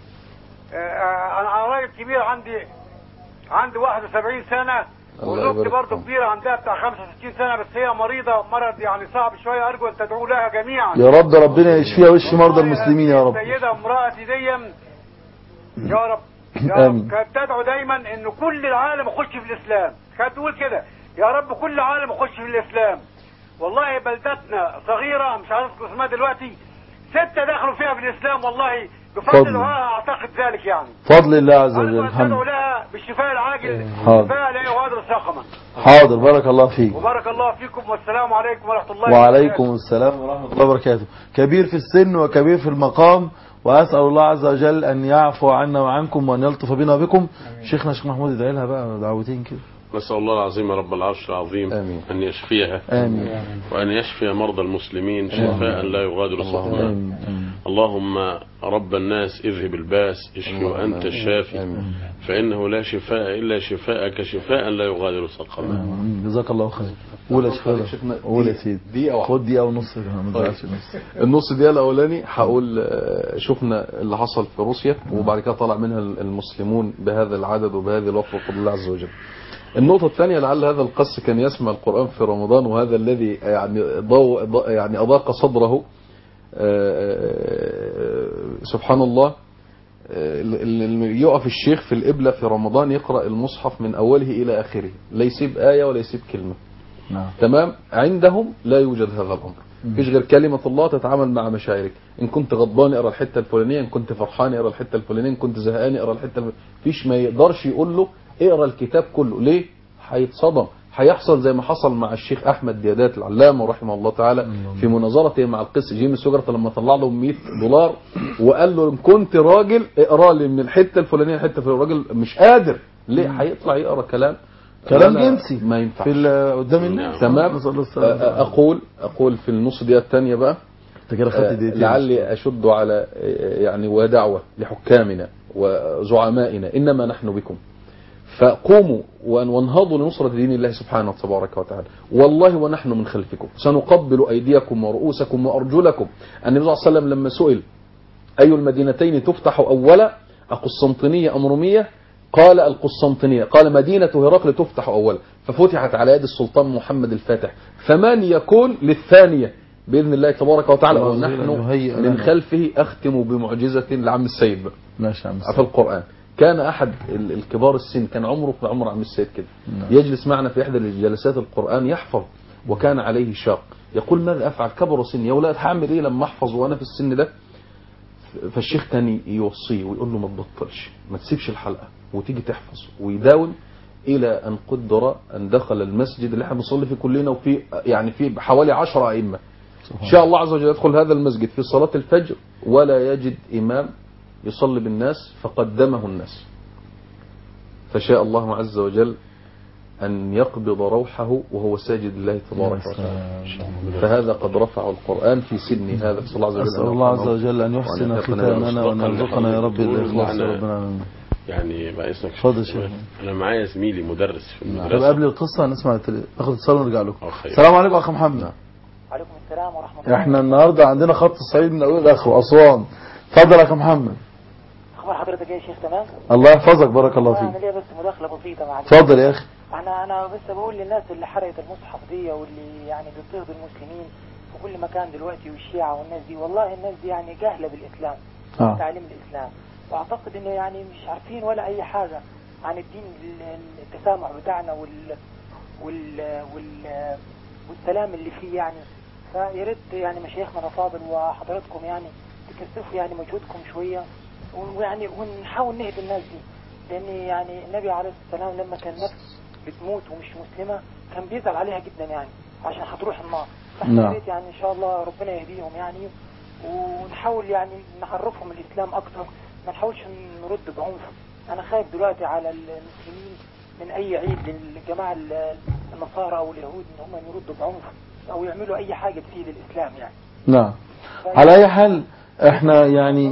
أنا راجل كبير عندي 71 سنة، وزوجتي برضه كبيرة عندها بتاع 65 سنة، بس هي مريضة مرض يعني صعب شوية. أرجو أن تدعوا لها جميعا يا رب، ربنا يشفيها ويشفي مرضى المسلمين يا رب. السيدة امرأتي ديا يا رب كانت تدعو دايما إن كل العالم يخش في الإسلام. كانت تقول كده يا رب كل العالم يخش في الإسلام. والله بلدتنا صغيرة مش عارف اسمها دلوقتي 6 دخلوا فيها في الإسلام، والله بفضل دعائها أعتقد ذلك يعني. فضل الله عز وجل. الحمد لله. لها بالشفاء العاجل، شفاء لا يغادر سقما. حاضر، بارك الله فيك. وبارك الله فيكم، والسلام عليكم ورحمة الله وبركاته. وعليكم السلام ورحمة الله وبركاته. كبير في السن وكبير في المقام، وأسأل الله عز وجل أن يعفو عنا وعنكم وأن يلطف بنا بكم. شيخنا الشيخ محمود ادعي لها بقى دعوتين كده. نسأل الله العظيم رب العرش العظيم أن يشفيها. آمين. وأن يشفي مرضى المسلمين شفاء لا يغادر سقما. اللهم رب الناس اذهب الباس اشفي وأنت الشافي، فإنه لا شفاء إلا شفاءك شفاء لا يغادر سقما. جزاك الله خير. قول يا شيخنا. قول يا سيدي. دقيقة خد دقيقة ونص. النص دقيقة الأولاني هقول شفنا اللي حصل في روسيا، وبعد كده طلع منها المسلمون بهذا العدد وبهذه الوفرة بفضل الله عز وجل. النقطة الثانية، لعل هذا القس كان يسمع القرآن في رمضان، وهذا الذي يعني أضاق صدره سبحان الله. يقف الشيخ في القبلة في رمضان يقرأ المصحف من أوله إلى آخره، لا يسيب آية ولا يسيب كلمة. تمام. عندهم لا يوجد هذا الأمر، مفيش غير كلمة الله تتعامل مع مشاعرك. إن كنت غضبان اقرأ الحتة الفلانية، إن كنت فرحان اقرأ الحتة الفلانية، إن كنت زهقان اقرأ الحتة فيش ما يقدرش يقول له اقرأ الكتاب كله. ليه؟ هيتصدم. هيحصل زي ما حصل مع الشيخ أحمد ديادات العلامة رحمه الله تعالى في مناظرته مع القس جيمي سوجرت لما طلع له $100 وقال له إن كنت راجل اقرأ لي من الحتة الفلانية الحتة الفلانية. الراجل مش قادر. ليه؟ هيطلع يقرأ كلام جنسي ما ينفعش في قدام الناس. تمام. أقول في النص دقيقة الثانية بقى لعلي أشد على يعني ودعوة لحكامنا وزعمائنا، إنما نحن بكم، فقوموا وانهضوا لنصرة دين الله سبحانه وتبارك وتعالى. والله ونحن من خلفكم سنقبل أيديكم ورؤوسكم وأرجلكم. النبي صلى الله عليه وسلم لما سئل أي المدينتين تفتح أولا، القسطنطينية أم رومية؟ قال القسطنطينية. قال مدينة هرقل تفتح أولا، ففتحت على يد السلطان محمد الفاتح، فمن يكون للثانية بإذن الله تبارك وتعالى ونحن من خلفه. أختم بمعجزة لعم السيد بقى في القرآن. كان أحد الكبار السن كان عمره في عمر عم السيد كده، يجلس معنا في إحدى جلسات القرآن يحفظ، وكان عليه شاق. يقول ماذا أفعل؟ كبر سني يا ولاد، هعمل إيه لما أحفظ وأنا في السن ده؟ فالشيخ كان يوصيه ويقول له ما تبطلش، ما تسيبش الحلقة وتيجي تحفظ، ويداوم إلى أن قدر أن دخل المسجد اللي احنا بنصلي فيه كلنا، وفي يعني في حوالي 10 أئمة إن شاء الله عز وجل. يدخل هذا المسجد في صلاة الفجر ولا يجد إمام يصلي بالناس، فقدمه الناس، فشاء الله عز وجل أن يقبض روحه وهو ساجد لله تبارك وتعالى. فهذا قد رفع القرآن في سن هذا. صلى الله عليه وسلم. أسأل الله عز وجل أن يحسن ختامنا وأن يرزقنا يا رب الإخلاص يا رب العالمين. يعني بقى اسمك اتفضل شيخ. أنا معايا زميلي مدرس في المدرسة. طب قبل القصة هنسمع ناخد اتصال ونرجع لكم. السلام عليكم أخ محمد. وعليكم السلام ورحمة الله. احنا النهارده عندنا خط الصعيد من أول لآخره أسوان. اتفضل يا أخ محمد. أخبار حضرتك يا شيخ؟ تمام. الله يحفظك بارك الله فيك. أنا ليا بس مداخلة بسيطة معلش. اتفضل يا أخي. أنا بس بقول للناس اللي حرقت المصحف دي واللي يعني بتضطهد المسلمين في كل مكان دلوقتي، والشيعة والناس دي، والله الناس دي يعني جاهلة بالإسلام تعليم الإسلام، وأعتقد إنه يعني مش عارفين ولا أي حاجة عن الدين، التسامح بتاعنا والسلام اللي فيه يعني. فيا ريت يعني مشايخنا الأفاضل وحضراتكم يعني تكثفوا يعني مجهودكم شوية، ويعني ونحاول نهدي الناس دي، لأن يعني النبي عليه الصلاة والسلام لما كان نفس بتموت ومش مسلمة كان بيزعل عليها جدا يعني عشان هتروح النار. فاحنا يا ريت يعني ان شاء الله ربنا يهديهم يعني، ونحاول يعني نعرفهم الاسلام اكتر، ما نحاولش نرد بعنف. انا خايف دلوقتي على المسلمين من اي عيد للجماعة النصارى او اليهود ان هم يردوا بعنف او يعملوا اي حاجة تفيد الاسلام يعني. نعم. على اي حال احنا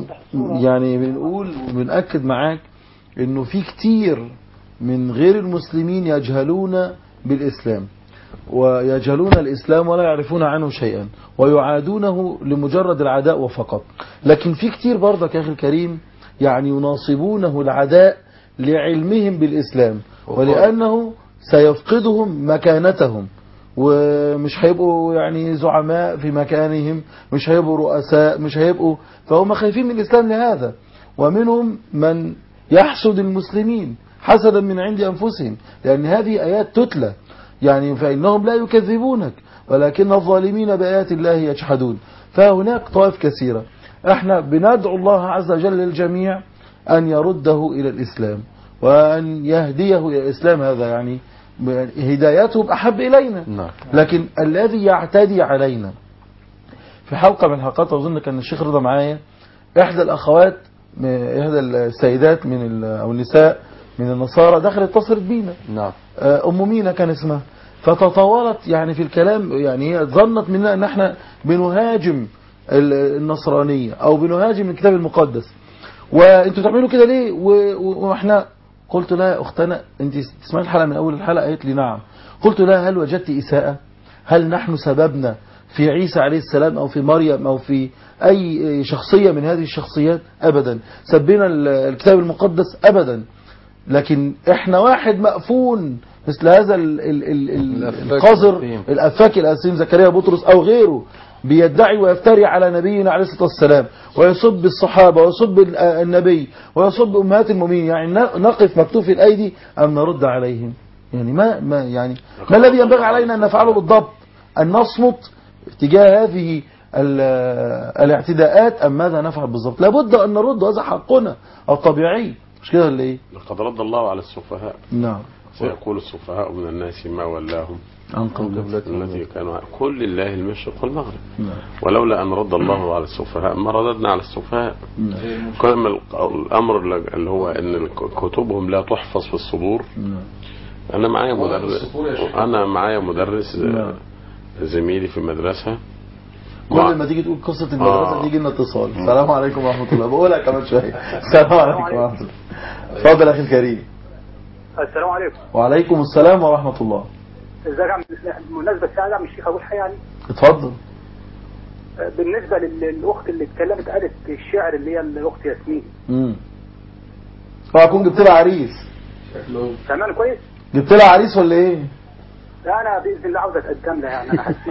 يعني بنقول وبنأكد معاك انه في كتير من غير المسلمين يجهلون بالإسلام، ويجهلون الإسلام ولا يعرفون عنه شيئا، ويعادونه لمجرد العداء وفقط. لكن في كتير برضك يا أخي الكريم يعني يناصبونه العداء لعلمهم بالإسلام، ولأنه سيفقدهم مكانتهم، ومش هيبقوا يعني زعماء في مكانهم، مش هيبقوا رؤساء، مش هيبقوا، فهم خايفين من الإسلام لهذا. ومنهم من يحسد المسلمين حسدا من عند أنفسهم، لأن هذه آيات تتلى يعني، فإنهم لا يكذبونك ولكن الظالمين بآيات الله يجحدون. فهناك طوائف كثيرة. احنا بندعو الله عز وجل للجميع أن يرده إلى الإسلام وأن يهديه إلى الإسلام. هذا يعني هدايته أحب إلينا، لكن الذي يعتدي علينا. في حلقة من الحلقات أظن كان الشيخ رضا معايا، إحدى الأخوات إحدى السيدات أو النساء من النصارى دخلت اتصلت بينا. نعم. أم مينا كان اسمها، فتطاولت يعني في الكلام، يعني هي ظنت مننا ان احنا بنهاجم النصرانية او بنهاجم الكتاب المقدس، وانتوا تعملوا كده ليه واحنا. قلت لها يا اختنا انت تسمعي الحلقة من اول الحلقة؟ قالت لي نعم. قلت لها هل وجدت اساءة؟ هل نحن سببنا في عيسى عليه السلام او في مريم او في اي شخصية من هذه الشخصيات؟ ابدا. سبنا الكتاب المقدس؟ ابدا. لكن احنا واحد مأفون مثل هذا القذر الأفاك الأسيم زكريا بطرس أو غيره بيدعي ويفتري على نبينا عليه الصلاة والسلام، ويصب الصحابة ويصب النبي ويصب أمهات المؤمنين. يعني نقف مكتوف الأيدي أم نرد عليهم؟ يعني ما الذي ينبغي علينا أن نفعله بالضبط؟ أن نصمت تجاه هذه الاعتداءات أم ماذا نفعل بالضبط؟ لابد أن نرد، هذا حقنا الطبيعي، مش كده ولا ايه؟ لقد رد الله على السفهاء. نعم. سيقول السفهاء من الناس ما ولاهم عن قبلتهم التي كانوا كل لله المشرق والمغرب. نعم. ولولا أن رد الله على السفهاء ما رددنا على السفهاء. نعم. كان الأمر اللي هو أن كتبهم لا تحفظ في الصدور. نعم. أنا معايا مدرس نعم. زميلي في المدرسة، كل ما تيجي تقول قصة المدرسة تيجي لنا اتصال. السلام عليكم ورحمة الله. بقولها كمان شوية. السلام عليكم ورحمة الله. اتفضل أخي الكريم. السلام عليكم. وعليكم السلام ورحمة الله. ازيك يا عم؟ بالمناسبة الساعة عم الشيخ أقول حاجة يعني. اتفضل. بالنسبة للأخت اللي اتكلمت قالت الشعر اللي هي الأخت ياسمين. أكون جبت لها عريس. تمام كويس. جبت لها عريس ولا إيه؟ لا أنا بإذن الله عاوز أتقدم لها يعني. أنا حسيت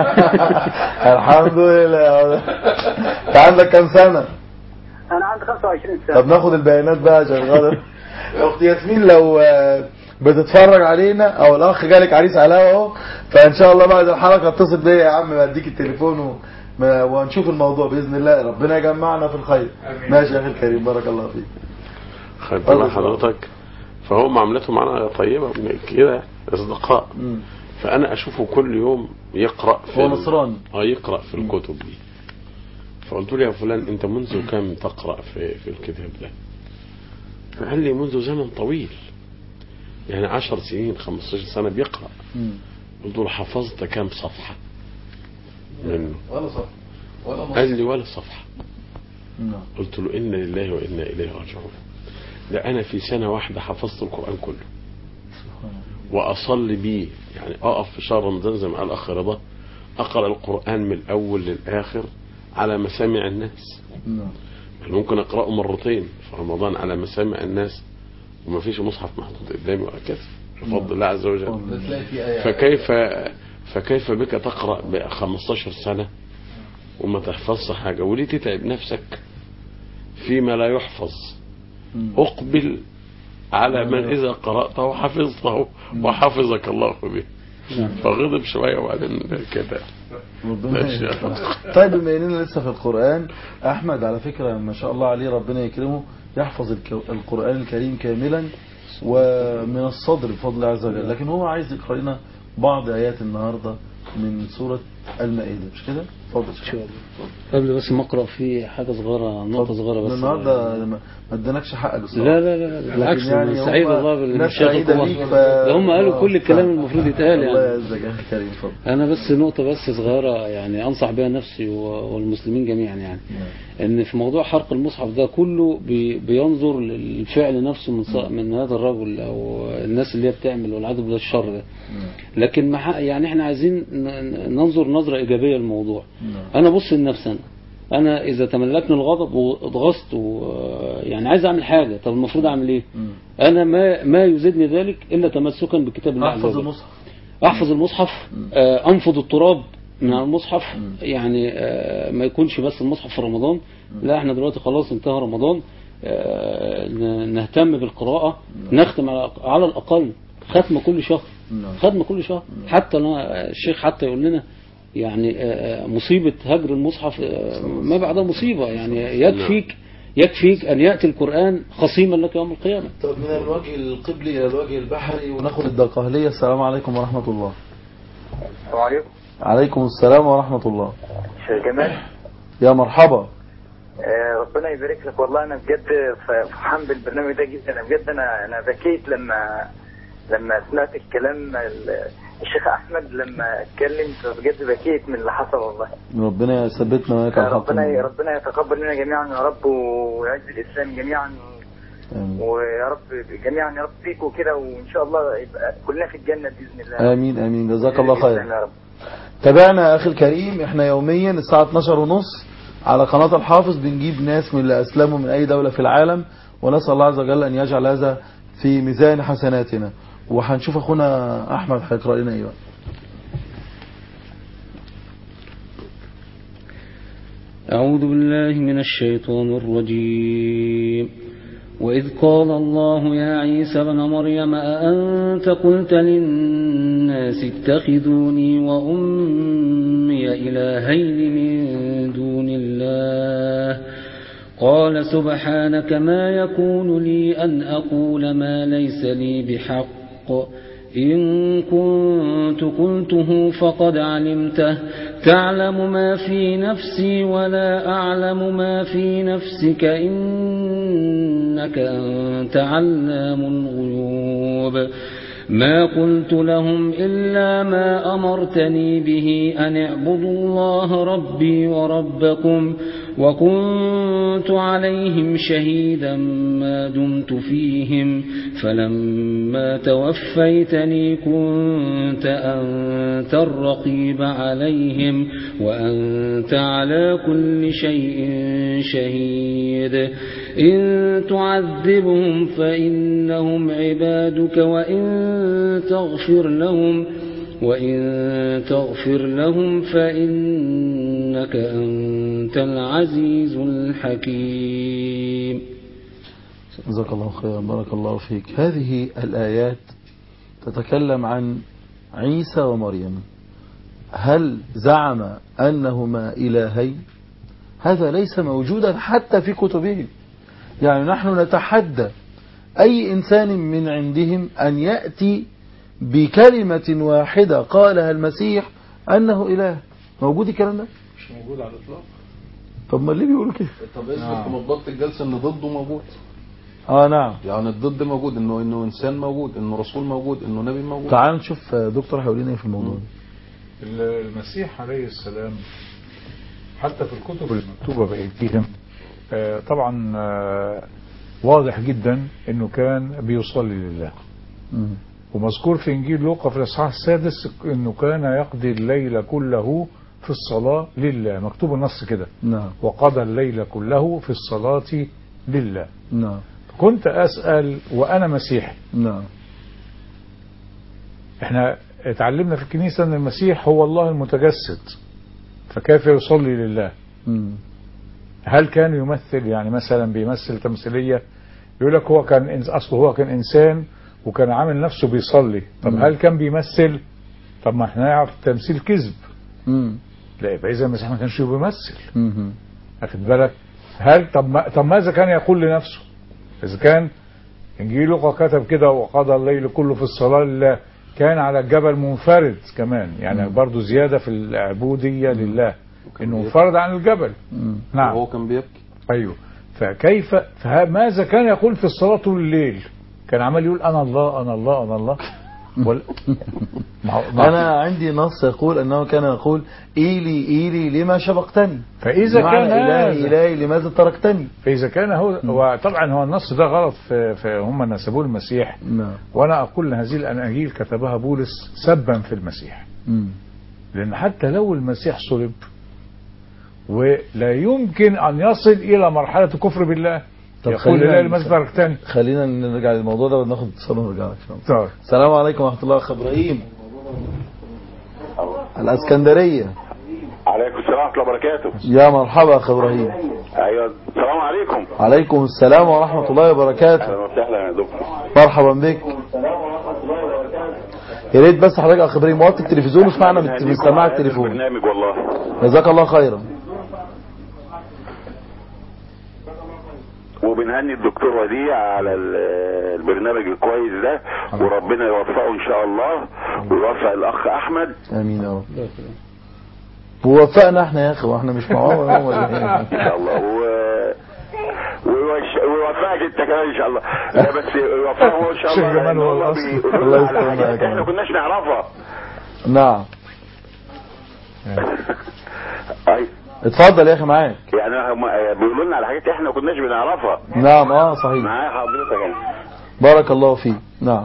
الحمد لله. أنت عندك كام سنة؟ أنا عندي 25 سنة. طب ناخد البيانات بقى عشان غلط. أخت ياسمين بتتفرج علينا او الاخ جالك عريس على اهو، فان شاء الله بعد الحلقه اتصل بيا يا عم بديك التليفون وهنشوف الموضوع باذن الله، ربنا يجمعنا في الخير. ماشي يا اخي الكريم، بارك الله فيك. خدت مع حضرتك. فهو معاملته معنا طيبه كده، اصدقاء. فانا اشوفه كل يوم يقرا في هو نصراني يقرا في الكتب دي. فقلت له يا فلان انت منذ كم تقرا في الكتاب ده؟ فقال لي منذ زمن طويل، يعني 10 سنين 15 سنه بيقرا. قلت له حفظت كم صفحه منه؟ ولا صفحه ولا نص. قال لي ولا صفحه. قلت له إنا لله وإنا إليه راجعون. ده أنا في سنة واحدة حفظت القرآن كله وأصلي بيه، يعني أقف في شهر رمضان زي ما قال أخ رضا أقرأ القرآن من الأول للآخر على مسامع الناس. ممكن أقرأه مرتين في رمضان على مسامع الناس وما فيش مصحف محطوط قدامي وهكذا بفضل الله عز وجل. فكيف بك تقرأ ب 15 سنة وما تحفظش حاجة؟ وليه تتعب نفسك فيما لا يحفظ؟ أقبل على من إذا قرأته حفظته وحفظك الله به. فغضب شوية وبعدين كده. طيب بما اننا لسه في القرآن، أحمد على فكرة ما شاء الله عليه ربنا يكرمه يحفظ القرآن الكريم كاملا ومن الصدر بفضل الله عز وجل، لكن هو عايز يقرأ لنا بعض آيات النهاردة من سورة المائدة، مش كده؟ اتفضل ان شاء الله. قبل بس ما اقرا في حاجه صغيره، نقطه صغيره بس. النهارده ما ادانكش حقك بصراحه. لا بالعكس، يعني سعيد والله بالمشاهد. هم قالوا كل الكلام المفروض يتقال يعني. الله يعزك يا اخي كريم، اتفضل. انا بس نقطه بس صغيره يعني انصح بها نفسي والمسلمين جميعا، يعني ان في موضوع حرق المصحف ده كله بينظر للفعل نفسه من هذا الرجل او الناس اللي هي بتعمل والعياذ بالله الشر ده. لكن يعني احنا عايزين ننظر نظره ايجابيه للموضوع. انا بص لنفسي، انا اذا تملكني الغضب واتغصت يعني عايز اعمل حاجه، طب المفروض اعمل ايه؟ انا ما يزيدني ذلك الا تمسكا بكتاب الله عز وجل. احفظ المصحف، انفض التراب من المصحف، يعني ما يكونش بس المصحف في رمضان، لا احنا دلوقتي خلاص انتهى رمضان، نهتم بالقراءه، نختم على الاقل ختمه كل شهر، ختمه كل شهر. حتى الشيخ حتى يقول لنا يعني مصيبة هجر المصحف ما بعدها مصيبة، يعني يكفيك أن يأتي القرآن خصيما لك يوم القيامة. طب من الوجه القبلي إلى الوجه البحري وناخد الدقهلية. السلام عليكم ورحمة الله. السلام عليكم. عليكم السلام ورحمة الله. شيخ جمال يا مرحبا. ربنا يبارك لك. والله أنا بجد فرحان بالبرنامج ده جدا. أنا بجد أنا بكيت لما سمعت الكلام الشيخ احمد لما اتكلم، فبجد بكيت من اللي حصل والله. ربنا يثبتنا وياك على الحق. ربنا يتقبل منا جميعا يا رب، ويعز الاسلام جميعا، ويا رب جميعا يا رب فيكم كده، وان شاء الله يبقى كلنا في الجنه باذن الله. امين امين، جزاك الله خير. تابعنا يا اخي الكريم، احنا يوميا الساعه 12:30 على قناه الحافظ بنجيب ناس من اللي اسلموا من اي دوله في العالم، ونسال الله عز وجل ان يجعل هذا في ميزان حسناتنا. وهنشوف اخونا احمد هيقرا لنا ايه بقى. اعوذ بالله من الشيطان الرجيم. واذ قال الله يا عيسى ابن مريم أأنت قلت للناس اتخذوني وامي الهين من دون الله قال سبحانك ما يكون لي أن أقول ما ليس لي بحق إن كنت قلته فقد علمته تعلم ما في نفسي ولا أعلم ما في نفسك إنك أنت علام الغيوب ما قلت لهم إلا ما أمرتني به أن اعبدوا الله ربي وربكم وكنت عليهم شهيدا ما دمت فيهم فلما توفيتني كنت أنت الرقيب عليهم وأنت على كل شيء شهيد إن تعذبهم فإنهم عبادك وإن تغفر لهم فإنك أنت العزيز الحكيم. جزاك الله خيرا، بارك الله فيك. هذه الآيات تتكلم عن عيسى ومريم، هل زعم أنهما إلهين؟ هذا ليس موجودا حتى في كتبهم. يعني نحن نتحدى أي إنسان من عندهم أن يأتي بكلمة واحدة قالها المسيح أنه إله. موجود الكلام ده؟ مش موجود على الإطلاق. طب ما اللي بيقولوا كده؟ طب اثبت في مضبط الجلسة ان ضده موجود. نعم. يعني الضد موجود، انه انسان موجود، انه رسول موجود، انه نبي موجود. تعال نشوف دكتور هيقول لنا ايه في الموضوع ده. المسيح عليه السلام حتى في الكتب المكتوبة بأيديهم طبعا واضح جدا انه كان بيصلي لله. ومذكور في انجيل لوقا في الاصحاح 6 انه كان يقضي الليل كله في الصلاة لله، مكتوب النص كده. نعم. وقضى الليل كله في الصلاة لله. نعم. كنت أسأل وأنا مسيحي. نعم. احنا اتعلمنا في الكنيسة ان المسيح هو الله المتجسد، فكيف يصلي لله؟ هل كان يمثل، يعني مثلا بيمثل تمثيلية، يقول لك هو كان اصله هو كان انسان وكان عامل نفسه بيصلي. طب هل كان بيمثل؟ طب ما احنا نعرف التمثيل كذب. لا، يبقى اذا المسيح ما كانش بيمثل. اخد بالك؟ هل طب ماذا كان يقول لنفسه؟ اذا كان انجيل لوقا كتب كده وقضى الليل كله في الصلاة لله، كان على الجبل منفرد كمان، يعني برضو زيادة في العبودية لله انه منفرد عن الجبل. نعم. وهو كان بيبكي. ايوه. فماذا كان يقول في الصلاة طول الليل؟ كان عمال يقول انا الله انا الله انا الله. أنا عندي نص يقول أنه كان يقول إيلي إيلي لما شبقتني، فإذا كان إلهي إلهي لماذا تركتني. فإذا كان هو طبعا هو النص ده غلط، هم نسبوه المسيح. وأنا أقول هذه الأناجيل كتبها بولس سبا في المسيح. لأن حتى لو المسيح صلب ولا يمكن أن يصل إلى مرحلة الكفر بالله، يقول لا لماذا تركتني. خلينا نرجع للموضوع ده وناخد اتصال ونرجع لك. السلام عليكم ورحمة الله. أخ إبراهيم الاسكندرية. عليكم السلام ورحمة الله وبركاته. يا مرحبا أخ إبراهيم. أيوة السلام عليكم. عليكم السلام ورحمة الله وبركاته. أهلا وسهلا يا دكتور. مرحبا بك. يا ريت بس حضرتك أخ إبراهيم وطي التلفزيون واسمعنا من سماعة التليفون. برنامج والله. جزاك الله خيرا. وبنهني الدكتور وديع على البرنامج الكويس ده، وربنا يوفقه ان شاء الله ويوفق الاخ احمد. امين يا رب. ووفقنا احنا يا اخي، واحنا مش معاهم ان شاء الله. ويوفقك انت كمان ان شاء الله. لا بس يوفقه ان شاء الله. الله يسلمك. احنا ما كناش نعرفها. نعم. ايوه اتفضل يا اخي معاك. يعني هم بيقولوا لنا على حاجات احنا ما كناش بنعرفها. نعم صحيح. معايا حضرتك يعني. بارك الله فيك. نعم.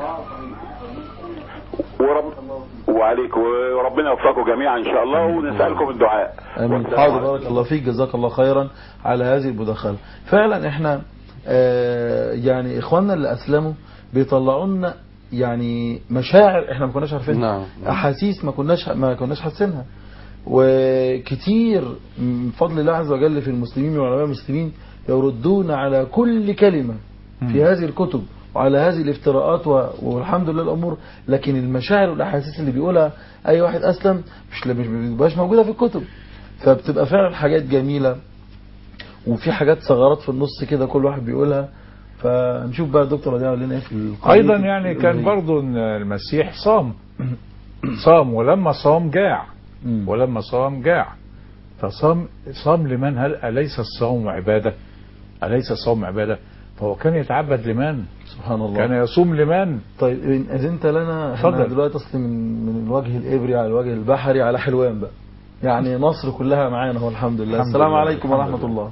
وعليك وربنا يوفقكم جميعا ان شاء الله، ونسالكم الدعاء. امين. حاضر. بارك الله فيك. جزاك الله خيرا على هذه المداخله. فعلا احنا يعني اخواننا اللي اسلموا بيطلعوا لنا يعني مشاعر احنا ما كناش عارفينها. احاسيس ما كناش حاسينها. وكتير من فضل الله عز وجل في المسلمين وعلماء المسلمين يردون على كل كلمة في هذه الكتب وعلى هذه الافتراءات والحمد لله الأمور. لكن المشاعر والأحاسيس اللي بيقولها أي واحد أسلم مش موجودة في الكتب، فبتبقى فعلا حاجات جميلة وفي حاجات ثغرات في النص كده كل واحد بيقولها. فنشوف بقى الدكتور وديع لنا ايه في القضية. أيضا يعني كان برضو المسيح صام ولما صام جاع. ولما صام جاع. فصام لمن؟ هل أليس الصوم عبادة؟ أليس الصوم عبادة؟ فهو كان يتعبد لمن؟ سبحان الله. كان يصوم لمن؟ طيب إن أذنت لنا احنا دلوقتي أصل من الوجه الإبري على الوجه البحري على حلوان بقى، يعني مصر كلها معانا هو الحمد لله. السلام عليكم ورحمة الله.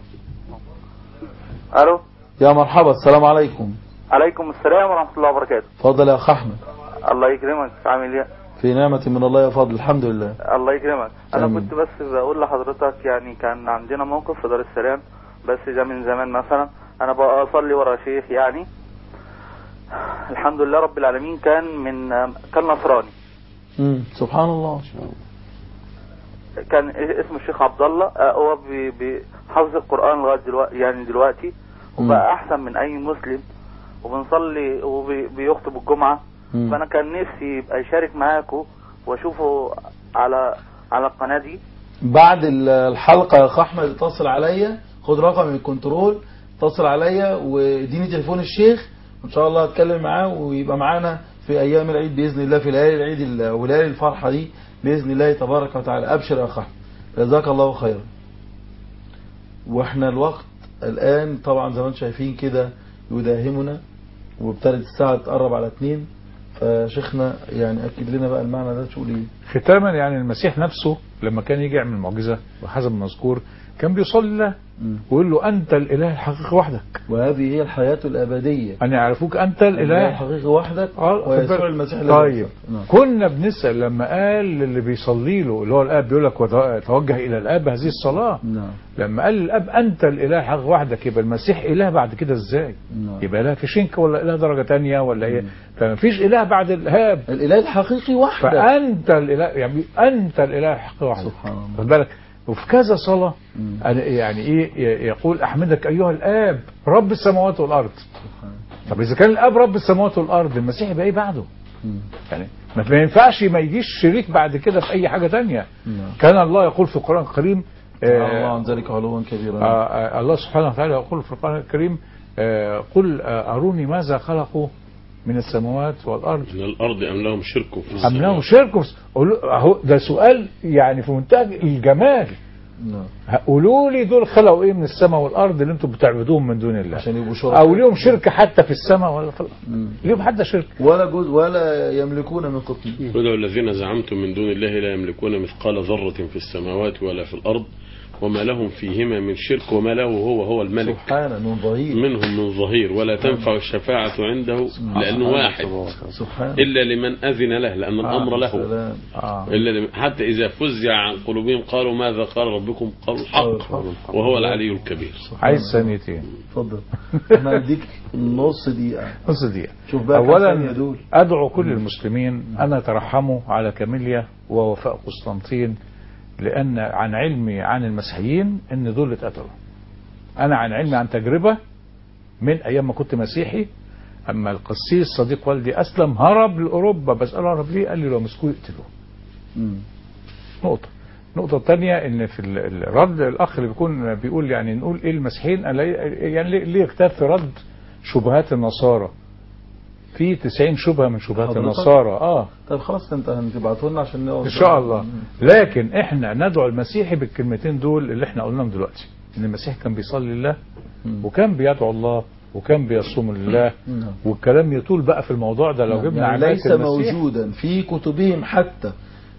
ألو. يا مرحبا. السلام عليكم. عليكم السلام ورحمة الله وبركاته. اتفضل يا أخ أحمد. الله يكرمك. عامل ايه؟ في نعمة من الله يا فضل. الحمد لله. الله يكرمك. أنا كنت بس بقول لحضرتك يعني كان عندنا موقف في دار السلام، بس ده من زمان. مثلا أنا بقى أصلي ورا شيخ يعني الحمد لله رب العالمين كان نصراني. سبحان الله. كان اسمه الشيخ عبد الله. هو بحفظ القرآن لغاية دلوقتي وبقى أحسن من أي مسلم، وبنصلي وبيخطب الجمعة فانا كان نفسي يبقى يشارك معاكم واشوفه على القناه دي. بعد الحلقه يا اخ احمد اتصل عليا، خد رقم من الكنترول، اتصل عليا واديني تليفون الشيخ وان شاء الله اتكلم معاه ويبقى معانا في ايام العيد باذن الله، في ليالي العيد وليالي الفرحه دي باذن الله تبارك وتعالى. ابشر يا اخ احمد، جزاك الله خيرا. واحنا الوقت الان طبعا زي ما انتم شايفين كده يداهمنا، وابتدت الساعه تقرب على 2. فشيخنا يعني اكد لنا بقى المعنى ده تقول ايه؟ ختاما يعني المسيح نفسه لما كان يجي يعمل معجزه وحسب المذكور كان بيصلي له ويقول له انت الاله الحقيقي وحدك، وهذه هي الحياه الابديه ان يعرفوك انت الاله الحقيقي وحدك ويسوع المسيح. طيب كنا بنسال لما قال اللي بيصلي له اللي هو الاب بيقول لك توجه الى الاب هذه الصلاه. لما قال الاب انت الاله الحقيقي وحدك، يبقى المسيح اله بعد كده ازاي؟ يبقى اله في شنك ولا اله درجه ثانيه ولا ايه؟ فما فيش اله بعد الاب، الاله الحقيقي وحدك، فانت الاله يعني انت الاله الحقيقي وحدك. سبحان الله. خد بالك وفي كذا صلاة يعني ايه يقول احمدك ايها الاب رب السماوات والارض. طب اذا كان الاب رب السماوات والارض المسيح يبقى ايه بعده؟ يعني ما ينفعش ما يجيش شريك بعد كده في اي حاجة تانية. كان الله يقول في القرآن الكريم الله عن ذلك علوا كبيرا. الله سبحانه وتعالى يقول في القرآن الكريم قل أروني ماذا خلقوا من السماوات والأرض، من الأرض أم لهم شرك في السماوات، أم لهم شرك أهو ده سؤال يعني في منتهى الجمال. قولوا لي دول خلقوا ايه من السماء والارض اللي انتم بتعبدوهم من دون الله عشان يبقوا شركاء، او ليهم شركه حتى في السماء ولا في الارض؟ ليهم حتى شركه ولا جزء ولا يملكون من قطمين. ودعوا الذين زعمتم من دون الله لا يملكون مثقال ذره في السماوات ولا في الارض وما لهم فيهما من شرك وما له هو الملك سبحانه من ظهير منهم من ظهير ولا تنفع الشفاعة عنده لأنه واحد إلا لمن أذن له لأن الأمر له إلا حتى إذا فزع عن قلوبهم قالوا ماذا قال ربكم قالوا الحق وهو العلي الكبير. عايز ثانيتين اتفضل. احنا نديك نص دقيقة. شوف بقى أولا أدعو كل المسلمين أن يترحموا على كاميليا ووفاء قسطنطين، لأن عن علمي عن المسيحيين إن دول اتقتلوا. أنا عن علمي عن تجربة من أيام ما كنت مسيحي، أما القسيس صديق والدي أسلم هرب لأوروبا، بسأله هرب ليه؟ قال لي لو مسكوه يقتلوه. نقطة تانية إن في الرد الأخ اللي بيكون بيقول يعني نقول إيه المسيحيين، يعني ليه كتاب في رد شبهات النصارى، في 90 شبهة من شبهات النصارى. طب خلاص انت هتبعته لنا عشان نقعد ان شاء الله. لكن احنا ندعو المسيحي بالكلمتين دول اللي احنا قلناهم دلوقتي، ان المسيح كان بيصلي لله وكان بيدعو الله وكان بيصوم لله، والكلام يطول بقى في الموضوع ده لو جبنا يعني ليس موجودا في كتبهم حتى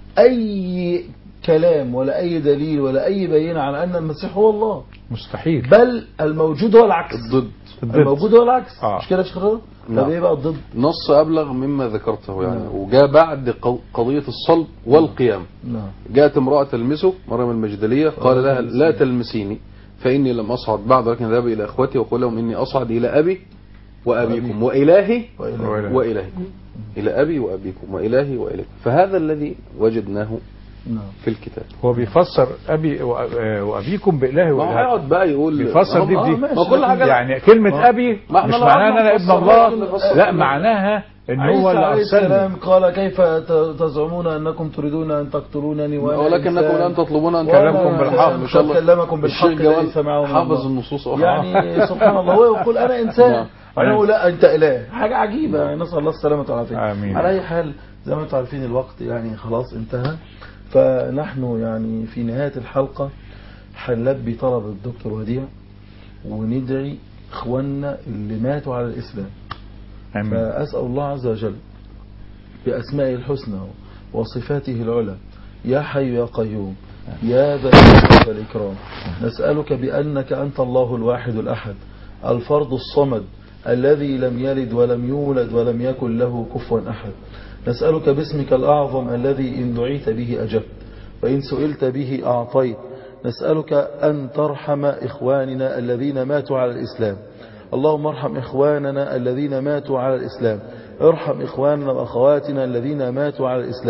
اي كلام ولا اي دليل ولا اي بينة على ان المسيح هو الله، مستحيل. بل الموجود هو العكس، الموجود هو العكس. مش كده يا شيخ رضا؟ طب ايه بقى الضد؟ نص ابلغ مما ذكرته يعني. وجاء بعد قضية الصلب والقيام. جاءت امرأة تلمسه مريم المجدلية، قال لها لا تلمسيني فإني لم أصعد بعد، ولكن ذهب إلى أخوتي وقل لهم إني أصعد إلى أبي وأبيكم وإلهي وإلهكم، إلى أبي وأبيكم وإلهي وإلهكم. فهذا الذي وجدناه في الكتاب. هو بيفسر أبي وأبيكم بإلهي وإلهكم، ما هيقعد بقى يقول بيفسر دي ما كل حاجة يعني كلمة أبي مش معناها أن أنا ابن الله، لا معناها ان هو اللي ارسلني. قال كيف تزعمون انكم تريدون ان تقتلونني ولكنكم الان تطلبون ان كلمكم بالحق. ان شاء الله كلمكم بالحق ليس معه حافظ النصوص يعني سبحان الله. هو يقول انا انسان انا لا انت اله، حاجه عجيبه يعني. نسال الله السلامه والعافيه. على اي حال زي ما انتم عارفين الوقت يعني خلاص انتهى، فنحن يعني في نهايه الحلقه هنلبي طلب الدكتور وديع وندعي اخواننا اللي ماتوا على الاسلام. فأسأل الله عز وجل بأسمائه الحسنى وصفاته العلى يا حي يا قيوم يا ذا الجلال والإكرام، نسألك بأنك أنت الله الواحد الأحد الفرد الصمد الذي لم يلد ولم يولد ولم يكن له كفوا أحد. نسألك باسمك الأعظم الذي إن دعيت به أجبت وإن سئلت به أعطيت. نسألك أن ترحم إخواننا الذين ماتوا على الإسلام. اللهم ارحم إخواننا الذين ماتوا على الإسلام، ارحم إخواننا وأخواتنا الذين ماتوا على الإسلام،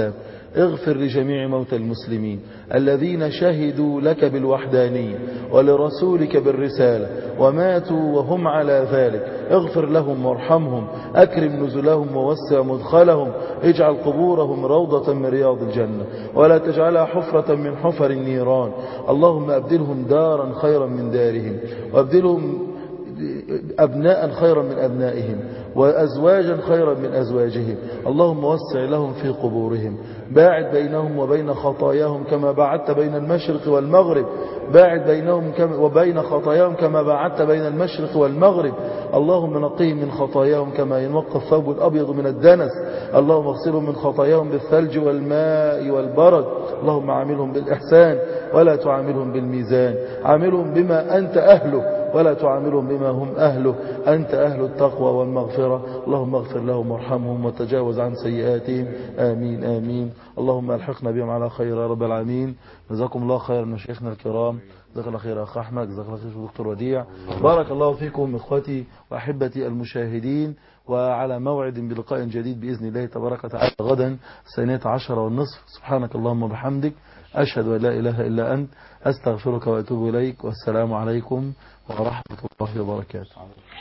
اغفر لجميع موتى المسلمين الذين شهدوا لك بالوحدانية ولرسولك بالرسالة وماتوا وهم على ذلك، اغفر لهم وارحمهم، أكرم نزلهم ووسع مدخلهم، اجعل قبورهم روضة من رياض الجنة ولا تجعلها حفرة من حفر النيران. اللهم أبدلهم دارا خيرا من دارهم، وأبدلهم أبناء خيرا من أبنائهم، وأزواجا خيرا من أزواجهم. اللهم وسع لهم في قبورهم، باعد بينهم وبين خطاياهم كما باعدت بين المشرق والمغرب، باعد بينهم وبين خطاياهم كما باعدت بين المشرق والمغرب. اللهم نقيهم من خطاياهم كما ينقى الثوب الأبيض من الدنس. اللهم اغسلهم من خطاياهم بالثلج والماء والبرد. اللهم عاملهم بالإحسان ولا تعاملهم بالميزان، عاملهم بما أنت أهله ولا تعاملهم بما هم أهله، أنت أهل التقوى والمغفرة. اللهم اغفر لهم وارحمهم وتجاوز عن سيئاتهم. آمين آمين. اللهم الحقنا بهم على خير يا رب العالمين. جزاكم الله خيرا مشايخنا الكرام، جزاك الله خير أخ أحمد، جزاك الله خير دكتور وديع. بارك الله فيكم إخوتي وأحبتي المشاهدين، وعلى موعد بلقاء جديد بإذن الله تبارك وتعالى غدا 12:30. سبحانك اللهم وبحمدك، أشهد أن لا إله إلا أنت، أستغفرك وأتوب إليك، والسلام عليكم ورحمة الله وبركاته.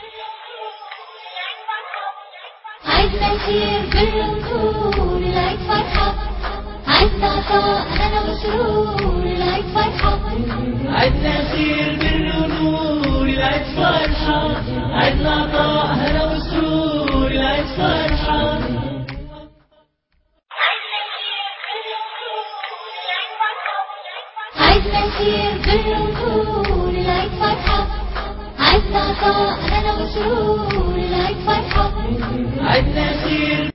عدنا نسير بالرسول العيد فرحة، عدنا عطاء هنا وسرور العيد فرحة، عدنا نسير بالرسول العيد فرحة، عدنا عطاء هنا وسرور العيد فرحة. عدنا نسير بالرسول العيد فرحة، عدنا عطاء هنا وسرور العيد فرحة، عدنا نسير